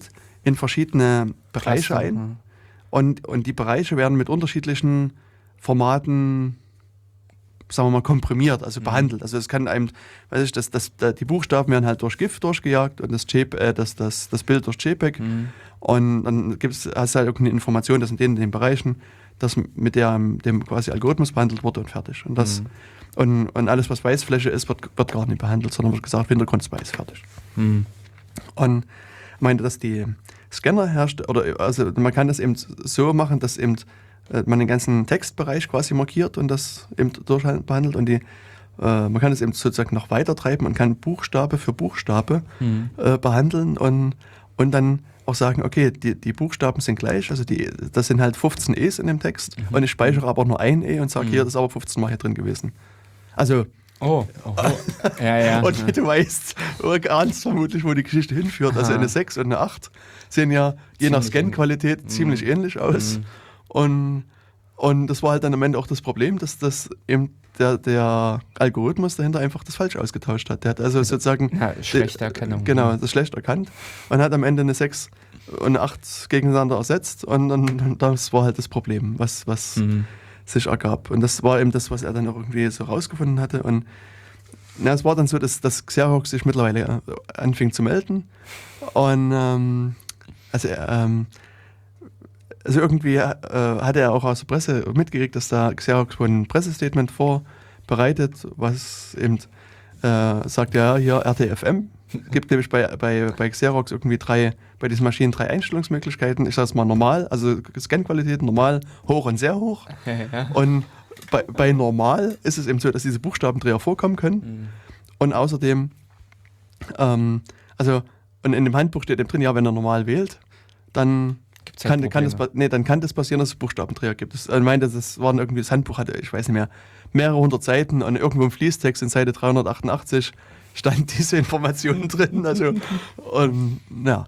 [SPEAKER 1] in verschiedene Bereiche
[SPEAKER 2] Cluster,
[SPEAKER 1] ein.
[SPEAKER 2] ja.
[SPEAKER 1] Und, und die Bereiche werden mit unterschiedlichen Formaten, sagen wir mal, komprimiert, also
[SPEAKER 2] Mhm.
[SPEAKER 1] behandelt. Also es kann einem, weiß ich, das, das, da- die Buchstaben werden halt durch GIF durchgejagt und das, J, äh, das, das, das Bild durch JPEG.
[SPEAKER 2] Mhm.
[SPEAKER 1] Und dann gibt's, hast du halt irgendeine Information, dass in den, in den Bereichen, das mit der, dem quasi Algorithmus behandelt wurde und fertig. Und, das,
[SPEAKER 2] Mhm.
[SPEAKER 1] und, und alles, was Weißfläche ist, wird, wird gar nicht behandelt, sondern wird gesagt, Hintergrund ist weiß, fertig.
[SPEAKER 2] Mhm.
[SPEAKER 1] Und meinte, dass die Scanner herrscht, oder also man kann das eben so machen, dass eben äh, man den ganzen Textbereich quasi markiert und das eben durchbehandelt und die äh, man kann es eben sozusagen noch weiter treiben und kann Buchstabe für Buchstabe
[SPEAKER 2] Mhm.
[SPEAKER 1] äh, behandeln und, und dann auch sagen, okay, die, die Buchstaben sind gleich, also die, das sind halt fünfzehn E's in dem Text
[SPEAKER 2] Mhm.
[SPEAKER 1] und ich speichere aber nur ein E und sage,
[SPEAKER 2] Mhm.
[SPEAKER 1] hier, das ist aber fünfzehn Mal hier drin gewesen. Also,
[SPEAKER 2] Oh, oh, oh. Ja, ja.
[SPEAKER 1] und wie du weißt, du ahnst vermutlich, wo die Geschichte hinführt. Also
[SPEAKER 2] Aha.
[SPEAKER 1] eine sechs und eine acht sehen ja je nach
[SPEAKER 2] Ziemlich
[SPEAKER 1] Scan-Qualität
[SPEAKER 2] ähnlich.
[SPEAKER 1] ziemlich
[SPEAKER 2] Mhm.
[SPEAKER 1] ähnlich aus.
[SPEAKER 2] Mhm.
[SPEAKER 1] Und, und das war halt dann am Ende auch das Problem, dass das eben der, der Algorithmus dahinter einfach das falsch ausgetauscht hat. Der hat also sozusagen
[SPEAKER 2] Ja, schlechte Erkennung.
[SPEAKER 1] genau, das schlecht erkannt und hat am Ende eine sechs und eine acht gegeneinander ersetzt und dann das war halt das Problem, was, was
[SPEAKER 2] Mhm.
[SPEAKER 1] sich ergab. Und das war eben das, was er dann auch irgendwie so rausgefunden hatte. Und na, es war dann so, dass, dass Xerox sich mittlerweile äh, anfing zu melden. Und ähm, also, ähm, also irgendwie äh, hatte er auch aus der Presse mitgekriegt, dass da Xerox wohl ein Pressestatement vorbereitet, was eben äh, sagt, ja, hier R T F M. Gibt nämlich bei, bei, bei Xerox irgendwie drei, bei diesen Maschinen drei Einstellungsmöglichkeiten. Ich sage es mal normal, also Scan-Qualität normal, hoch und sehr hoch.
[SPEAKER 2] Ja, ja.
[SPEAKER 1] Und bei, bei normal ist es eben so, dass diese Buchstabendreher vorkommen können.
[SPEAKER 2] Mhm.
[SPEAKER 1] Und außerdem, ähm, also, und in dem Handbuch steht eben drin, ja, wenn er normal wählt, dann
[SPEAKER 2] Gibt's halt
[SPEAKER 1] kann, kann, das,
[SPEAKER 2] Probleme.
[SPEAKER 1] pa- nee, dann kann das passieren, dass es Buchstabendreher gibt. Das, ich meinte, das waren irgendwie, das Handbuch hatte, ich weiß nicht mehr, mehrere hundert Seiten und irgendwo im Fließtext in Seite dreihundertachtundachtzig stand diese Information drin. Also, und ja.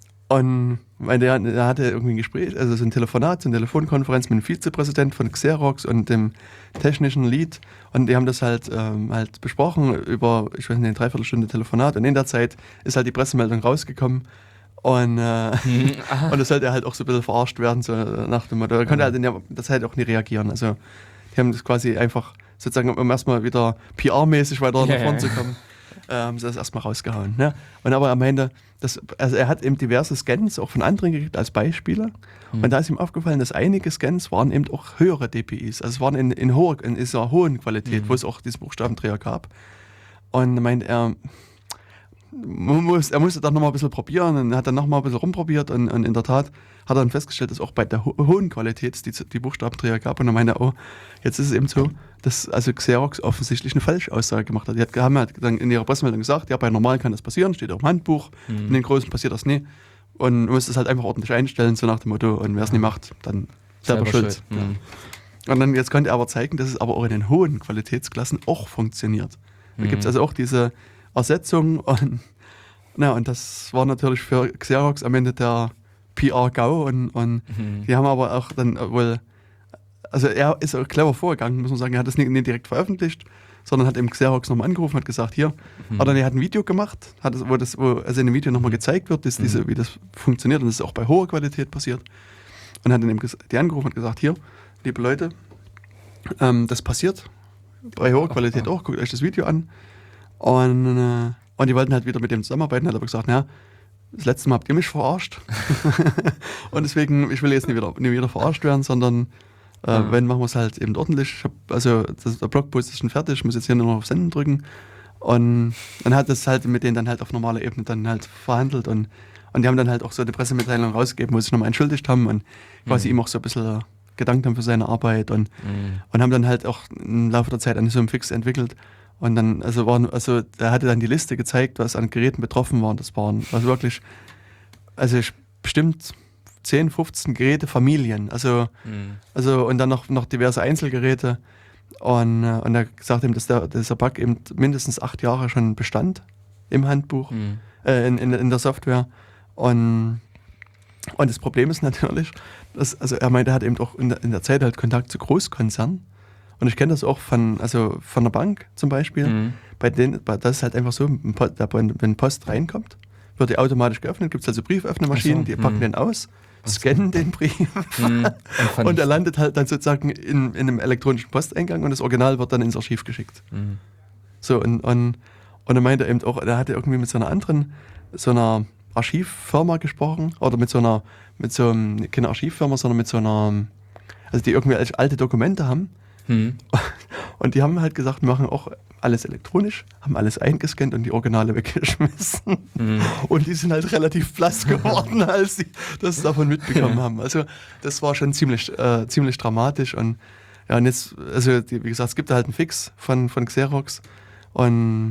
[SPEAKER 1] Und meinte, er, er hatte irgendwie ein Gespräch, also so ein Telefonat, so eine Telefonkonferenz mit dem Vizepräsidenten von Xerox und dem technischen Lead. Und die haben das halt, ähm, halt besprochen über, ich weiß nicht, eine Dreiviertelstunde Telefonat. Und in der Zeit ist halt die Pressemeldung rausgekommen. Und, äh,
[SPEAKER 2] Mhm. Aha.
[SPEAKER 1] und das sollte halt auch so ein bisschen verarscht werden, so nach dem Motto. Da konnte halt in der, das halt auch nie reagieren. Also die haben das quasi einfach sozusagen, um erstmal wieder P R-mäßig weiter nach
[SPEAKER 2] Ja,
[SPEAKER 1] vorne
[SPEAKER 2] ja.
[SPEAKER 1] zu kommen, äh, haben sie das erstmal rausgehauen. Ne? Und aber er meinte, das, also er hat eben diverse Scans auch von anderen gekriegt als Beispiele.
[SPEAKER 2] Mhm.
[SPEAKER 1] Und da ist ihm aufgefallen, dass einige Scans waren eben auch höhere D P Is. Also es waren in, in, hoher, in dieser hohen Qualität,
[SPEAKER 2] Mhm.
[SPEAKER 1] wo es auch diesen Buchstabendreher gab. Und er meint, er, man muss, er musste dann nochmal ein bisschen probieren und hat dann nochmal ein bisschen rumprobiert und, und in der Tat hat er dann festgestellt, dass auch bei der ho hohen Qualität es die, die Buchstabendreher gab. Und dann meinte er, oh, jetzt ist es eben so, dass also Xerox offensichtlich eine Falschaussage gemacht hat. Die hat, haben halt dann in ihrer Pressemeldung gesagt, ja, bei normalen kann das passieren, steht auch im Handbuch,
[SPEAKER 2] Mhm.
[SPEAKER 1] in den großen passiert das nie. Und du musst es halt einfach ordentlich einstellen, so nach dem Motto, und wer es nicht macht, dann selber, schuld.
[SPEAKER 2] Mhm.
[SPEAKER 1] Ja. Und dann jetzt konnte er aber zeigen, dass es aber auch in den hohen Qualitätsklassen auch funktioniert. Da
[SPEAKER 2] Mhm.
[SPEAKER 1] gibt es also auch diese Ersetzung und, na, und das war natürlich für Xerox am Ende der P R-Gau und, und
[SPEAKER 2] Mhm.
[SPEAKER 1] die haben aber auch dann wohl, also er ist auch clever vorgegangen, muss man sagen, er hat das nicht, nicht direkt veröffentlicht, sondern hat eben Xerox nochmal angerufen und hat gesagt, hier,
[SPEAKER 2] Mhm.
[SPEAKER 1] oder er hat ein Video gemacht, hat es, wo, das, wo also in dem Video nochmal gezeigt wird, dass
[SPEAKER 2] Mhm.
[SPEAKER 1] diese, wie das funktioniert und das ist auch bei hoher Qualität passiert. Und hat dann eben ges- die angerufen und gesagt, hier, liebe Leute, ähm, das passiert bei hoher Qualität auch, guckt euch das Video an. Und, äh, und die wollten halt wieder mit dem zusammenarbeiten, hat aber gesagt, naja, das letzte Mal habt ihr mich verarscht. Und deswegen, ich will jetzt nicht wieder, nicht wieder verarscht werden, sondern äh,
[SPEAKER 2] Mhm.
[SPEAKER 1] wenn, machen wir es halt eben ordentlich. Ich hab, also das, der Blogpost ist schon fertig, ich muss jetzt hier nur noch auf Senden drücken. Und dann hat das halt mit denen dann halt auf normaler Ebene dann halt verhandelt und, und die haben dann halt auch so eine Pressemitteilung rausgegeben, wo sie sich nochmal entschuldigt haben und quasi
[SPEAKER 2] Mhm.
[SPEAKER 1] ihm auch so ein bisschen gedankt haben für seine Arbeit und,
[SPEAKER 2] Mhm.
[SPEAKER 1] und haben dann halt auch im Laufe der Zeit einen so einen Fix entwickelt. Und dann, also waren, also er hatte dann die Liste gezeigt, was an Geräten betroffen war. Und das waren also wirklich, also ich- bestimmt zehn, fünfzehn Geräte, Familien. Also,
[SPEAKER 2] Mhm.
[SPEAKER 1] also und dann noch, noch diverse Einzelgeräte. Und, äh, und er sagt ihm, dass der, dieser Bug eben mindestens acht Jahre schon bestand im Handbuch,
[SPEAKER 2] Mhm.
[SPEAKER 1] äh, in, in, in der Software. Und, und das Problem ist natürlich, dass, also er meinte, er hat eben auch in der, in der Zeit halt Kontakt zu Großkonzernen. Und ich kenne das auch von, also von der Bank zum Beispiel.
[SPEAKER 2] Mhm.
[SPEAKER 1] Bei denen, bei, das ist halt einfach so, wenn Post reinkommt, wird die automatisch geöffnet, gibt es also Brieföffnemaschinen,
[SPEAKER 2] Ach so,
[SPEAKER 1] die packen
[SPEAKER 2] hm.
[SPEAKER 1] den aus, scannen den Brief
[SPEAKER 2] Mhm. Und von-
[SPEAKER 1] und er landet halt dann sozusagen in, in einem elektronischen Posteingang und das Original wird dann ins Archiv geschickt.
[SPEAKER 2] Mhm.
[SPEAKER 1] So, und, und, und er meinte eben auch, er hatte irgendwie mit so einer anderen, so einer Archivfirma gesprochen, oder mit so einer, mit so einem, keine Archivfirma, sondern mit so einer, also die irgendwie alte Dokumente haben.
[SPEAKER 2] Mhm.
[SPEAKER 1] Und die haben halt gesagt, wir machen auch alles elektronisch, haben alles eingescannt und die Originale weggeschmissen.
[SPEAKER 2] Mhm.
[SPEAKER 1] Und die sind halt relativ blass geworden, als sie das davon mitbekommen haben. Also das war schon ziemlich, äh, ziemlich dramatisch. Und ja, und jetzt, also die, wie gesagt, es gibt da halt einen Fix von, von Xerox. Und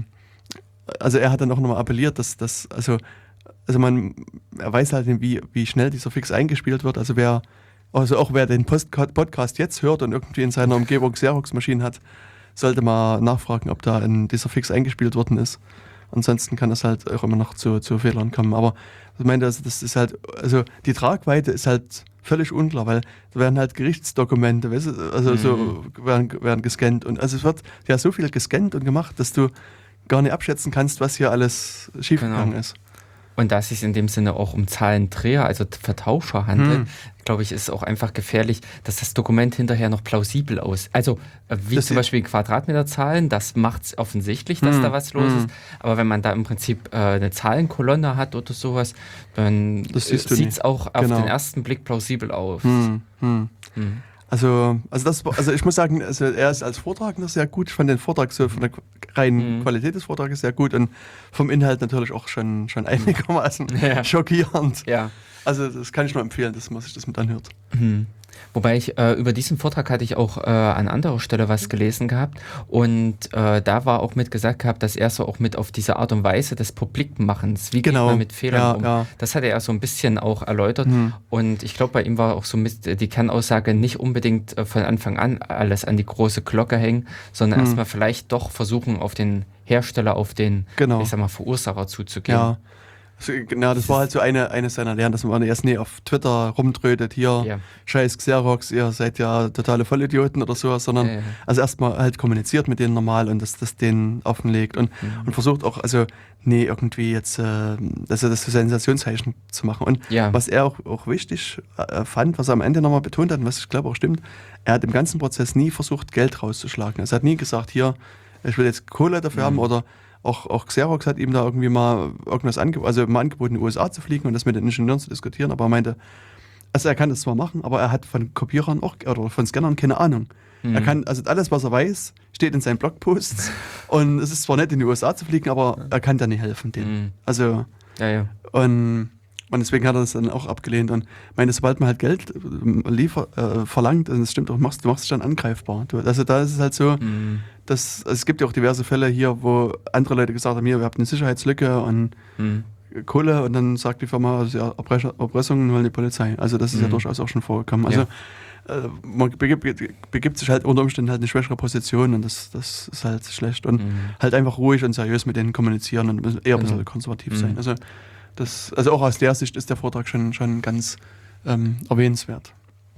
[SPEAKER 1] also er hat dann auch nochmal appelliert, dass das, also, also man, er weiß halt nicht, wie, wie schnell dieser Fix eingespielt wird. Also wer, also auch wer den Post Podcast jetzt hört und irgendwie in seiner Umgebung Xerox-Maschinen hat, sollte mal nachfragen, ob da ein, dieser Fix eingespielt worden ist. Ansonsten kann das halt auch immer noch zu, zu Fehlern kommen. Aber ich meine, also das ist halt, also die Tragweite ist halt völlig unklar, weil da werden halt Gerichtsdokumente, weißt du, also
[SPEAKER 2] Mhm.
[SPEAKER 1] so werden, werden gescannt. Und also es wird ja so viel gescannt und gemacht, dass du gar nicht abschätzen kannst, was hier alles schiefgegangen
[SPEAKER 2] Genau.
[SPEAKER 1] ist.
[SPEAKER 2] Und da es sich in dem Sinne auch um Zahlendreher, also Vertauscher handelt,
[SPEAKER 1] Hm.
[SPEAKER 2] glaube ich, ist es auch einfach gefährlich, dass das Dokument hinterher noch plausibel aus. Also äh, wie
[SPEAKER 1] Das
[SPEAKER 2] zum
[SPEAKER 1] die-
[SPEAKER 2] Beispiel Quadratmeterzahlen, das macht es offensichtlich, dass
[SPEAKER 1] Hm.
[SPEAKER 2] da was los
[SPEAKER 1] Hm.
[SPEAKER 2] ist. Aber wenn man da im Prinzip äh, eine Zahlenkolonne hat oder sowas, dann
[SPEAKER 1] Das siehst du
[SPEAKER 2] sieht
[SPEAKER 1] nicht.
[SPEAKER 2] es auch auf
[SPEAKER 1] Genau.
[SPEAKER 2] den ersten Blick plausibel aus.
[SPEAKER 1] Hm, hm.
[SPEAKER 2] Hm.
[SPEAKER 1] Also, also, das, war- also ich muss sagen, also er ist als Vortragender sehr gut. Ich fand den Vortrag so von der reinen
[SPEAKER 2] Mhm.
[SPEAKER 1] Qualität des Vortrages sehr gut und vom Inhalt natürlich auch schon, schon einigermaßen
[SPEAKER 2] Ja.
[SPEAKER 1] schockierend.
[SPEAKER 2] Ja.
[SPEAKER 1] Also das kann ich nur empfehlen, dass man sich das mit anhört.
[SPEAKER 2] Hm. Wobei ich, äh, über diesen Vortrag hatte ich auch äh, an anderer Stelle was gelesen gehabt und äh, da war auch mit gesagt gehabt, dass er so auch mit auf diese Art und Weise des Publikmachens, wie
[SPEAKER 1] Genau.
[SPEAKER 2] geht man mit Fehlern
[SPEAKER 1] Ja,
[SPEAKER 2] um,
[SPEAKER 1] ja.
[SPEAKER 2] das hatte er so ein bisschen auch erläutert
[SPEAKER 1] Hm.
[SPEAKER 2] und ich glaube, bei ihm war auch so mit äh, die Kernaussage, nicht unbedingt äh, von Anfang an alles an die große Glocke hängen, sondern
[SPEAKER 1] Hm.
[SPEAKER 2] erstmal vielleicht doch versuchen, auf den Hersteller, auf den,
[SPEAKER 1] Genau.
[SPEAKER 2] ich sag mal, Verursacher zuzugehen.
[SPEAKER 1] Ja. Also, genau, das war halt so eine, eine seiner Lehren, dass man erst nie auf Twitter rumtrödet, hier,
[SPEAKER 2] Ja.
[SPEAKER 1] scheiß Xerox, ihr seid ja totale Vollidioten oder sowas, sondern
[SPEAKER 2] Ja, ja.
[SPEAKER 1] also erstmal halt kommuniziert mit denen normal und das, das denen offenlegt und,
[SPEAKER 2] Mhm.
[SPEAKER 1] und versucht auch, also nee, irgendwie jetzt, äh, also das Sensationszeichen zu machen. Und
[SPEAKER 2] Ja.
[SPEAKER 1] was er auch, auch wichtig äh, fand, was er am Ende nochmal betont hat, und was ich glaube auch stimmt, er hat im ganzen Prozess nie versucht, Geld rauszuschlagen. Also er hat nie gesagt, hier, ich will jetzt Kohle dafür
[SPEAKER 2] Mhm.
[SPEAKER 1] haben oder auch, auch Xerox hat ihm da irgendwie mal irgendwas angeboten, also mal angeboten, in die U S A zu fliegen und das mit den Ingenieuren zu diskutieren, aber er meinte, also er kann das zwar machen, aber er hat von Kopierern auch, oder von Scannern keine Ahnung.
[SPEAKER 2] Mhm.
[SPEAKER 1] Er kann, also alles, was er weiß, steht in seinen Blogposts und es ist zwar nett, in die U S A zu fliegen, aber er kann da nicht helfen, denen.
[SPEAKER 2] Mhm.
[SPEAKER 1] Also,
[SPEAKER 2] Ja, ja.
[SPEAKER 1] und, und deswegen hat er das dann auch abgelehnt und meinte, sobald man halt Geld äh, liefer, äh, verlangt, und das stimmt auch, machst, du machst dich dann angreifbar. Du, also da ist es halt so,
[SPEAKER 2] Mhm.
[SPEAKER 1] dass, also es gibt ja auch diverse Fälle hier, wo andere Leute gesagt haben, hier, wir haben eine Sicherheitslücke und
[SPEAKER 2] Mhm.
[SPEAKER 1] Kohle und dann sagt die Firma, also ja, Erpress- Erpressung, holen die Polizei. Also das ist ja
[SPEAKER 2] Mhm.
[SPEAKER 1] durchaus auch schon vorgekommen. Also äh, man begibt, begibt sich halt unter Umständen halt eine schwächere Position und das, das ist halt schlecht. Und
[SPEAKER 2] Mhm.
[SPEAKER 1] halt einfach ruhig und seriös mit denen kommunizieren und eher ein bisschen
[SPEAKER 2] Genau.
[SPEAKER 1] konservativ
[SPEAKER 2] Mhm.
[SPEAKER 1] sein. Also, das, also auch aus der Sicht ist der Vortrag schon, schon ganz ähm, erwähnenswert.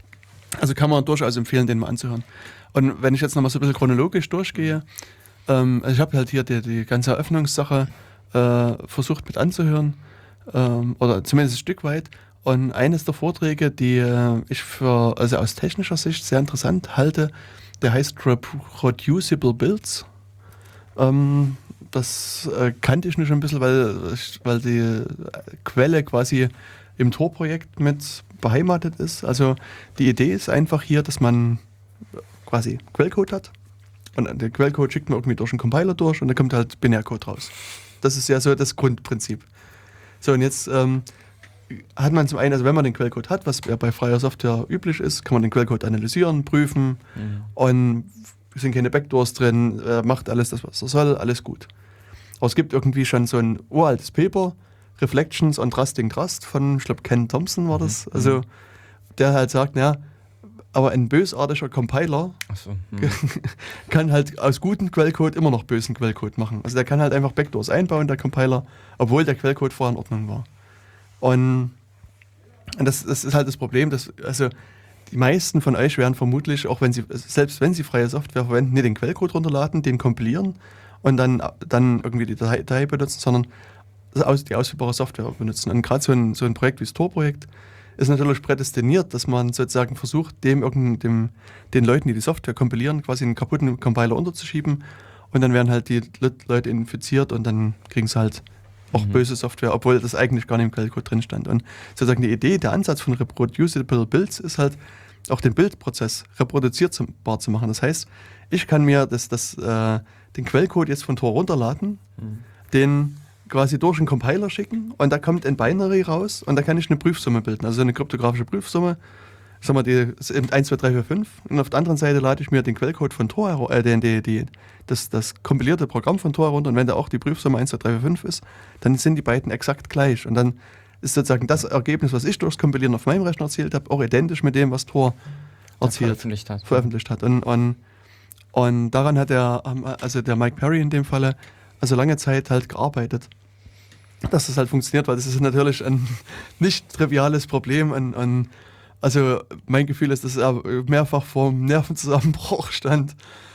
[SPEAKER 1] Also kann man durchaus empfehlen, den mal anzuhören. Und wenn ich jetzt nochmal so ein bisschen chronologisch durchgehe, ähm, also ich habe halt hier die, die ganze Eröffnungssache äh, versucht mit anzuhören, ähm, oder zumindest ein Stück weit. Und eines der Vorträge, die äh, ich für, also aus technischer Sicht sehr interessant halte, der heißt Reproducible Builds. Ähm, das äh, kannte ich nur schon ein bisschen, weil, ich- weil die Quelle quasi im Tor-Projekt mit beheimatet ist. Also die Idee ist einfach hier, dass man quasi Quellcode hat und der Quellcode schickt man irgendwie durch einen Compiler durch und dann kommt halt Binärcode raus. Das ist ja so das Grundprinzip. So, und jetzt ähm, hat man zum einen, also wenn man den Quellcode hat, was ja bei freier Software üblich ist, kann man den Quellcode analysieren, prüfen
[SPEAKER 2] Mhm.
[SPEAKER 1] und es sind keine Backdoors drin, äh, macht alles das, was er soll, alles gut. Aber es gibt irgendwie schon so ein uraltes Paper, Reflections on Trusting Trust von, ich glaube, Ken Thompson war das, also der halt sagt, ja, aber ein bösartiger Compiler
[SPEAKER 2] Ach so. Mhm.
[SPEAKER 1] kann halt aus gutem Quellcode immer noch bösen Quellcode machen. Also der kann halt einfach Backdoors einbauen, der Compiler, obwohl der Quellcode vorher in Ordnung war. Und, und das, das ist halt das Problem, dass also die meisten von euch werden vermutlich, auch wenn sie, selbst wenn sie freie Software verwenden, nicht den Quellcode runterladen, den kompilieren und dann, dann irgendwie die Datei, Datei benutzen, sondern aus, die ausführbare Software benutzen. Und gerade so ein, so ein Projekt wie das Tor-Projekt ist natürlich prädestiniert, dass man sozusagen versucht, dem, irgend- dem den Leuten, die die Software kompilieren, quasi einen kaputten Compiler unterzuschieben und dann werden halt die Le- Leute infiziert und dann kriegen sie halt auch
[SPEAKER 2] Mhm.
[SPEAKER 1] böse Software, obwohl das eigentlich gar nicht im Quellcode drin stand. Und sozusagen die Idee, der Ansatz von Reproducible Builds ist halt, auch den Bildprozess reproduzierbar zu machen. Das heißt, ich kann mir das, das, äh, den Quellcode jetzt von Tor runterladen,
[SPEAKER 2] Mhm.
[SPEAKER 1] den quasi durch einen Compiler schicken und da kommt ein Binary raus und da kann ich eine Prüfsumme bilden, also eine kryptografische Prüfsumme. Sagen wir, die ist eben eins, zwei, drei, vier, fünf und auf der anderen Seite lade ich mir den Quellcode von Tor, hero- äh, den, die, die, das, das kompilierte Programm von Tor herunter und wenn da auch die Prüfsumme eins, zwei, drei, vier, fünf ist, dann sind die beiden exakt gleich und dann ist sozusagen das Ergebnis, was ich durchs Kompilieren auf meinem Rechner erzielt habe, auch identisch mit dem, was Tor erzielt,
[SPEAKER 2] veröffentlicht hat.
[SPEAKER 1] veröffentlicht hat. Und, und, und daran hat der, also der Mike Perry in dem Falle, also lange Zeit halt gearbeitet, dass das halt funktioniert, weil das ist natürlich ein nicht triviales Problem. Und, und also mein Gefühl ist, dass er mehrfach vor einem Nervenzusammenbruch stand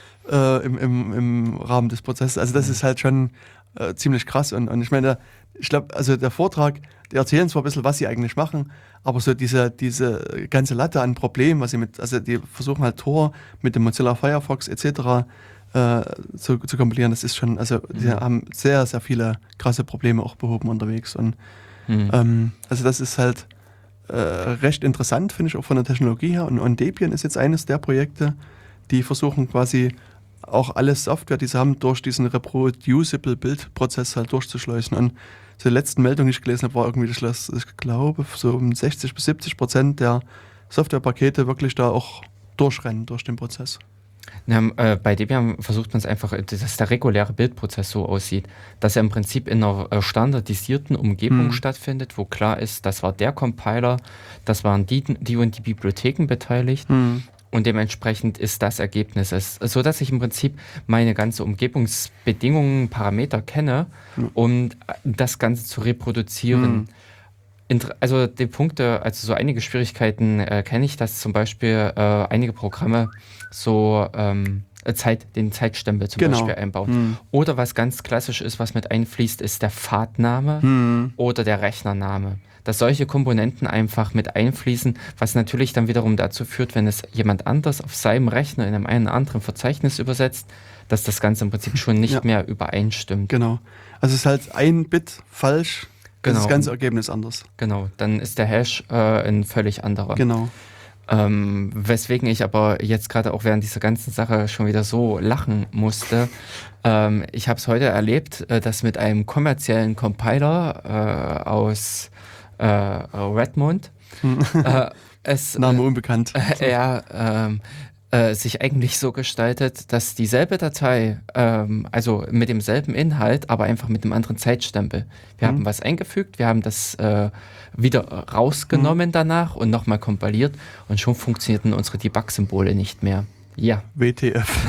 [SPEAKER 1] äh, im, im, im Rahmen des Prozesses. Also das ist halt schon äh, ziemlich krass. Und, und ich meine, ich glaube, also der Vortrag, die erzählen zwar ein bisschen, was sie eigentlich machen, aber so diese, diese ganze Latte an Problemen, was sie mit, also die versuchen halt Tor mit dem Mozilla Firefox et cetera äh, zu, zu kompilieren, das ist schon, also die
[SPEAKER 2] Mhm.
[SPEAKER 1] haben sehr, sehr viele krasse Probleme auch behoben unterwegs. Und
[SPEAKER 2] Mhm.
[SPEAKER 1] ähm, also das ist halt äh, recht interessant, finde ich, auch von der Technologie her. Und, und Debian ist jetzt eines der Projekte, die versuchen quasi auch alle Software, die sie haben, durch diesen Reproducible Build-Prozess halt durchzuschleusen. Und so die letzten Meldung, die ich gelesen habe, war irgendwie, ich glaube, so um sechzig bis siebzig Prozent der Softwarepakete wirklich da auch durchrennen durch den Prozess.
[SPEAKER 2] Na, äh, bei Debian versucht man es einfach, äh, dass der reguläre Bildprozess so aussieht, dass er im Prinzip in einer äh, standardisierten Umgebung
[SPEAKER 1] Mhm.
[SPEAKER 2] stattfindet, wo klar ist, das war der Compiler, das waren die, die und die Bibliotheken beteiligt und dementsprechend ist das Ergebnis es, so dass ich im Prinzip meine ganze Umgebungsbedingungen, Parameter kenne,
[SPEAKER 1] Mhm.
[SPEAKER 2] um äh, das Ganze zu reproduzieren.
[SPEAKER 1] Mhm.
[SPEAKER 2] Inter- Also die Punkte, also so einige Schwierigkeiten äh, kenne ich, dass zum Beispiel äh, einige Programme so ähm, Zeit, den Zeitstempel zum
[SPEAKER 1] Genau.
[SPEAKER 2] Beispiel einbauen.
[SPEAKER 1] Mhm.
[SPEAKER 2] Oder was ganz klassisch ist, was mit einfließt, ist der Pfadname
[SPEAKER 1] Mhm.
[SPEAKER 2] oder der Rechnername. Dass solche Komponenten einfach mit einfließen, was natürlich dann wiederum dazu führt, wenn es jemand anders auf seinem Rechner in einem einen anderen Verzeichnis übersetzt, dass das Ganze im Prinzip schon nicht
[SPEAKER 1] Ja.
[SPEAKER 2] mehr übereinstimmt.
[SPEAKER 1] Genau. Also es ist halt ein Bit falsch,
[SPEAKER 2] Genau.
[SPEAKER 1] ist das ganze Ergebnis anders.
[SPEAKER 2] Genau, dann ist der Hash äh, ein völlig anderer.
[SPEAKER 1] Genau.
[SPEAKER 2] Ähm, weswegen ich aber jetzt gerade auch während dieser ganzen Sache schon wieder so lachen musste. Ähm, ich habe es heute erlebt, äh, dass mit einem kommerziellen Compiler äh, aus äh, Redmond äh, es
[SPEAKER 1] Name unbekannt.
[SPEAKER 2] äh, ja, ähm, äh, sich eigentlich so gestaltet, dass dieselbe Datei, ähm, also mit demselben Inhalt, aber einfach mit einem anderen Zeitstempel. Wir
[SPEAKER 1] Mhm.
[SPEAKER 2] haben was eingefügt, wir haben das äh, wieder rausgenommen danach und nochmal kompiliert und schon funktionierten unsere Debug-Symbole nicht mehr. Ja,
[SPEAKER 1] W T F.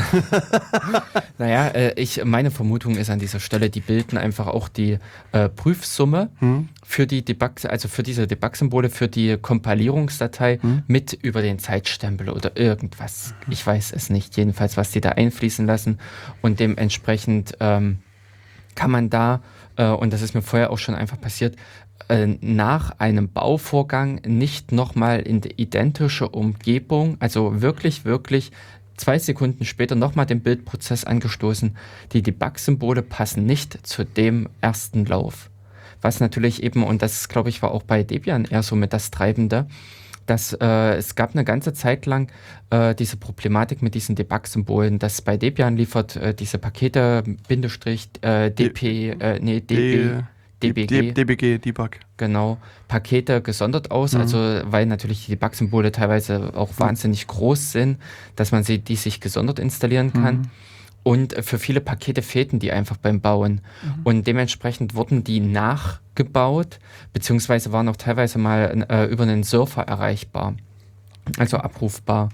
[SPEAKER 2] naja, äh, ich, meine Vermutung ist an dieser Stelle, die bilden einfach auch die äh, Prüfsumme
[SPEAKER 1] Hm?
[SPEAKER 2] für die Debug, also für diese Debug-Symbole, für die Kompilierungsdatei
[SPEAKER 1] Hm?
[SPEAKER 2] mit über den Zeitstempel oder irgendwas. Ich weiß es nicht. Jedenfalls, was die da einfließen lassen. Und dementsprechend ähm, kann man da, äh, und das ist mir vorher auch schon einfach passiert, äh, nach einem Bauvorgang nicht nochmal in die identische Umgebung, also wirklich, wirklich zwei Sekunden später nochmal den Bildprozess angestoßen. Die Debug-Symbole passen nicht zu dem ersten Lauf. Was natürlich eben, und das glaube ich war auch bei Debian eher so mit das Treibende, dass äh, es gab eine ganze Zeit lang äh, diese Problematik mit diesen Debug-Symbolen, dass bei Debian liefert äh, diese Pakete Bindestrich äh, D P, äh, nee, D B, D B G,
[SPEAKER 1] D B G, Debug.
[SPEAKER 2] genau, Pakete gesondert aus,
[SPEAKER 1] Mhm.
[SPEAKER 2] also weil natürlich die Debug-Symbole teilweise auch wahnsinnig groß sind, dass man sie die sich gesondert installieren kann.
[SPEAKER 1] Mhm.
[SPEAKER 2] Und äh, für viele Pakete fehlten die einfach beim Bauen. Und dementsprechend wurden die nachgebaut, beziehungsweise waren auch teilweise mal äh, über einen Surfer erreichbar, also abrufbar.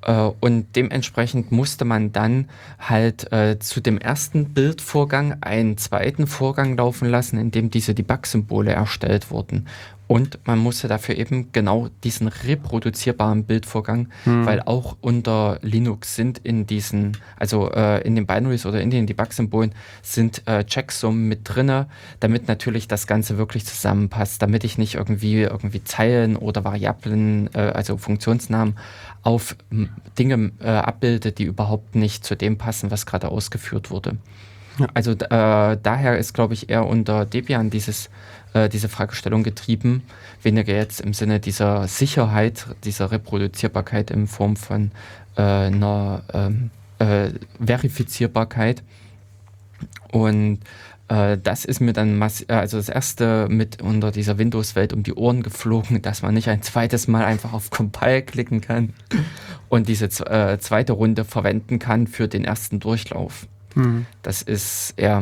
[SPEAKER 2] Äh, und dementsprechend musste man dann halt äh, zu dem ersten Bildvorgang einen zweiten Vorgang laufen lassen, in dem diese Debug-Symbole erstellt wurden. Und man musste dafür eben genau diesen reproduzierbaren Bildvorgang,
[SPEAKER 1] Hm.
[SPEAKER 2] weil auch unter Linux sind in diesen, also äh, in den Binaries oder in den Debug-Symbolen sind äh, Checksummen mit drinne, damit natürlich das Ganze wirklich zusammenpasst, damit ich nicht irgendwie irgendwie Zeilen oder Variablen, äh, also Funktionsnamen auf m, Dinge äh, abbilde, die überhaupt nicht zu dem passen, was gerade ausgeführt wurde.
[SPEAKER 1] Ja.
[SPEAKER 2] Also äh, daher ist, glaube ich, eher unter Debian dieses, äh, diese Fragestellung getrieben, weniger jetzt im Sinne dieser Sicherheit, dieser Reproduzierbarkeit in Form von äh, einer ähm, äh, Verifizierbarkeit. Und äh, das ist mir dann mass- äh, also das erste mit unter dieser Windows-Welt um die Ohren geflogen, dass man nicht ein zweites Mal einfach auf Compile klicken kann und diese z- äh, zweite Runde verwenden kann für den ersten Durchlauf.
[SPEAKER 1] Hm.
[SPEAKER 2] Das ist eher,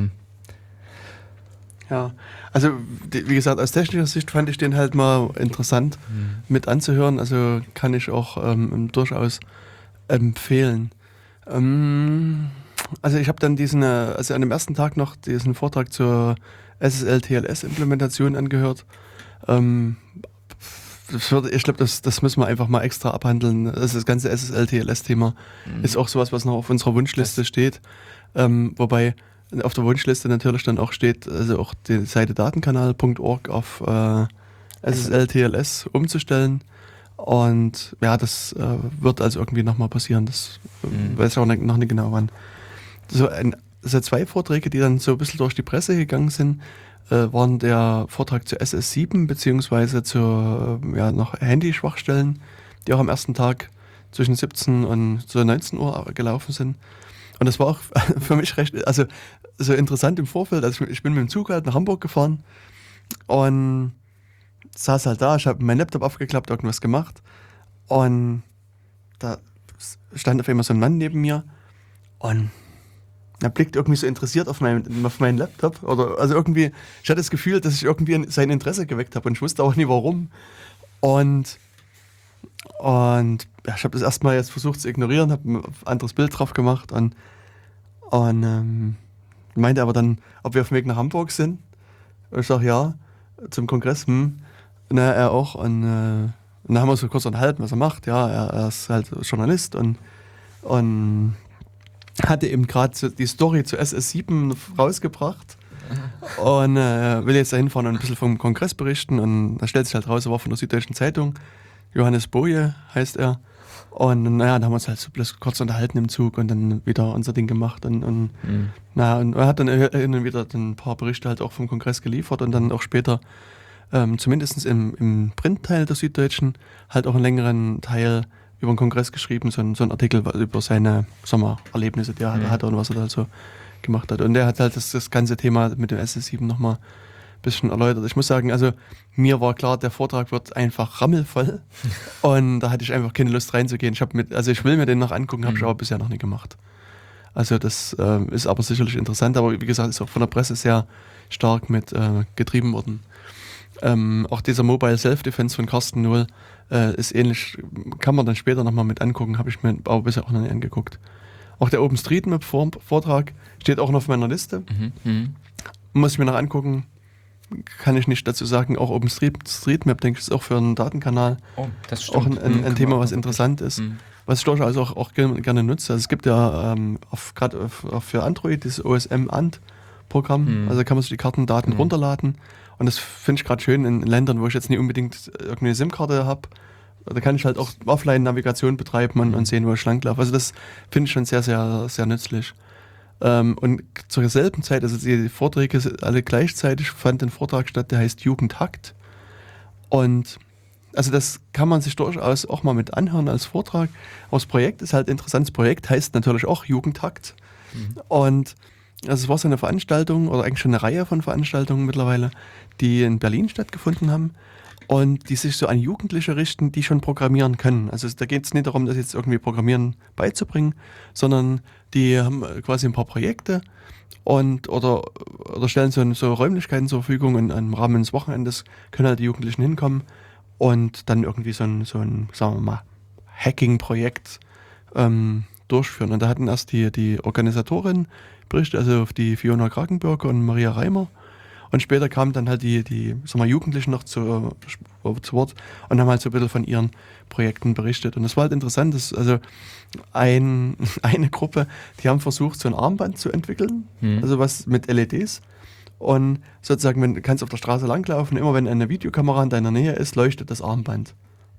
[SPEAKER 1] Ja, also die, wie gesagt, aus technischer Sicht fand ich den halt mal interessant mit anzuhören. Also kann ich auch ähm, durchaus empfehlen. Ähm, also ich habe dann diesen, äh, also an dem ersten Tag noch diesen Vortrag zur S S L T L S-Implementation angehört. Ähm, das würde, ich glaube, das, das müssen wir einfach mal extra abhandeln. Also das ganze S S L T L S-Thema ist auch sowas, was noch auf unserer Wunschliste
[SPEAKER 2] Das-
[SPEAKER 1] steht. Ähm, wobei auf der Wunschliste natürlich dann auch steht, also auch die Seite datenkanal punkt org auf äh, S S L T L S umzustellen. Und ja, das äh, wird also irgendwie nochmal passieren. Das äh,
[SPEAKER 2] Mhm.
[SPEAKER 1] weiß ich auch nicht, noch nicht genau wann. So ein, also zwei Vorträge, die dann so ein bisschen durch die Presse gegangen sind, äh, waren der Vortrag zu S S sieben beziehungsweise zu äh, ja, noch Handyschwachstellen, die auch am ersten Tag zwischen siebzehn und so neunzehn Uhr gelaufen sind. Und das war auch für mich recht, also so interessant im Vorfeld. Also ich, ich bin mit dem Zug halt nach Hamburg gefahren und saß halt da, ich habe meinen Laptop aufgeklappt, irgendwas gemacht und da stand auf einmal so ein Mann neben mir und er blickt irgendwie so interessiert auf meinen, auf meinen Laptop. Oder, also irgendwie, ich hatte das Gefühl, dass ich irgendwie sein Interesse geweckt habe und ich wusste auch nie warum. Und, und ja, ich habe das erstmal jetzt versucht zu ignorieren, habe ein anderes Bild drauf gemacht und, und ähm, meinte aber dann, ob wir auf dem Weg nach Hamburg sind. Und ich sage ja, zum Kongress, hm. Na, er auch. Und, äh, und dann haben wir uns so kurz unterhalten, was er macht. Ja, er, er ist halt Journalist und, und hatte eben gerade die Story zu S S sieben rausgebracht und äh, will jetzt da hinfahren und ein bisschen vom Kongress berichten. Und da stellt sich halt raus, er war von der Süddeutschen Zeitung. Johannes Boje heißt er. Und naja, dann haben wir uns halt so bloß kurz unterhalten im Zug und dann wieder unser Ding gemacht. Und, und,
[SPEAKER 2] Mhm.
[SPEAKER 1] naja, und er hat dann hin und wieder ein paar Berichte halt auch vom Kongress geliefert und dann auch später, ähm, zumindest im, im Printteil der Süddeutschen, halt auch einen längeren Teil über den Kongress geschrieben, so ein, so ein Artikel über seine, sag mal, Erlebnisse, die er
[SPEAKER 2] Mhm.
[SPEAKER 1] hatte und was er da halt so gemacht hat. Und der hat halt das, das ganze Thema mit dem S S sieben nochmal ein bisschen erläutert. Ich muss sagen, also mir war klar, der Vortrag wird einfach rammelvoll und da hatte ich einfach keine Lust reinzugehen. Ich habe mit, also ich will mir den noch angucken, habe ich
[SPEAKER 2] Mhm.
[SPEAKER 1] aber bisher noch nie gemacht. Also das ähm, ist aber sicherlich interessant, aber wie gesagt, ist auch von der Presse sehr stark mit äh, getrieben worden. Ähm, auch dieser Mobile Self-Defense von Carsten Nohl äh, ist ähnlich, kann man dann später nochmal mit angucken, habe ich mir aber bisher auch noch nicht angeguckt. Auch der OpenStreetMap-Vortrag steht auch noch auf meiner Liste.
[SPEAKER 2] Mhm. Mhm.
[SPEAKER 1] Muss ich mir noch angucken, kann ich nicht dazu sagen. Auch OpenStreetMap, denke ich, ist auch für einen Datenkanal
[SPEAKER 2] Oh, das stimmt.
[SPEAKER 1] auch ein, ein,
[SPEAKER 2] Mhm,
[SPEAKER 1] ein
[SPEAKER 2] kann
[SPEAKER 1] Thema,
[SPEAKER 2] man
[SPEAKER 1] was
[SPEAKER 2] auch
[SPEAKER 1] interessant ist.
[SPEAKER 2] Mhm.
[SPEAKER 1] Was ich durchaus auch, auch gerne, gerne nutze. Also es gibt ja ähm, auf, gerade auf, auf für Android das O S M-Ant-Programm.
[SPEAKER 2] Mhm.
[SPEAKER 1] Also da kann man sich die Kartendaten
[SPEAKER 2] Mhm.
[SPEAKER 1] runterladen. Und das finde ich gerade schön in Ländern, wo ich jetzt nicht unbedingt irgendeine SIM-Karte habe. Da kann ich halt auch Offline-Navigation betreiben und,
[SPEAKER 2] Mhm.
[SPEAKER 1] und sehen, wo ich langlaufe. Also das finde ich schon sehr, sehr, sehr nützlich. Ähm, und zur selben Zeit, also die Vorträge sind alle gleichzeitig, fand ein Vortrag statt, der heißt Jugendhakt. Und also das kann man sich durchaus auch mal mit anhören als Vortrag. Aber das Projekt ist halt ein interessantes Projekt, heißt natürlich auch Jugendhakt.
[SPEAKER 2] Mhm.
[SPEAKER 1] Und also es war so eine Veranstaltung oder eigentlich schon eine Reihe von Veranstaltungen mittlerweile, die in Berlin stattgefunden haben und die sich so an Jugendliche richten, die schon programmieren können. Also da geht es nicht darum, das jetzt irgendwie Programmieren beizubringen, sondern die haben quasi ein paar Projekte und oder, oder stellen so, so Räumlichkeiten zur Verfügung und im Rahmen des Wochenendes können halt die Jugendlichen hinkommen und dann irgendwie so ein, so ein sagen wir mal, Hacking-Projekt ähm, durchführen. Und da hatten erst die, die Organisatorin berichtet, also die Fiona Krakenbürger und Maria Reimer. Und später kamen dann halt die, die sag mal, Jugendlichen noch zu, zu Wort und haben halt so ein bisschen von ihren Projekten berichtet. Und das war halt interessant, dass also ein, eine Gruppe, die haben versucht, so ein Armband zu entwickeln,
[SPEAKER 2] Mhm.
[SPEAKER 1] also was mit L E Ds. Und sozusagen, wenn du kannst auf der Straße langlaufen, immer wenn eine Videokamera in deiner Nähe ist, leuchtet das Armband.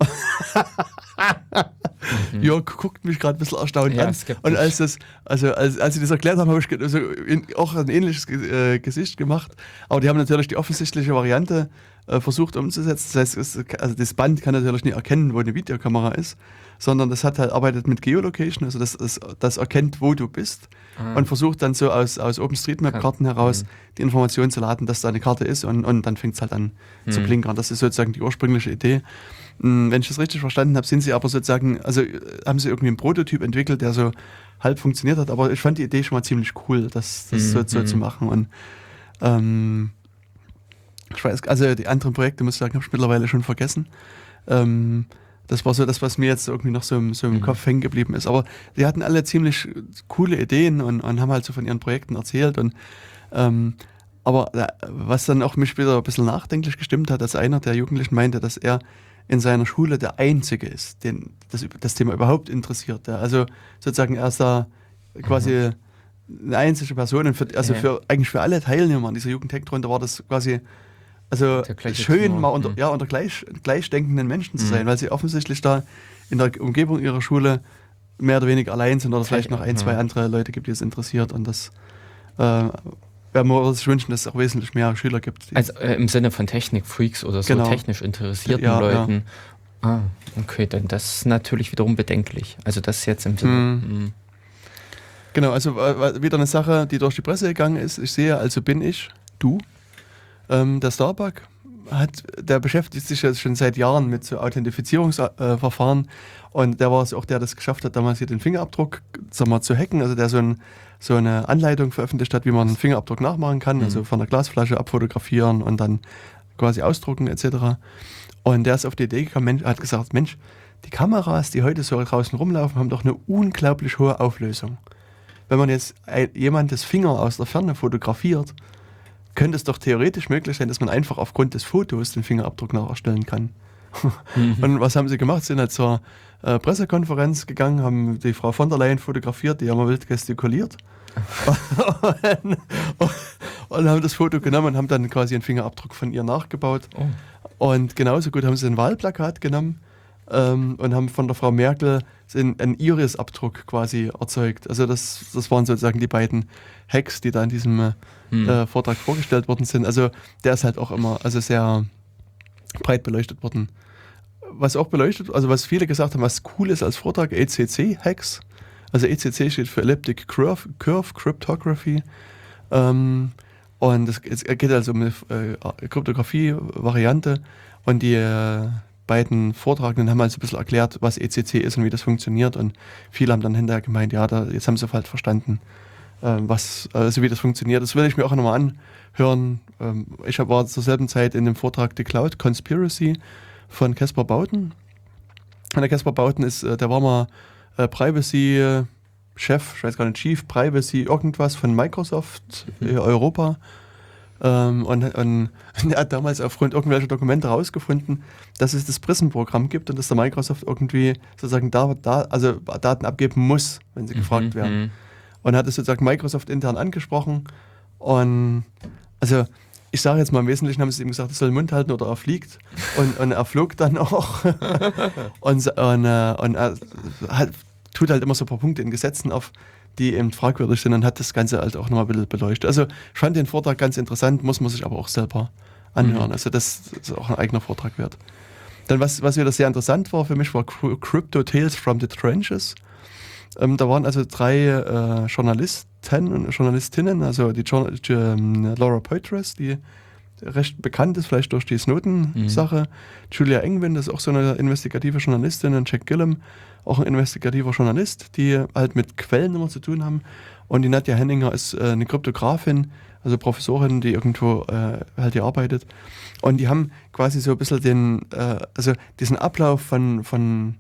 [SPEAKER 1] Jörg guckt mich gerade ein bisschen erstaunt
[SPEAKER 2] Ja,
[SPEAKER 1] an.
[SPEAKER 2] skeptisch.
[SPEAKER 1] Und als das, also als, als sie das erklärt haben, habe ich ge- also in, auch ein ähnliches Ge- äh, Gesicht gemacht. Aber die haben natürlich die offensichtliche Variante äh, versucht umzusetzen. Das heißt, es, also das Band kann natürlich nicht erkennen, wo eine Videokamera ist, sondern das hat halt arbeitet mit Geolocation, also das, das, das erkennt, wo du bist
[SPEAKER 2] Ah.
[SPEAKER 1] und versucht dann so aus, aus OpenStreetMap-Karten heraus
[SPEAKER 2] Mhm.
[SPEAKER 1] die Information zu laden, dass da eine Karte ist und, und dann fängt es halt an zu
[SPEAKER 2] Mhm.
[SPEAKER 1] blinkern. Das ist sozusagen die ursprüngliche Idee. Mm, Wenn ich das richtig verstanden habe, sind sie aber sozusagen, also äh, haben sie irgendwie einen Prototyp entwickelt, der so halb funktioniert hat, aber ich fand die Idee schon mal ziemlich cool, das, das so,
[SPEAKER 2] Mhm.
[SPEAKER 1] so zu machen. Und ähm, ich weiß, also die anderen Projekte, muss ich sagen, habe ich mittlerweile schon vergessen. Ähm, das war so das, was mir jetzt irgendwie noch so, im- so im
[SPEAKER 2] Mhm.
[SPEAKER 1] Kopf hängen geblieben ist. Aber die hatten alle ziemlich coole Ideen und, und haben halt so von ihren Projekten erzählt. Und ähm, aber äh, was dann auch mich wieder ein bisschen nachdenklich gestimmt hat, dass einer der Jugendlichen meinte, dass er in seiner Schule der Einzige ist, den das, das Thema überhaupt interessiert. Der, also sozusagen er ist da quasi eine einzige Person und für, also
[SPEAKER 2] Ja.
[SPEAKER 1] für eigentlich für alle Teilnehmer an dieser Jugendhackrunde war das quasi also
[SPEAKER 2] Der gleiche
[SPEAKER 1] schön,
[SPEAKER 2] Tenor.
[SPEAKER 1] mal unter,
[SPEAKER 2] Mhm.
[SPEAKER 1] ja, unter gleich, gleichdenkenden Menschen zu
[SPEAKER 2] Mhm.
[SPEAKER 1] sein, weil sie offensichtlich da in der Umgebung ihrer Schule mehr oder weniger allein sind oder es vielleicht noch ein, zwei
[SPEAKER 2] Ja.
[SPEAKER 1] andere Leute gibt, die es interessiert. Und das äh, werden wir uns wünschen, dass es auch wesentlich mehr Schüler gibt. Die,
[SPEAKER 2] Also äh, im Sinne von Technikfreaks oder so
[SPEAKER 1] Genau.
[SPEAKER 2] technisch interessierten
[SPEAKER 1] Ja, ja.
[SPEAKER 2] Leuten. Ah, okay, dann das ist natürlich wiederum bedenklich. Also das jetzt im Sinne.
[SPEAKER 1] Mhm.
[SPEAKER 2] Mhm.
[SPEAKER 1] Genau, also äh, wieder eine Sache, die durch die Presse gegangen ist. Ich sehe, also bin ich, du, ähm, der Starbuck, hat, der beschäftigt sich jetzt schon seit Jahren mit so Authentifizierungsverfahren und der war es auch, der das geschafft hat, damals hier den Fingerabdruck sag mal, zu hacken, also der so, ein, so eine Anleitung veröffentlicht hat, wie man einen Fingerabdruck nachmachen kann,
[SPEAKER 2] Mhm.
[SPEAKER 1] also von der Glasflasche abfotografieren und dann quasi ausdrucken et cetera. Und der ist auf die Idee gekommen, Mensch, hat gesagt, Mensch, die Kameras, die heute so draußen rumlaufen, haben doch eine unglaublich hohe Auflösung. Wenn man jetzt ein, jemandes Finger aus der Ferne fotografiert, könnte es doch theoretisch möglich sein, dass man einfach aufgrund des Fotos den Fingerabdruck nacherstellen kann.
[SPEAKER 2] Mhm.
[SPEAKER 1] Und was haben sie gemacht? Sie sind halt zur äh, Pressekonferenz gegangen, haben die Frau von der Leyen fotografiert, die haben mal wild gestikuliert. und, und haben das Foto genommen und haben dann quasi einen Fingerabdruck von ihr nachgebaut.
[SPEAKER 2] Oh.
[SPEAKER 1] Und genauso gut haben sie ein Wahlplakat genommen ähm, und haben von der Frau Merkel einen, einen Iris-Abdruck quasi erzeugt. Also das, das waren sozusagen die beiden Hacks, die da in diesem äh,
[SPEAKER 2] Hm.
[SPEAKER 1] äh, Vortrag vorgestellt worden sind. Also der ist halt auch immer also sehr breit beleuchtet worden. Was auch beleuchtet, also was viele gesagt haben, was cool ist als Vortrag, E C C-Hacks. Also E C C steht für Elliptic Curve, Curve Cryptography. Ähm, und es, es geht also um eine äh, Kryptographie-Variante. Und die äh, beiden Vortragenden haben also ein bisschen erklärt, was E C C ist und wie das funktioniert. Und viele haben dann hinterher gemeint, ja, da, jetzt haben sie halt verstanden, ähm, was, also wie das funktioniert. Das will ich mir auch nochmal anhören. Ähm, ich hab, war zur selben Zeit in dem Vortrag The Cloud Conspiracy von Caspar Bauten. Und der Caspar Bauten ist, äh, der war mal äh, Privacy-Chef, ich weiß gar nicht, Chief Privacy irgendwas von Microsoft
[SPEAKER 2] Mhm.
[SPEAKER 1] äh, Europa. Ähm, und, und er hat damals aufgrund irgendwelcher Dokumente herausgefunden, dass es das PRISM-Programm gibt und dass der Microsoft irgendwie sozusagen da, da also Daten abgeben muss, wenn sie gefragt
[SPEAKER 2] Mhm,
[SPEAKER 1] werden.
[SPEAKER 2] mhm.
[SPEAKER 1] Und hat es sozusagen Microsoft intern angesprochen. Und also ich sage jetzt mal, im Wesentlichen haben sie ihm gesagt, er soll den Mund halten oder er fliegt. Und, und er flog dann auch. und und, äh, und er hat, tut halt immer so ein paar Punkte in Gesetzen auf, die eben fragwürdig sind und hat das Ganze halt auch nochmal ein bisschen beleuchtet. Also ich fand den Vortrag ganz interessant, muss man sich aber auch selber anhören.
[SPEAKER 2] Mhm.
[SPEAKER 1] Also das ist auch ein eigener Vortrag wert. Dann was, was wieder sehr interessant war für mich, war Crypto Tales from the Trenches. Ähm, da waren also drei äh, Journalisten und Journalistinnen, also die Jour- die, ähm, Laura Poitras, die recht bekannt ist, vielleicht durch die Snowden-Sache. Mhm. Julia Engwin, das ist auch so eine investigative Journalistin, und Jack Gillum, auch ein investigativer Journalist, die halt mit Quellen immer zu tun haben. Und die Nadja Henninger ist äh, eine Kryptografin, also Professorin, die irgendwo äh, halt hier arbeitet. Und die haben quasi so ein bisschen den, äh, also diesen Ablauf von, von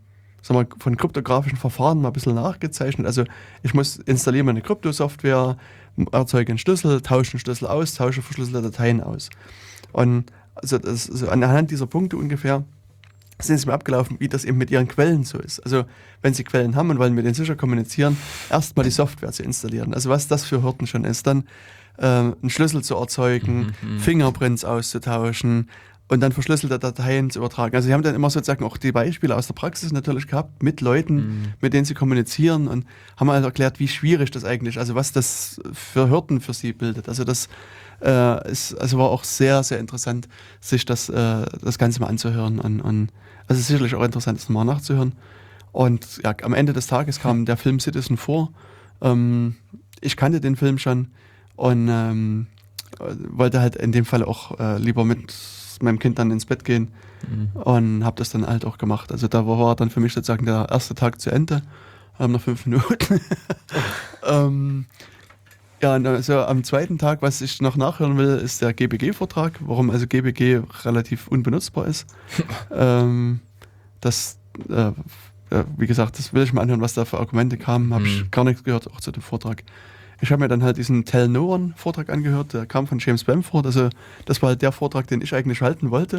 [SPEAKER 1] sag mal, von kryptografischen Verfahren mal ein bisschen nachgezeichnet. Also ich muss installieren eine Kryptosoftware, erzeuge einen Schlüssel, tausche einen Schlüssel aus, tausche verschlüsselte Dateien aus. Und also das, also anhand dieser Punkte ungefähr sind sie mir abgelaufen, wie das eben mit ihren Quellen so ist. Also wenn sie Quellen haben und wollen mit denen sicher kommunizieren, erstmal die Software zu installieren. Also was das für Hürden schon ist, dann äh, einen Schlüssel zu erzeugen, mhm, Fingerprints auszutauschen und dann verschlüsselte Dateien zu übertragen. Also sie haben dann immer sozusagen auch die Beispiele aus der Praxis natürlich gehabt, mit Leuten, mhm. mit denen sie kommunizieren und haben halt erklärt, wie schwierig das eigentlich ist, also was das für Hürden für sie bildet. Also das äh, ist, also war auch sehr, sehr interessant, sich das, äh, das Ganze mal anzuhören und, und also es ist sicherlich auch interessant, das nochmal nachzuhören. Und ja, am Ende des Tages kam der Film Citizen vor. Ähm, ich kannte den Film schon und ähm, wollte halt in dem Fall auch äh, lieber mit meinem Kind dann ins Bett gehen mhm. und habe das dann halt auch gemacht. Also da war dann für mich sozusagen der erste Tag zu Ende. Haben noch fünf Minuten. ähm, ja, und also am zweiten Tag, was ich noch nachhören will, ist der G B G-Vortrag, warum also G B G relativ unbenutzbar ist. ähm, das, äh, äh, wie gesagt, das will ich mal anhören, was da für Argumente kamen. Habe ich gar nichts gehört, auch zu dem Vortrag. Ich habe mir dann halt diesen Tell No One Vortrag angehört, der kam von James Bamford. Also das war halt der Vortrag, den ich eigentlich halten wollte.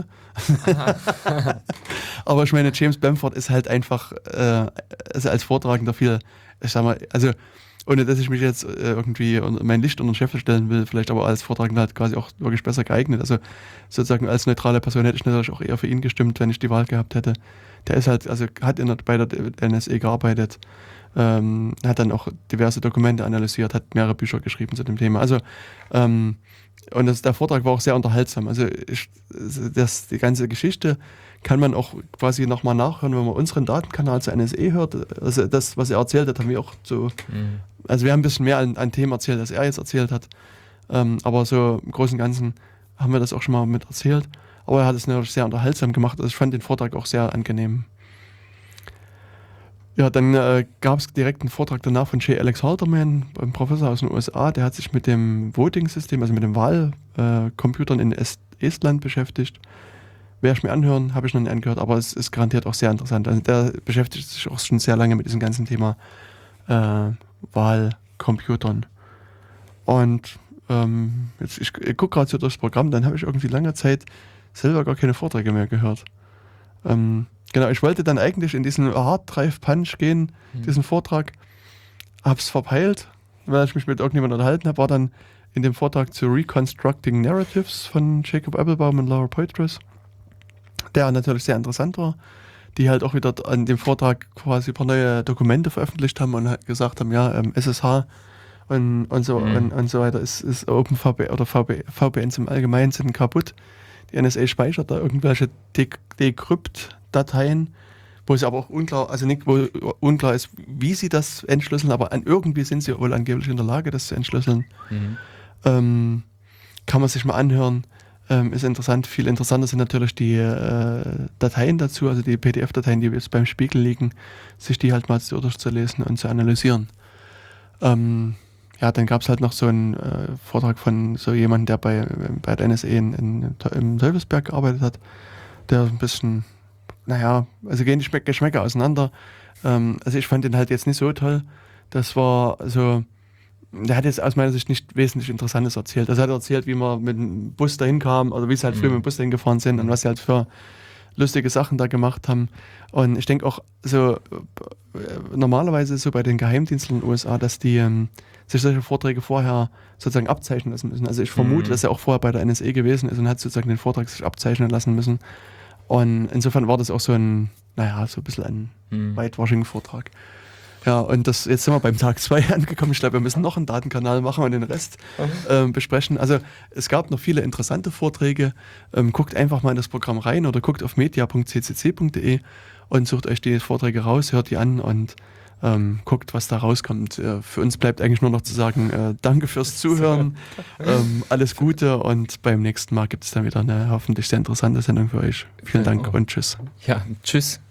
[SPEAKER 1] Aber ich meine, James Bamford ist halt einfach äh, also als Vortragender viel, ich sag mal, also ohne dass ich mich jetzt äh, irgendwie mein Licht unter den Scheffel stellen will, vielleicht aber als Vortragender halt quasi auch wirklich besser geeignet. Also sozusagen als neutrale Person hätte ich natürlich auch eher für ihn gestimmt, wenn ich die Wahl gehabt hätte. Der ist halt, also hat in der, bei der N S A gearbeitet, ähm, hat dann auch diverse Dokumente analysiert, hat mehrere Bücher geschrieben zu dem Thema. Also ähm, und das, der Vortrag war auch sehr unterhaltsam. Also ich, das, die ganze Geschichte kann man auch quasi nochmal nachhören, wenn man unseren Datenkanal zur N S A hört. Also das, was er erzählt hat, haben wir auch so, mhm. also wir haben ein bisschen mehr an, an Themen erzählt, als er jetzt erzählt hat. Ähm, aber so im Großen und Ganzen haben wir das auch schon mal mit erzählt. Aber er hat es natürlich sehr unterhaltsam gemacht. Also ich fand den Vortrag auch sehr angenehm. Ja, dann äh, gab es direkt einen Vortrag danach von J. Alex Halderman, ein Professor aus den U S A, der hat sich mit dem Voting-System, also mit den Wahlcomputern äh, in Est- Estland beschäftigt. Werde ich mir anhören, habe ich noch nicht angehört, aber es ist garantiert auch sehr interessant. Also der beschäftigt sich auch schon sehr lange mit diesem ganzen Thema äh, Wahlcomputern. Und ähm, jetzt, ich, ich gucke gerade so durchs Programm, dann habe ich irgendwie lange Zeit selber gar keine Vorträge mehr gehört. Ähm, genau, ich wollte dann eigentlich in diesen Hard Drive Punch gehen, mhm. diesen Vortrag, hab's verpeilt, weil ich mich mit irgendjemandem unterhalten habe, war dann in dem Vortrag zu Reconstructing Narratives von Jacob Appelbaum und Laura Poitras, der natürlich sehr interessant war, die halt auch wieder an dem Vortrag quasi ein paar neue Dokumente veröffentlicht haben und halt gesagt haben, ja, ähm, S S H und, und, so, mhm. und, und so weiter ist, ist OpenVPN oder V P Ns im Allgemeinen sind kaputt. Die N S A speichert da irgendwelche De- Decrypt-Dateien, wo es aber auch unklar, also nicht, wo unklar ist, wie sie das entschlüsseln, aber an irgendwie sind sie wohl angeblich in der Lage, das zu entschlüsseln. Mhm. Ähm, kann man sich mal anhören. Ähm, ist interessant. Viel interessanter sind natürlich die äh, Dateien dazu, also die P D F-Dateien, die jetzt beim Spiegel liegen, sich die halt mal durchzulesen und zu analysieren. Ähm, ja, dann gab es halt noch so einen äh, Vortrag von so jemandem, der bei, bei der N S A in, in, im Teufelsberg gearbeitet hat, der ein bisschen, naja, also gehen die Schme- Geschmäcker auseinander. Ähm, also ich fand den halt jetzt nicht so toll. Das war so, der hat jetzt aus meiner Sicht nicht wesentlich Interessantes erzählt. Also er hat erzählt, wie man mit dem Bus dahin kam oder wie sie halt früher mit dem Bus dahin gefahren sind und was sie halt für lustige Sachen da gemacht haben. Und ich denke auch so, normalerweise so bei den Geheimdiensten in den U S A, dass die ähm, sich solche Vorträge vorher sozusagen abzeichnen lassen müssen. Also ich vermute, mhm. dass er auch vorher bei der N S A gewesen ist und hat sozusagen den Vortrag sich abzeichnen lassen müssen. Und insofern war das auch so ein, naja, so ein bisschen ein mhm. Whitewashing-Vortrag. Ja, und das, jetzt sind wir beim Tag zwei angekommen. Ich glaube, wir müssen noch einen Datenkanal machen und den Rest ähm, besprechen. Also es gab noch viele interessante Vorträge. Ähm, guckt einfach mal in das Programm rein oder guckt auf media punkt c c c punkt d e und sucht euch die Vorträge raus, hört die an und ähm, guckt, was da rauskommt. Äh, für uns bleibt eigentlich nur noch zu sagen, äh, danke fürs Zuhören, ähm, alles Gute und beim nächsten Mal gibt es dann wieder eine hoffentlich sehr interessante Sendung für euch. Vielen Dank und tschüss.
[SPEAKER 2] Ja, tschüss.